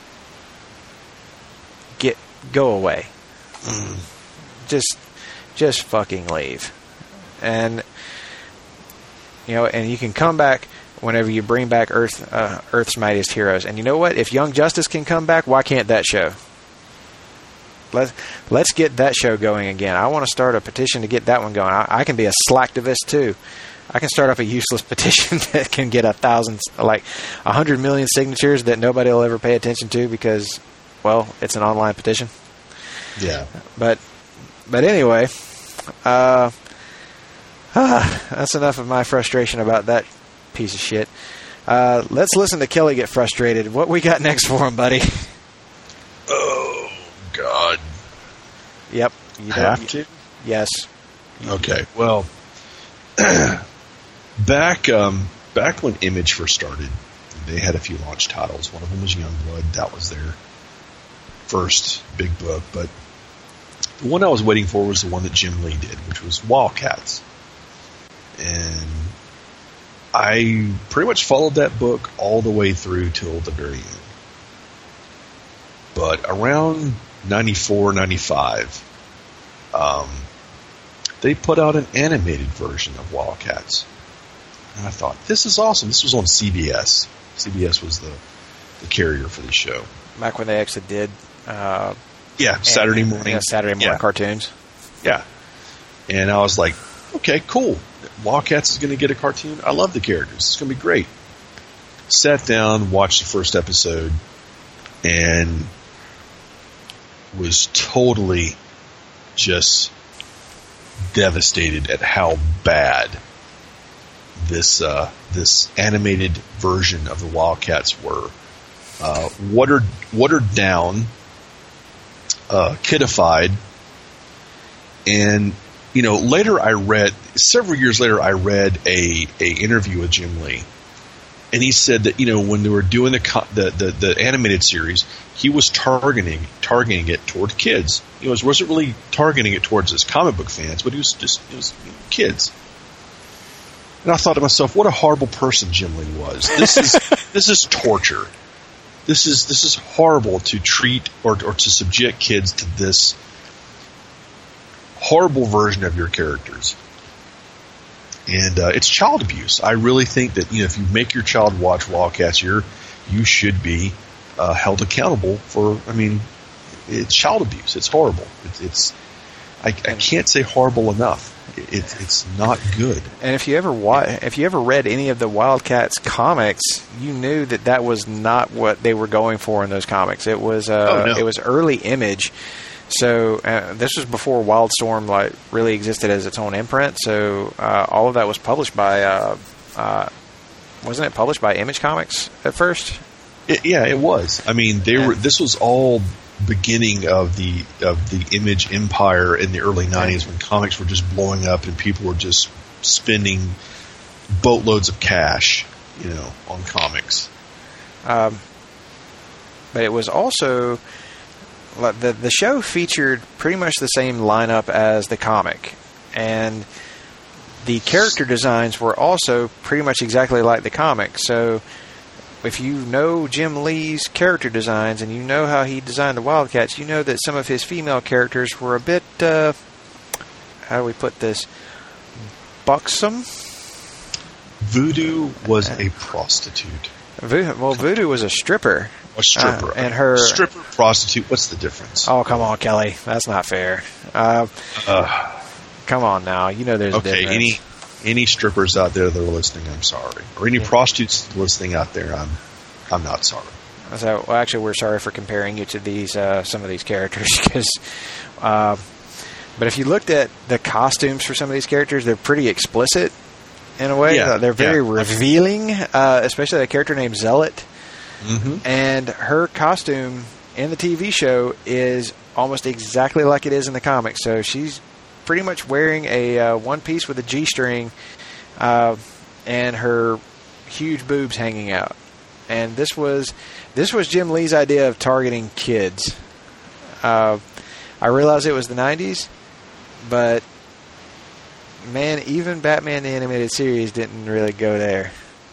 Get go away. Mm. Just just fucking leave. And you know, and you can come back whenever you bring back Earth uh, Earth's Mightiest Heroes. And you know what? If Young Justice can come back, why can't that show? Let's let's get that show going again. I want to start a petition to get that one going. I, I can be a slacktivist too. I can start off a useless petition that can get a thousand, like a hundred million signatures that nobody will ever pay attention to because, well, it's an online petition. Yeah. But, but anyway, uh, ah, that's enough of my frustration about that piece of shit. Uh, let's listen to Kelly get frustrated. What we got next for him, buddy? Oh, God. Yep. You have to? Yes. Okay. Well, back um, back when Image first started, they had a few launch titles. One of them was Youngblood. That was their first big book. But the one I was waiting for was the one that Jim Lee did, which was Wildcats. And I pretty much followed that book all the way through till the very end. But around ninety-four, ninety-five, um, they put out an animated version of Wildcats. And I thought, this is awesome. This was on C B S. C B S was the, the carrier for the show. Back when they actually did... Uh, yeah, Saturday morning. Yeah, Saturday morning yeah. cartoons. Yeah. And I was like, okay, cool. Wildcats is going to get a cartoon. I love the characters. It's going to be great. Sat down, watched the first episode, and was totally just devastated at how bad this uh, this animated version of the Wildcats were. Uh, watered watered down, uh, kidified, and you know later I read several years later I read a a interview with Jim Lee, and he said that you know when they were doing the the the, the animated series, he was targeting targeting it toward kids. He was wasn't really targeting it towards his comic book fans, but he was just it was you know, kids. And I thought to myself, what a horrible person Jim Lee was. This is this is torture. This is this is horrible to treat or or to subject kids to this horrible version of your characters. and uh, it's child abuse. I really think that, you know, if you make your child watch Wildcats, you're you should be uh, held accountable for. I mean, it's child abuse. It's horrible. It's, it's I, I can't say horrible enough. It's it's not good. And if you ever wa- if you ever read any of the Wildcats comics, you knew that that was not what they were going for in those comics. It was uh, oh, no. it was early Image. So uh, this was before Wildstorm like really existed as its own imprint. So uh, all of that was published by uh, uh, wasn't it published by Image Comics at first? It, yeah, it was. I mean, they were. This was all beginning of the of the Image empire in the early nineties when comics were just blowing up and people were just spending boatloads of cash, you know, on comics. Um, but it was also the the show featured pretty much the same lineup as the comic, and the character designs were also pretty much exactly like the comic. So if you know Jim Lee's character designs and you know how he designed the Wildcats, you know that some of his female characters were a bit, uh, how do we put this, buxom? Voodoo was a prostitute. Vo- well, Voodoo was a stripper. A stripper. Uh, and her stripper, prostitute, what's the difference? Oh, come on, Kelly. That's not fair. Uh, uh, come on now. You know there's okay, a difference. Any, any strippers out there that are listening, I'm sorry. Or any yeah. prostitutes listening out there, I'm I'm not sorry. So, well, actually, we're sorry for comparing you to these uh, some of these characters. Because, uh, but if you looked at the costumes for some of these characters, they're pretty explicit in a way. Yeah, uh, they're very yeah. revealing, uh, especially a character named Zealot. Mm-hmm. And her costume in the T V show is almost exactly like it is in the comics. So she's pretty much wearing a uh, one piece with a G-string uh, and her huge boobs hanging out. And this was this was Jim Lee's idea of targeting kids. Uh, I realize it was the nineties, but man, even Batman the Animated Series didn't really go there.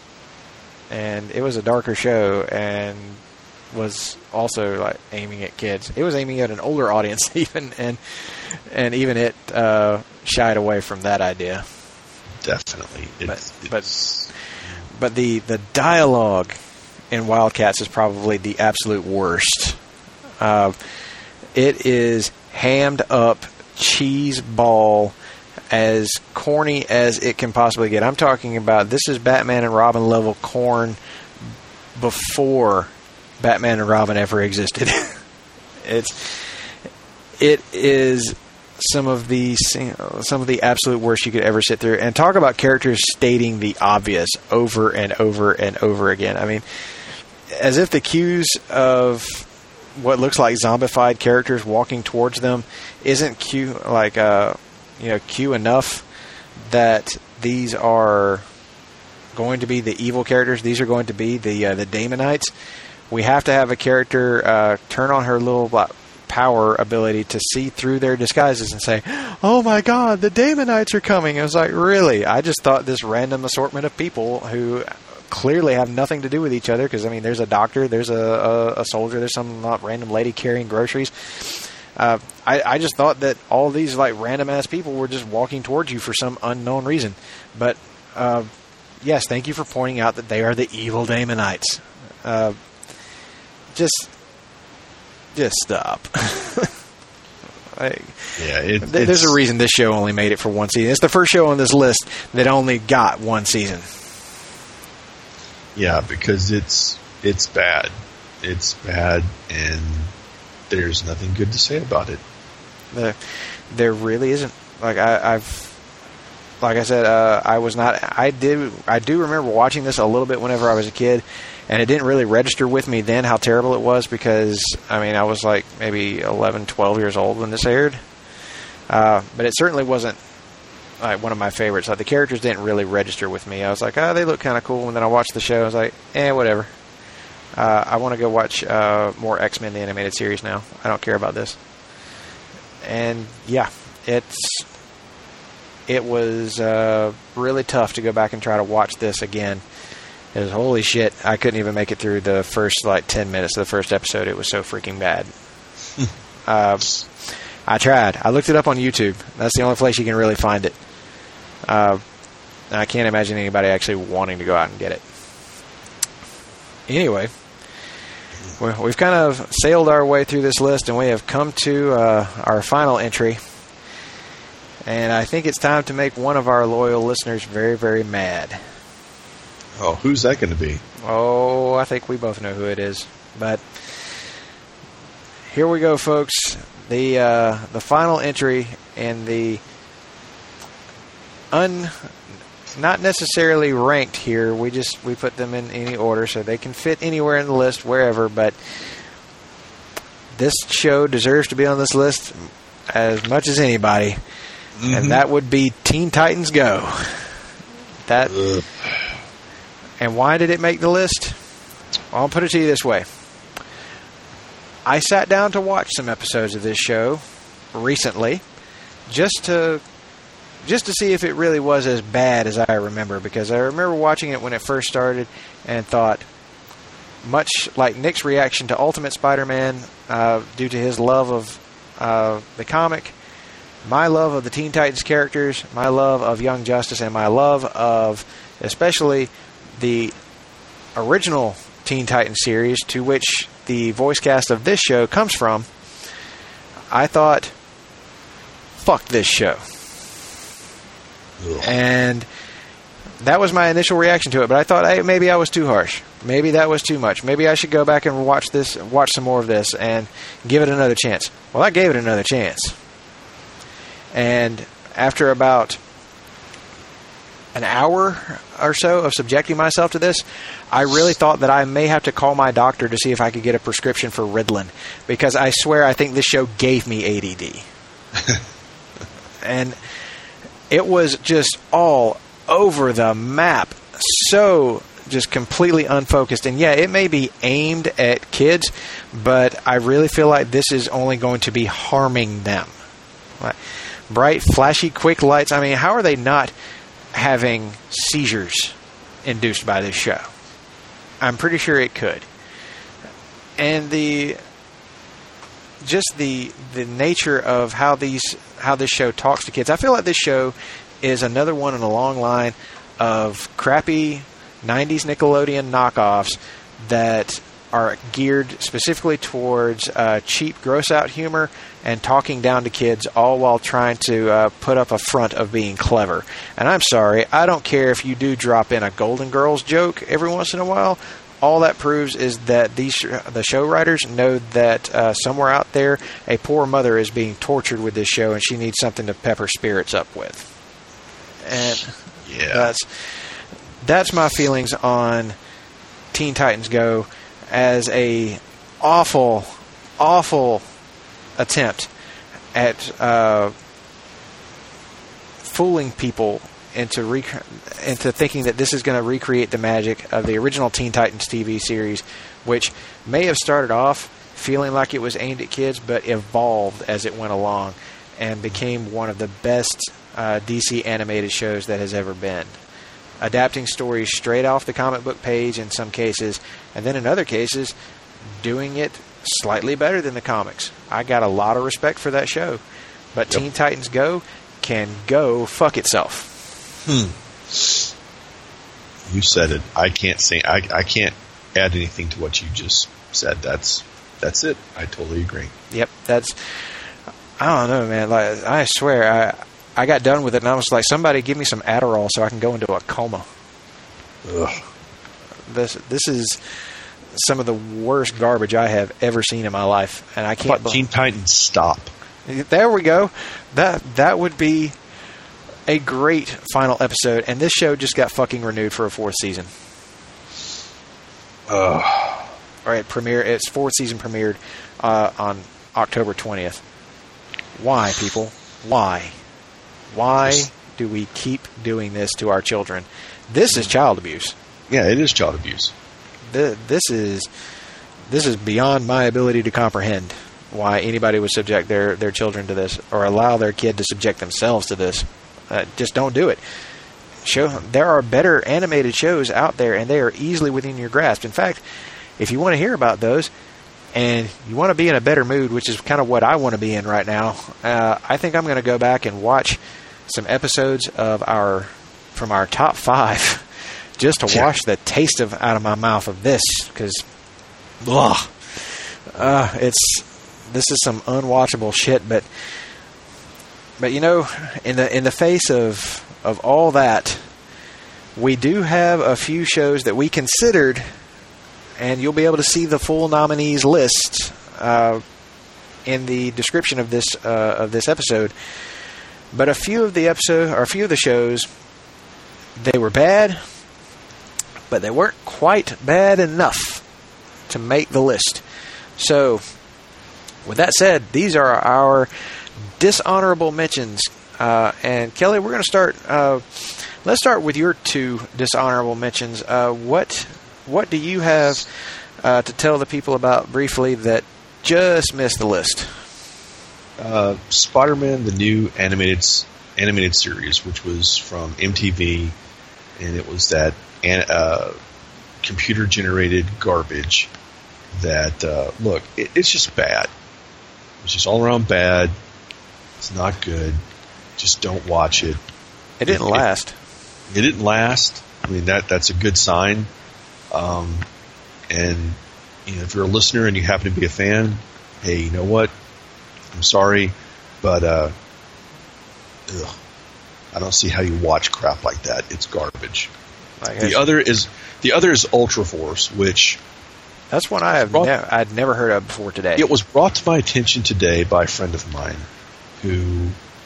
And it was a darker show and was also like aiming at kids. It was aiming at an older audience even, and and even it uh, shied away from that idea. Definitely. It's, but but, but the, the dialogue in Wildcats is probably the absolute worst. Uh, it is hammed up cheese ball, as corny as it can possibly get. I'm talking about this is Batman and Robin level corn before Batman and Robin ever existed. it's it is some of the some of the absolute worst you could ever sit through. And talk about characters stating the obvious over and over and over again. I mean, as if the cues of what looks like zombified characters walking towards them isn't cue like uh you know, cue enough that these are going to be the evil characters. These are going to be the uh, the Damonites. We have to have a character uh, turn on her little power ability to see through their disguises and say, "Oh my God, the Damonites are coming!" I was like, really? I just thought this random assortment of people who clearly have nothing to do with each other. Because I mean, there's a doctor, there's a, a, a soldier, there's some uh, random lady carrying groceries. Uh, I, I just thought that all these like random ass people were just walking towards you for some unknown reason. But uh, yes, thank you for pointing out that they are the evil Damonites. Uh, just, just stop. I, yeah, it, th- there's a reason this show only made it for one season. It's the first show on this list that only got one season. Yeah, because it's it's bad. It's bad and there's nothing good to say about it. There, there really isn't. Like I, I've, like I said, uh, I was not. I did. I do remember watching this a little bit whenever I was a kid, and it didn't really register with me then how terrible it was because I mean I was like maybe eleven, twelve years old when this aired. Uh, but it certainly wasn't like one of my favorites. Like the characters didn't really register with me. I was like, oh, they look kind of cool, and then I watched the show. I was like, eh, whatever. Uh, I want to go watch uh, more X-Men the Animated Series now. I don't care about this. And yeah, it's it was uh, really tough to go back and try to watch this again. It was holy shit. I couldn't even make it through the first like ten minutes of the first episode. It was so freaking bad. uh, I tried. I looked it up on YouTube. That's the only place you can really find it. Uh, I can't imagine anybody actually wanting to go out and get it. Anyway, we've kind of sailed our way through this list, and we have come to uh, our final entry. And I think it's time to make one of our loyal listeners very, very mad. Oh, who's that going to be? Oh, I think we both know who it is. But here we go, folks. The uh, the final entry in the un not necessarily ranked here. We just we put them in any order so they can fit anywhere in the list, wherever. But this show deserves to be on this list as much as anybody, mm-hmm. and that would be Teen Titans Go. That. Ugh. And why did it make the list? Well, I'll put it to you this way. I sat down to watch some episodes of this show recently just to just to see if it really was as bad as I remember, because I remember watching it when it first started and thought, much like Nick's reaction to Ultimate Spider-Man uh, due to his love of uh, the comic, my love of the Teen Titans characters, my love of Young Justice, and my love of especially the original Teen Titans series, to which the voice cast of this show comes from, I thought, fuck this show. Ugh. And that was my initial reaction to it, but I thought, hey, maybe I was too harsh. Maybe that was too much. Maybe I should go back and watch this, watch some more of this and give it another chance. Well, I gave it another chance. And after about an hour or so of subjecting myself to this, I really thought that I may have to call my doctor to see if I could get a prescription for Ritalin, because I swear I think this show gave me A D D. And it was just all over the map, so just completely unfocused. And yeah, it may be aimed at kids, but I really feel like this is only going to be harming them. Like, bright, flashy, quick lights. I mean, how are they not having seizures induced by this show? I'm pretty sure it could. And the just the the nature of how these how this show talks to kids. I feel like this show is another one in a long line of crappy nineties Nickelodeon knockoffs that are geared specifically towards uh, cheap, gross-out humor and talking down to kids, all while trying to uh, put up a front of being clever. And I'm sorry, I don't care if you do drop in a Golden Girls joke every once in a while. All that proves is that these the show writers know that uh, somewhere out there, a poor mother is being tortured with this show, and she needs something to pepper spirits up with. And yeah. that's that's my feelings on Teen Titans Go as a awful, awful attempt at uh, fooling people into rec- into thinking that this is going to recreate the magic of the original Teen Titans T V series, which may have started off feeling like it was aimed at kids, but evolved as it went along and became one of the best uh, D C animated shows that has ever been. Adapting stories straight off the comic book page in some cases, and then in other cases, doing it slightly better than the comics. I got a lot of respect for that show. But yep. Teen Titans Go can go fuck itself. Hmm. You said it. I can't say. I, I can't add anything to what you just said. That's that's it. I totally agree. Yep. That's. I don't know, man. Like, I swear, I I got done with it, and I was like, somebody give me some Adderall so I can go into a coma. Ugh. This this is some of the worst garbage I have ever seen in my life, and I can't. Teen Titans Stop. There we go. That that would be a great final episode, and this show just got fucking renewed for a fourth season. Ugh. All right, premiere. Its fourth season premiered uh, on October twentieth. Why, people? Why? Why do we keep doing this to our children? This is child abuse. Yeah, it is child abuse. This is this is beyond my ability to comprehend why anybody would subject their, their children to this or allow their kid to subject themselves to this. Uh, just don't do it. Show there are better animated shows out there, and they are easily within your grasp. In fact, if you want to hear about those and you want to be in a better mood, which is kind of what I want to be in right now, uh, I think I'm going to go back and watch some episodes of our from our top five just to Yeah. wash the taste of out of my mouth of this, because, ugh, uh, it's this is some unwatchable shit. But but you know, in the in the face of of all that, we do have a few shows that we considered, and you'll be able to see the full nominees list uh, in the description of this uh, of this episode. But a few of the episode or a few of the shows, they were bad, but they weren't quite bad enough to make the list. So, with that said, these are our dishonorable mentions. Uh, and Kelly, we're going to start. Uh, let's start with your two dishonorable mentions. Uh, what what do you have uh, to tell the people about briefly that just missed the list? Uh, Spider-Man, the new animated animated series, which was from M T V, and it was that uh, computer-generated garbage that, uh, look, it, it's just bad. It's just all around bad. It's not good. Just don't watch it. It didn't it, last. It, it didn't last. I mean, that that's a good sign. Um, and you know, if you're a listener and you happen to be a fan, hey, you know what? I'm sorry, but uh, ugh, I don't see how you watch crap like that. It's garbage. The other is the other is Ultra Force, which that's one I have brought, ne- I'd never heard of before today. It was brought to my attention today by a friend of mine who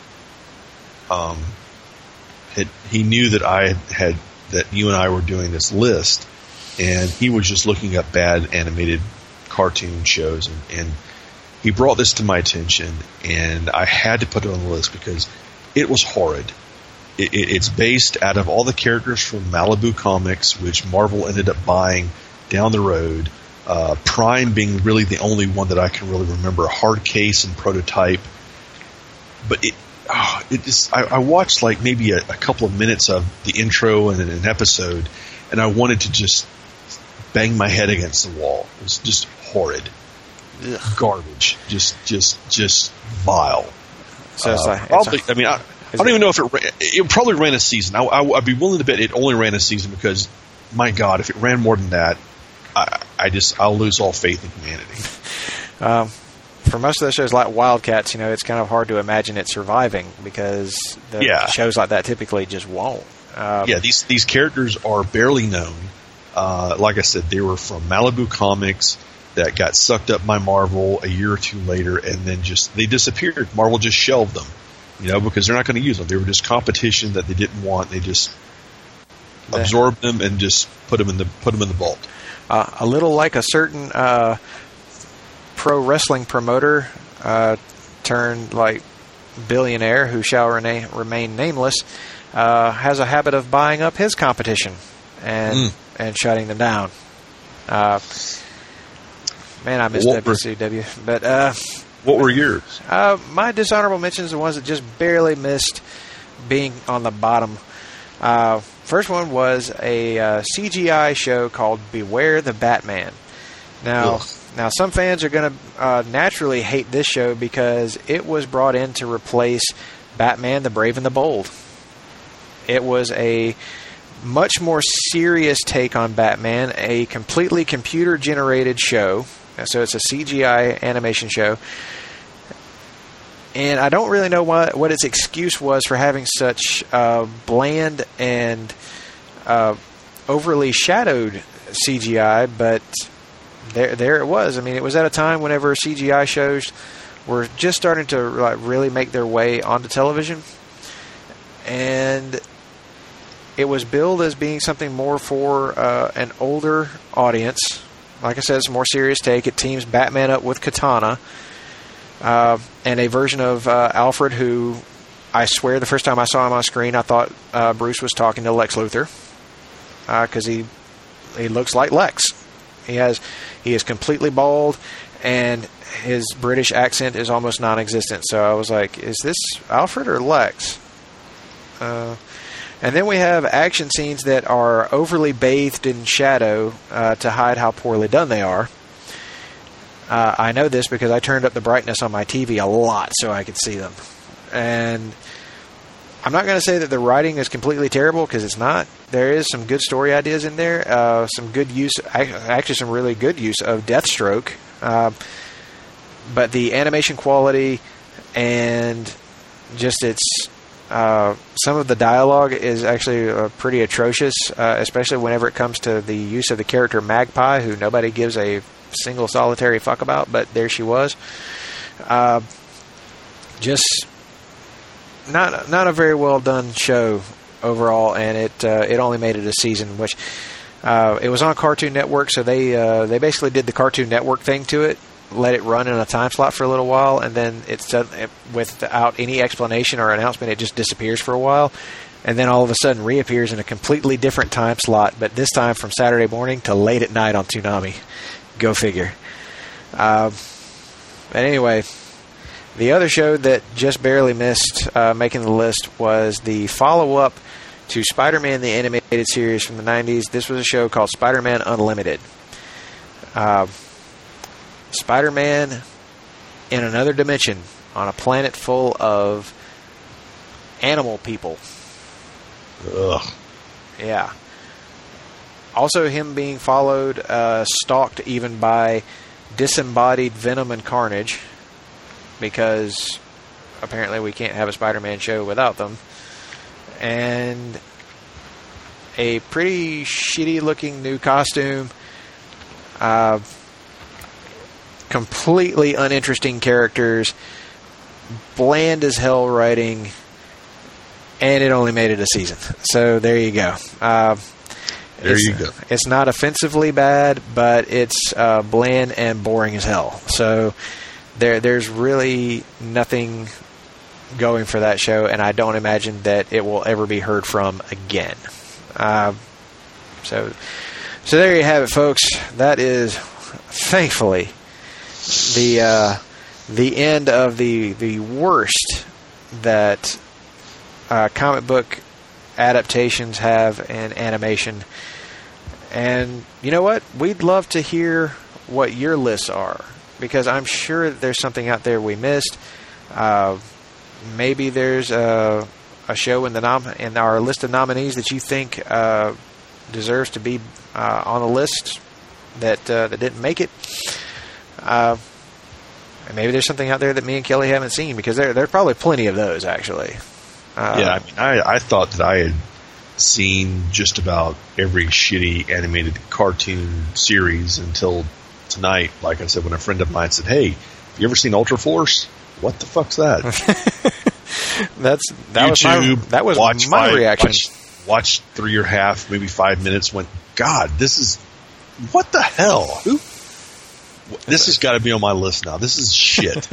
um had he knew that I had that you and I were doing this list, and he was just looking up bad animated cartoon shows, and, and he brought this to my attention, and I had to put it on the list because it was horrid. It, it, it's based out of all the characters from Malibu Comics, which Marvel ended up buying down the road. Uh, Prime being really the only one that I can really remember. Hard Case and Prototype. But it, oh, it just, I, I watched like maybe a, a couple of minutes of the intro and an episode, and I wanted to just bang my head against the wall. It was just horrid. Ugh. Garbage, just, just, just vile. So it's uh, like, probably, it's a, I mean, I, I don't even know if it ran, it probably ran a season. I, I, I'd be willing to bet it only ran a season because, my God, if it ran more than that, I, I just I'll lose all faith in humanity. Um, for most of the shows like Wildcats, you know, it's kind of hard to imagine it surviving because the yeah. shows like that typically just won't. Um, yeah, these these characters are barely known. Uh, like I said, they were from Malibu Comics that got sucked up by Marvel a year or two later, and then just they disappeared. Marvel just shelved them, you know, because they're not going to use them. They were just competition that they didn't want. They just the, absorbed them and just put them in the put them in the vault. Uh, a little like a certain uh, pro wrestling promoter uh, turned like billionaire who shall remain, remain nameless uh, has a habit of buying up his competition and mm. and shutting them down. Uh, man, I miss W C W. But uh, what were yours? Uh, my dishonorable mentions are the ones that just barely missed being on the bottom. Uh, first one was a uh, C G I show called Beware the Batman. Now, Ugh. now some fans are going to uh, naturally hate this show because it was brought in to replace Batman the Brave and the Bold. It was a much more serious take on Batman, a completely computer-generated show. So it's a C G I animation show. And I don't really know what, what its excuse was for having such uh, bland and uh, overly shadowed C G I, but there there it was. I mean, it was at a time whenever C G I shows were just starting to like, really make their way onto television. And it was billed as being something more for uh, an older audience. Like I said, it's a more serious take. It teams Batman up with Katana. Uh, and a version of uh, Alfred who, I swear, the first time I saw him on screen, I thought uh, Bruce was talking to Lex Luthor, because uh, he he looks like Lex. He has he is completely bald, and his British accent is almost non-existent. So I was like, is this Alfred or Lex? Uh, and then we have action scenes that are overly bathed in shadow uh, to hide how poorly done they are. Uh, I know this because I turned up the brightness on my T V a lot so I could see them. And I'm not going to say that the writing is completely terrible, because it's not. There is some good story ideas in there, uh, some good use, actually some really good use of Deathstroke. Uh, but the animation quality and just its uh, some of the dialogue is actually uh, pretty atrocious, uh, especially whenever it comes to the use of the character Magpie, who nobody gives a single solitary fuck about, but there she was. Uh, just not not a very well done show overall, and it uh, it only made it a season, which uh, it was on Cartoon Network, so they uh, they basically did the Cartoon Network thing to it, let it run in a time slot for a little while, and then it's uh, without any explanation or announcement, it just disappears for a while, and then all of a sudden reappears in a completely different time slot, but this time from Saturday morning to late at night on Toonami. Go figure. Uh, but anyway, the other show that just barely missed uh, making the list was the follow-up to Spider-Man the Animated Series from the nineties. This was a show called Spider-Man Unlimited. Uh, Spider-Man in another dimension on a planet full of animal people. Ugh. Yeah. Also him being followed, uh, stalked even by disembodied Venom and Carnage, because apparently we can't have a Spider-Man show without them. And a pretty shitty looking new costume. Uh, completely uninteresting characters. Bland as hell writing. And it only made it a season. So there you go. Uh, there it's, you go. It's not offensively bad, but it's uh, bland and boring as hell. So there, there's really nothing going for that show, and I don't imagine that it will ever be heard from again. Uh, so, so there you have it, folks. That is, thankfully, the uh, the end of the the worst that uh, comic book adaptations have in animation. And you know what? We'd love to hear what your lists are, because I'm sure there's something out there we missed. Uh, maybe there's a, a show in the nom- in our list of nominees that you think uh, deserves to be uh, on the list that uh, that didn't make it. Uh, and maybe there's something out there that me and Kelly haven't seen, because there there's probably plenty of those actually. Uh, yeah, I mean, I, I thought that I had seen just about every shitty animated cartoon series until tonight. Like I said, when a friend of mine said, "Hey, have you ever seen Ultra Force?" What the fuck's that? That's that YouTube, was my, that was watch my five, reaction. Watch, watch three or half, maybe five minutes. Went, God, this is what the hell? Who? This has got to be on my list now. This is shit.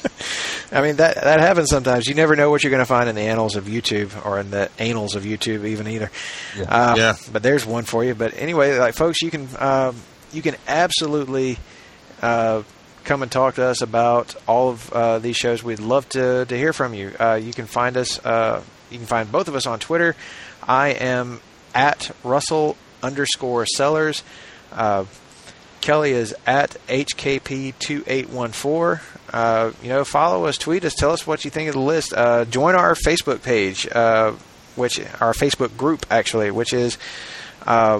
I mean, that that happens sometimes. You never know what you're going to find in the annals of YouTube, or in the annals of YouTube, even either. Yeah. Uh, yeah. But there's one for you. But anyway, like folks, you can um, you can absolutely uh, come and talk to us about all of uh, these shows. We'd love to to hear from you. Uh, you can find us. Uh, you can find both of us on Twitter. I am at Russell underscore Sellers. Uh, Kelly is at H K P two eight one four. Uh, you know, follow us, tweet us, tell us what you think of the list. Uh, join our Facebook page, uh, which our Facebook group actually, which is uh,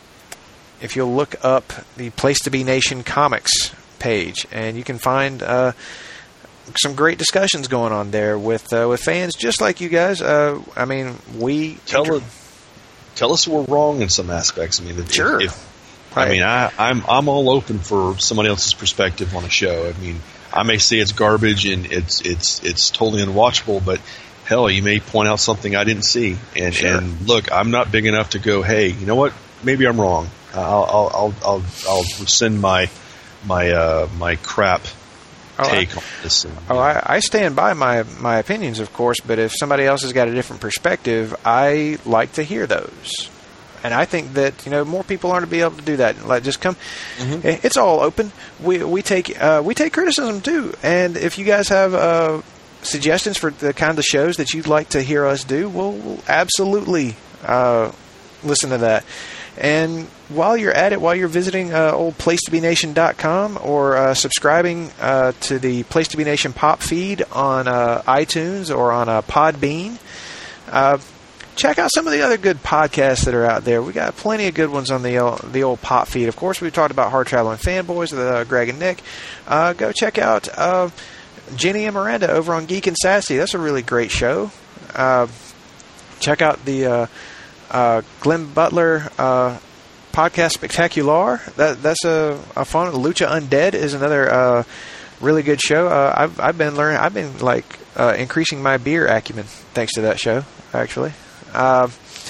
if you'll look up the Place to Be Nation Comics page, and you can find uh, some great discussions going on there with uh, with fans just like you guys. Uh, I mean, we tell inter- us, tell us we're wrong in some aspects. I mean, if, sure. If, I mean, I, I'm I'm all open for somebody else's perspective on a show. I mean, I may say it's garbage and it's it's it's totally unwatchable, but hell, you may point out something I didn't see. And sure. and look, I'm not big enough to go, hey, you know what? Maybe I'm wrong. I'll I'll I'll I'll, I'll rescind my my uh, my crap oh, take I, on this. And, oh, I, I stand by my my opinions, of course. But if somebody else has got a different perspective, I like to hear those. And I think that, you know, more people aren't to be able to do that. Like, just come. Mm-hmm. It's all open. We we take uh, we take criticism too. And if you guys have uh, suggestions for the kind of shows that you'd like to hear us do, we'll, we'll absolutely uh, listen to that. And while you're at it, while you're visiting uh, old place to be nation dot com or uh, subscribing uh, to the Place to Be Nation pop feed on uh, iTunes or on uh, Podbean, Uh, check out some of the other good podcasts that are out there. We got plenty of good ones on the old, the old pop feed. Of course, we've talked about Hard Traveling Fanboys with uh, Greg and Nick. Uh, go check out uh, Jenny and Miranda over on Geek and Sassy. That's a really great show. Uh, check out the uh, uh, Glenn Butler uh, podcast Spectacular. That that's a, a fun. Lucha Undead is another uh, really good show. Uh, I've I've been learning. I've been like uh, increasing my beer acumen thanks to that show. Actually, uh,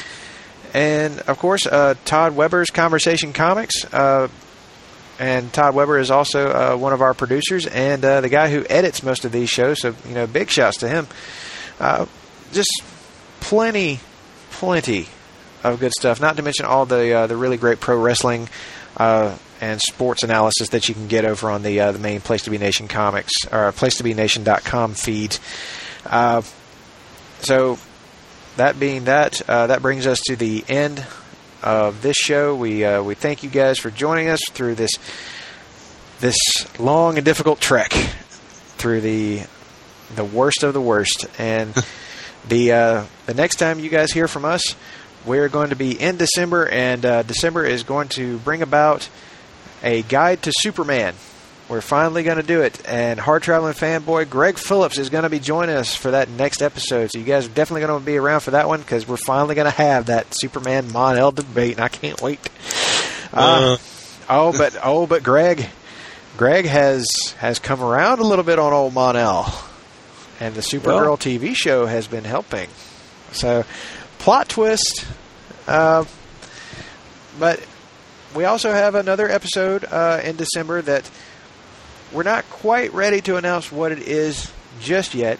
and of course uh, Todd Weber's Conversation Comics. Uh, and Todd Weber is also uh, one of our producers and uh, the guy who edits most of these shows. So you know, big shouts to him. Uh, just plenty, plenty. Of good stuff. Not to mention all the uh, the really great pro wrestling uh, and sports analysis that you can get over on the uh, the main Place to Be Nation comics or place to be nation dot com feed. Uh, so that being that, uh, that brings us to the end of this show. We uh, we thank you guys for joining us through this this long and difficult trek through the the worst of the worst. And the uh, the next time you guys hear from us, we're going to be in December, and uh, December is going to bring about a guide to Superman. We're finally going to do it, and Hard Traveling Fanboy Greg Phillips is going to be joining us for that next episode. So you guys are definitely going to be around for that one because we're finally going to have that Superman Mon-El debate, and I can't wait. Uh, uh. Oh, but oh, but Greg, Greg has has come around a little bit on old Mon-El, and the Supergirl well. T V show has been helping. So. Plot twist, uh, but we also have another episode uh, in December that we're not quite ready to announce what it is just yet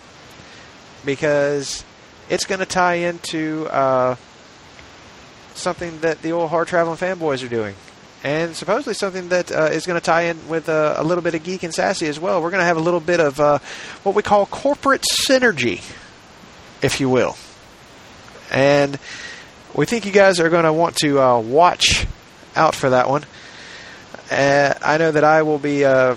because it's going to tie into uh, something that the old Hard Traveling Fanboys are doing, and supposedly something that uh, is going to tie in with uh, a little bit of Geek and Sassy as well. We're going to have a little bit of uh, what we call corporate synergy, if you will. And we think you guys are going to want to uh, watch out for that one. Uh, I know that I will be uh,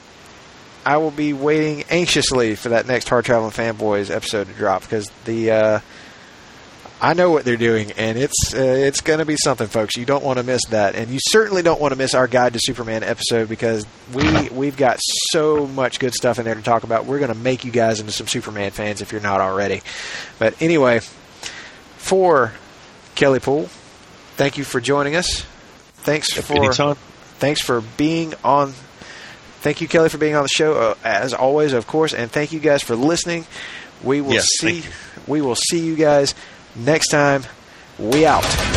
I will be waiting anxiously for that next Hard Traveling Fanboys episode to drop because the uh, I know what they're doing, and it's uh, it's going to be something, folks. You don't want to miss that, and you certainly don't want to miss our Guide to Superman episode because we we've got so much good stuff in there to talk about. We're going to make you guys into some Superman fans if you're not already. But anyway. For Kelly Poole, thank you for joining us. Thanks for anytime. Thanks for being on. Thank you, Kelly, for being on the show uh, as always, of course, and thank you guys for listening. We will yes, see. We will see you guys next time. We out.